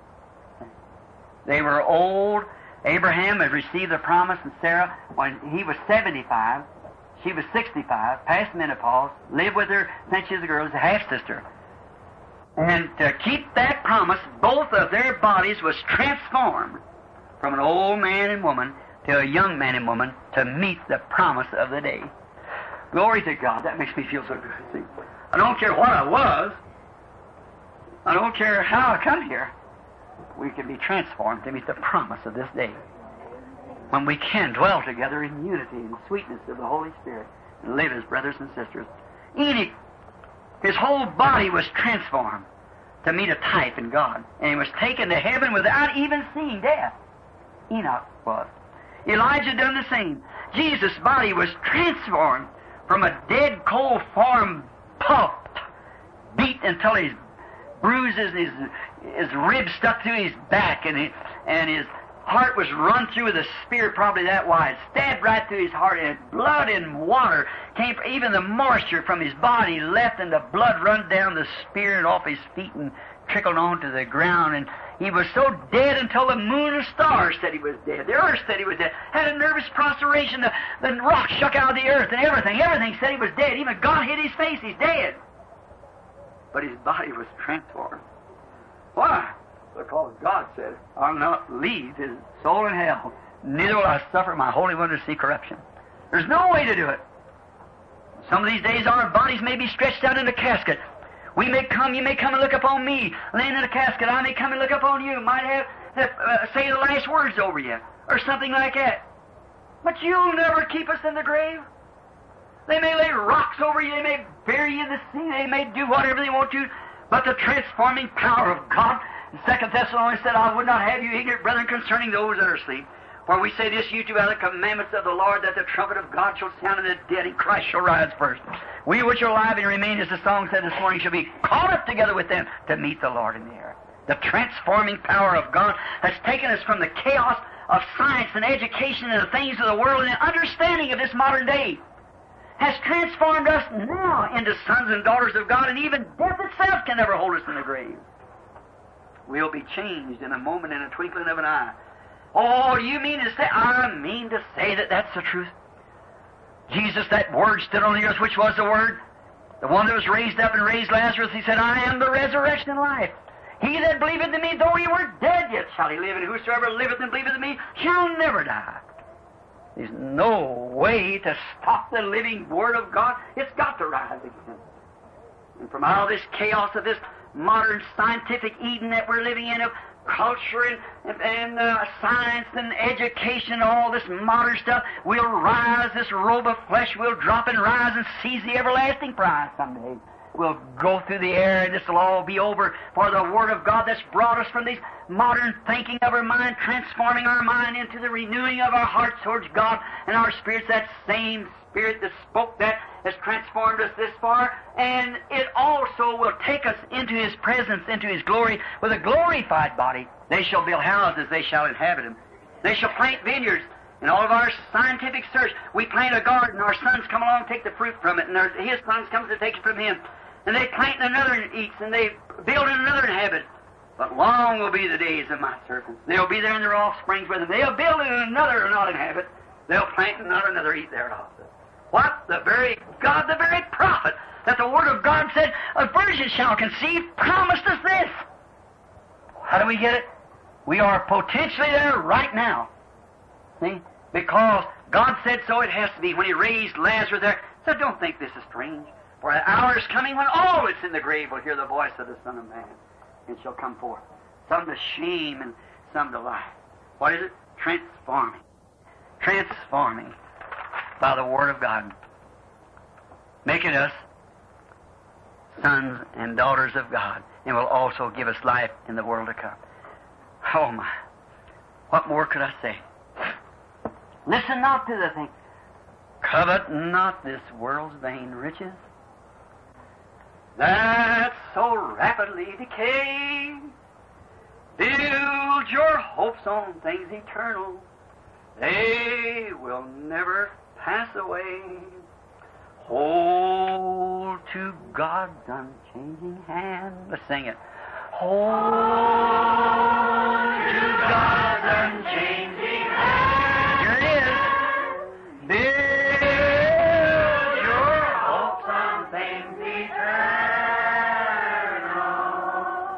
They were old. Abraham had received the promise, and Sarah, when he was seventy-five, she was sixty-five, past menopause, lived with her since she was a girl, as a half-sister. And to keep that promise, both of their bodies was transformed from an old man and woman to a young man and woman to meet the promise of the day. Glory to God. That makes me feel so good. See, I don't care what I was. I don't care how I come here. We can be transformed to meet the promise of this day, when we can dwell together in unity and sweetness of the Holy Spirit and live as brothers and sisters. Enoch, his whole body was transformed to meet a type in God, and he was taken to heaven without even seeing death. Enoch was. Elijah done the same. Jesus' body was transformed from a dead, cold form, pulped, beat until his bruises and his, his ribs stuck through his back, and his, and his heart was run through with a spear probably that wide, stabbed right through his heart, and blood and water came, even the moisture from his body left, and the blood run down the spear and off his feet and trickled onto the ground, and he was so dead until the moon and stars said he was dead. The earth said he was dead. Had a nervous prostration. The, the rock shook out of the earth, and everything, everything said he was dead. Even God hid his face. He's dead. But his body was transformed. Why? Because God said, I'll not leave his soul in hell, neither will I suffer my Holy One to see corruption. There's no way to do it. Some of these days our bodies may be stretched out in a casket. We may come, you may come and look upon me, laying in a casket. I may come and look upon you, might have, have uh, say the last words over you, or something like that. But you'll never keep us in the grave. They may lay rocks over you, they may bury you in the sea, they may do whatever they want to, but the transforming power of God. Second Thessalonians said, I would not have you ignorant, brethren, concerning those that are asleep. For we say this, you two are the commandments of the Lord, that the trumpet of God shall sound, and the dead in Christ shall rise first. We which are alive and remain, as the song said this morning, shall be caught up together with them to meet the Lord in the air. The transforming power of God has taken us from the chaos of science and education and the things of the world and the understanding of this modern day, has transformed us now into sons and daughters of God, and even death itself can never hold us in the grave. We'll be changed in a moment, in a twinkling of an eye. Oh, do you mean to say? I mean to say that that's the truth. Jesus, that Word stood on the earth, which was the Word, the one that was raised up and raised Lazarus. He said, I am the resurrection and life. He that believeth in me, though he were dead, yet shall he live, and whosoever liveth and believeth in me shall never die. There's no way to stop the living Word of God. It's got to rise again. And from all this chaos of this modern scientific Eden that we're living in, of culture and, and uh, science and education, all this modern stuff, we'll rise, this robe of flesh will drop and rise and seize the everlasting prize someday. We'll go through the air, and this will all be over, for the Word of God that's brought us from this modern thinking of our mind, transforming our mind into the renewing of our hearts towards God and our spirits, that same Spirit that spoke that has transformed us this far, and it also will take us into His presence, into His glory, with a glorified body. They shall build houses, they shall inhabit them. They shall plant vineyards. In all of our scientific search, we plant a garden, our sons come along and take the fruit from it, and their, his sons come to take it from him. And they plant in another and eats, and they build in another inhabit. But long will be the days of my servants. They'll be there and their offsprings with them. They'll build in another and not inhabit. They'll plant in another, another eat thereof. What? The very God, the very prophet, that the Word of God said, a virgin shall conceive, promised us this. How do we get it? We are potentially there right now. See? Because God said so, it has to be. When He raised Lazarus there, so don't think this is strange. For an hour is coming when all that's in the grave will hear the voice of the Son of Man, and shall come forth. Some to shame and some to life. What is it? Transforming. Transforming by the Word of God. Making us sons and daughters of God, and will also give us life in the world to come. Oh my. What more could I say? Listen not to the thing. Covet not this world's vain riches, that so rapidly decay. Build your hopes on things eternal. They will never pass away. Hold to God's unchanging hand. Let's sing it. Hold to God's unchanging hand. Here it is. Build your hopes on things eternal.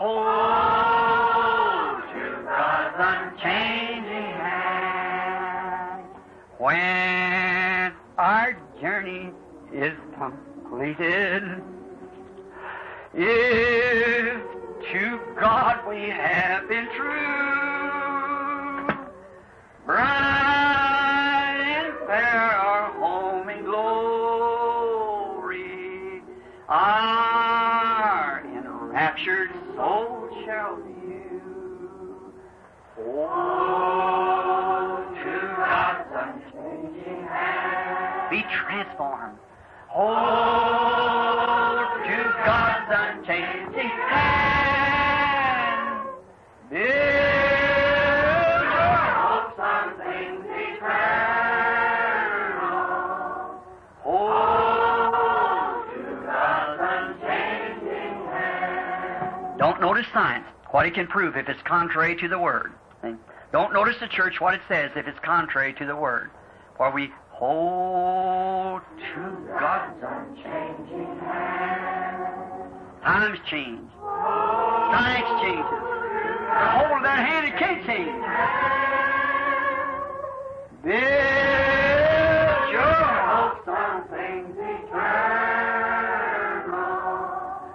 Hold to God's unchanging hand. When our journey is completed, if to God we have been true, bright and fair our home in glory, our enraptured soul shall view. Oh, to God's unchanging hand, be transformed. Hold to God's unchanging hand. Build your hopes on things eternal. Hold to God's unchanging hand. Don't notice science, what it can prove if it's contrary to the Word. Don't notice the church, what it says if it's contrary to the Word. For we hold to God's unchanging hand. Times change. Science changes. The hold of that hand, it can't change. Build your hopes on things eternal.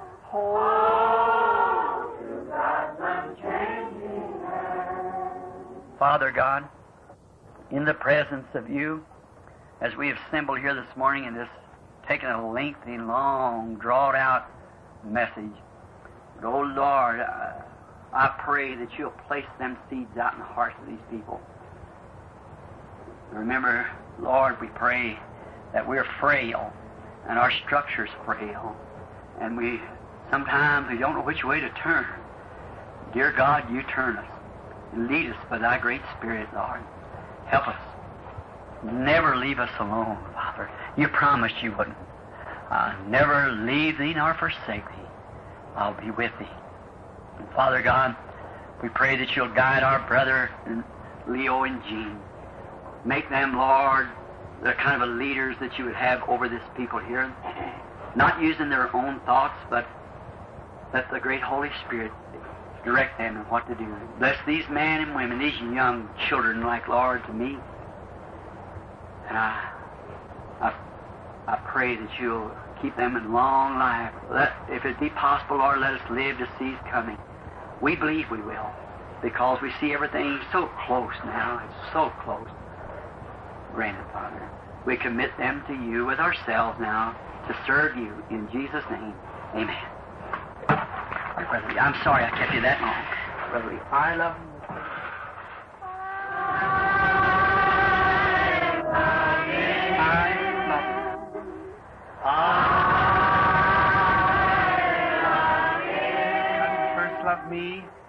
Hold to God's unchanging hand. Father God, in the presence of you, as we have assembled here this morning and this taken a lengthy, long, drawn-out message, but, oh Lord, I, I pray that you'll place them seeds out in the hearts of these people. Remember, Lord, we pray that we're frail and our structure's frail, and we sometimes we don't know which way to turn. Dear God, you turn us and lead us by thy great Spirit, Lord. Help us. Never leave us alone, Father. You promised you wouldn't. I'll never leave thee nor forsake thee. I'll be with thee. And Father God, we pray that you'll guide our brother Leo and Jean. Make them, Lord, the kind of leaders that you would have over this people here. Not using their own thoughts, but let the great Holy Spirit direct them in what to do. Bless these men and women, these young children like, Lord, to me. And I, I, I pray that you'll keep them in long life. Let, if it be possible, Lord, let us live to see His coming. We believe we will, because we see everything so close now. It's so close. Grant it, Father. We commit them to you with ourselves now to serve you in Jesus' name. Amen. Brother Lee, I'm sorry I kept you that long. Brother Lee, I love you. Love me.